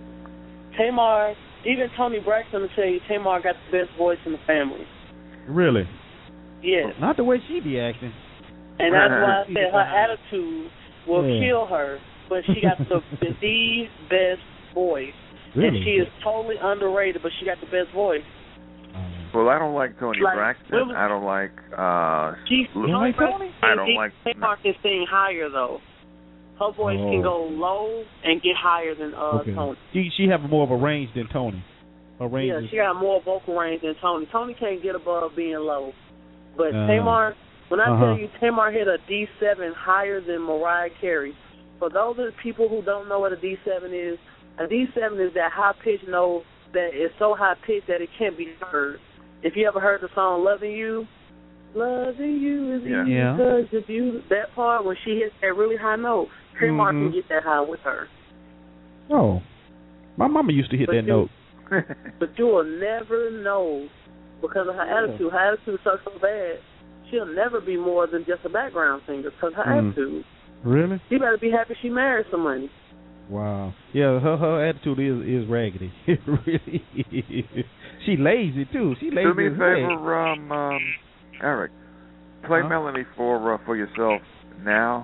Tamar, even Toni Braxton will tell you, Tamar got the best voice in the family. Really? Yes. Not the way she be acting. And that's why I said her attitude will Yeah. kill her. But she got the, the best voice. Really? And she is totally underrated, but she got the best voice. Um, Well, I don't like Toni Like, Braxton. what was- I don't like. Uh, She, You Toni like Braxton Toni? I can don't sing- like- Tamar can sing higher, though. Her voice Oh. can go low and get higher than uh, okay. Toni. She she have more of a range than Tony. Her range Yeah, is. she got more vocal range than Toni. Toni can't get above being low. But Uh, Tamar, when I uh-huh. tell you Tamar hit a D seven higher than Mariah Carey, for those of the people who don't know what a D seven is, a D seven is that high-pitched note that is so high-pitched that it can't be heard. If you ever heard the song Loving You, Loving You is Yeah. easy Yeah. because of you, that part when she hits that really high note, Tamar Mhm. can get that high with her. Oh, my mama used to hit But that you- note. But you will never know because of her attitude. Her attitude sucks so bad, she'll never be more than just a background singer because her Mm. attitude. Really? She better be happy she married somebody. Wow. Yeah, her her attitude is is raggedy. It really is. She lazy too. She lazy Do me a as heck. favor, um, um, Eric. Play Huh? Melanie for uh, for yourself now,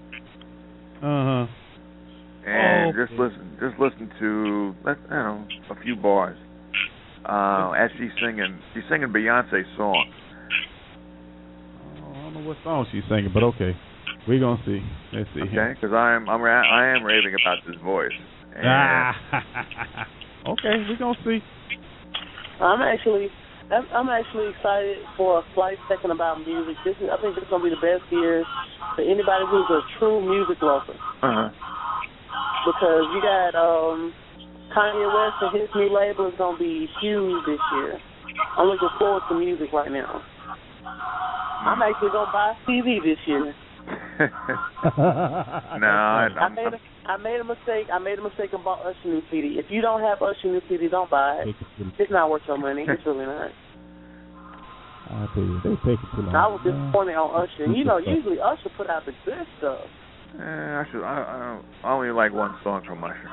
Uh huh. and Oh, just okay. listen. Just listen to let you know a few bars. Uh, as she's singing, she's singing Beyonce's song. Oh, I don't know what song she's singing, but okay, we're gonna see. Let's see. Okay, because I'm I'm ra- I am raving about this voice. And Ah. Okay, we're gonna see. I'm actually, I'm, I'm actually excited for a slight second about music. This is, I think this is gonna be the best year for anybody who's a true music lover uh-huh. because you got um, Kanye West and his new label is going to be huge this year. I'm looking forward to music right now. I'm actually going to buy a C D this year. no, I, I made a, I made a mistake. I made a mistake and bought Usher new C D. If you don't have Usher new C D, don't buy it. It's not worth your money. It's really not. I tell you, they take it too long. I was disappointed on Usher. You know, usually Usher put out the good stuff. Eh, I should. I, I only like one song from Usher.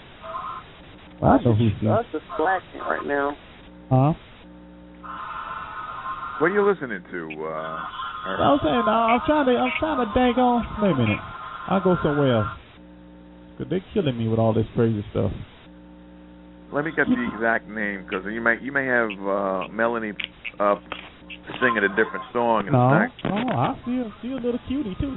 I know who's Usher's slacking right now. Huh? What are you listening to? Uh, I was saying, uh, I'm trying to, I'm trying to dang on. Wait a minute, I'll go somewhere else. Cause they're killing me with all this crazy stuff. Let me get the exact name, because you may, you may have uh, Melanie uh, singing a different song. No, no, I see a, see a little cutie too.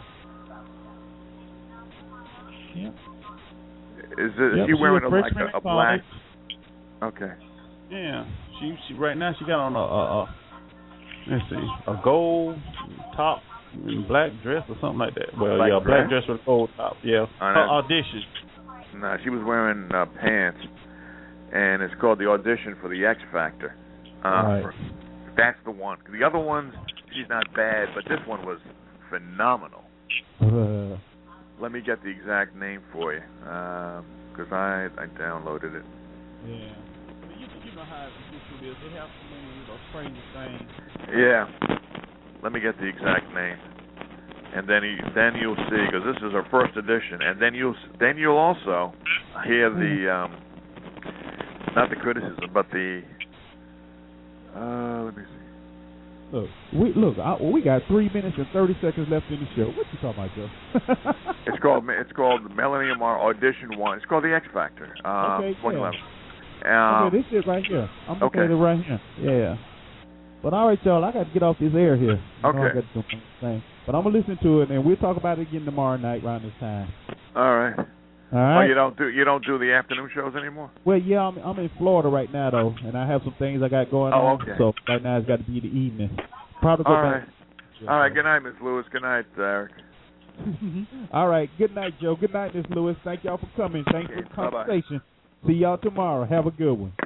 Yeah. Is it? Yep, is she wearing a a, like a, a black? College. Okay. Yeah, she she right now she got on a, a, a let's see a gold top and black dress or something like that. Well, black yeah, dress? black dress with a gold top. Yeah, On her that, audition. No, she was wearing uh, pants, and it's called the audition for the X Factor. Uh, right. for, that's the one. The other ones, she's not bad, but this one was phenomenal. Uh, Let me get the exact name for you, because uh, I I downloaded it. Yeah. You, you know how YouTube is. They have so many, you know, crazy things. Yeah. Let me get the exact name, and then you, then you'll see, because this is our first edition, and then you'll then you'll also hear the um, not the criticism, but the uh, let me see. Look, we look. I, we got three minutes and thirty seconds left in the show. What you talking about, Joe? it's called it's called Melanie Amar Audition One. It's called the X Factor. Uh, okay, twenty eleven. Yeah. Um, okay, this is right here. I'm looking okay. at it right here. Yeah. But all right, y'all, I got to get off this air here. You okay. know, I got to do my thing. But I'm gonna listen to it, and we'll talk about it again tomorrow night around this time. All right. All right. Oh, you don't do you don't do the afternoon shows anymore? Well, yeah, I'm I'm in Florida right now though, and I have some things I got going oh, on. Okay. So right now it's got to be the evening. Probably go All back. right. All right. Good night, Miss Lewis. Good night, Eric. All right. Good night, Joe. Good night, Miss Lewis. Thank y'all for coming. Thanks okay. for the conversation. Bye-bye. See y'all tomorrow. Have a good one.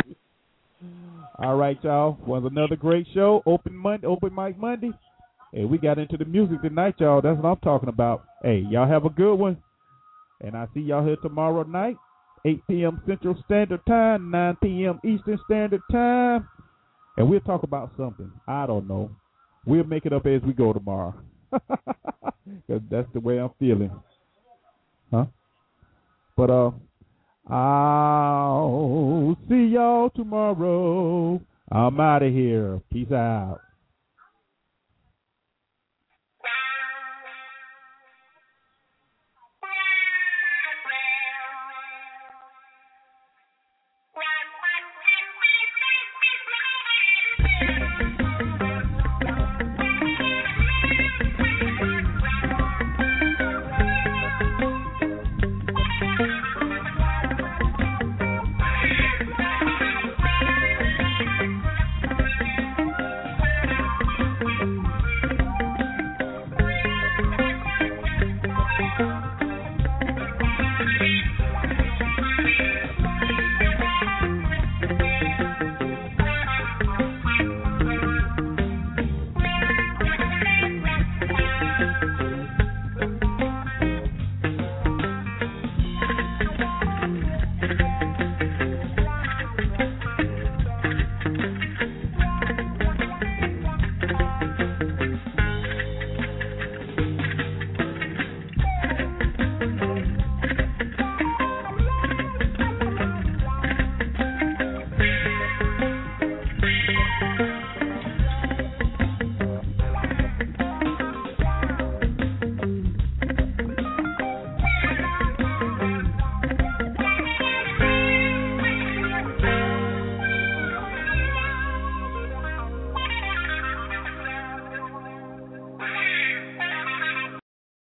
All right, y'all. Was another great show. Open Monday, Open Mic Monday. Hey, we got into the music tonight, y'all. That's what I'm talking about. Hey, y'all have a good one. And I see y'all here tomorrow night, eight p.m. Central Standard Time, nine p.m. Eastern Standard Time. And we'll talk about something. I don't know. We'll make it up as we go tomorrow. Because that's the way I'm feeling. Huh? But, uh, I'll see y'all tomorrow. I'm out of here. Peace out.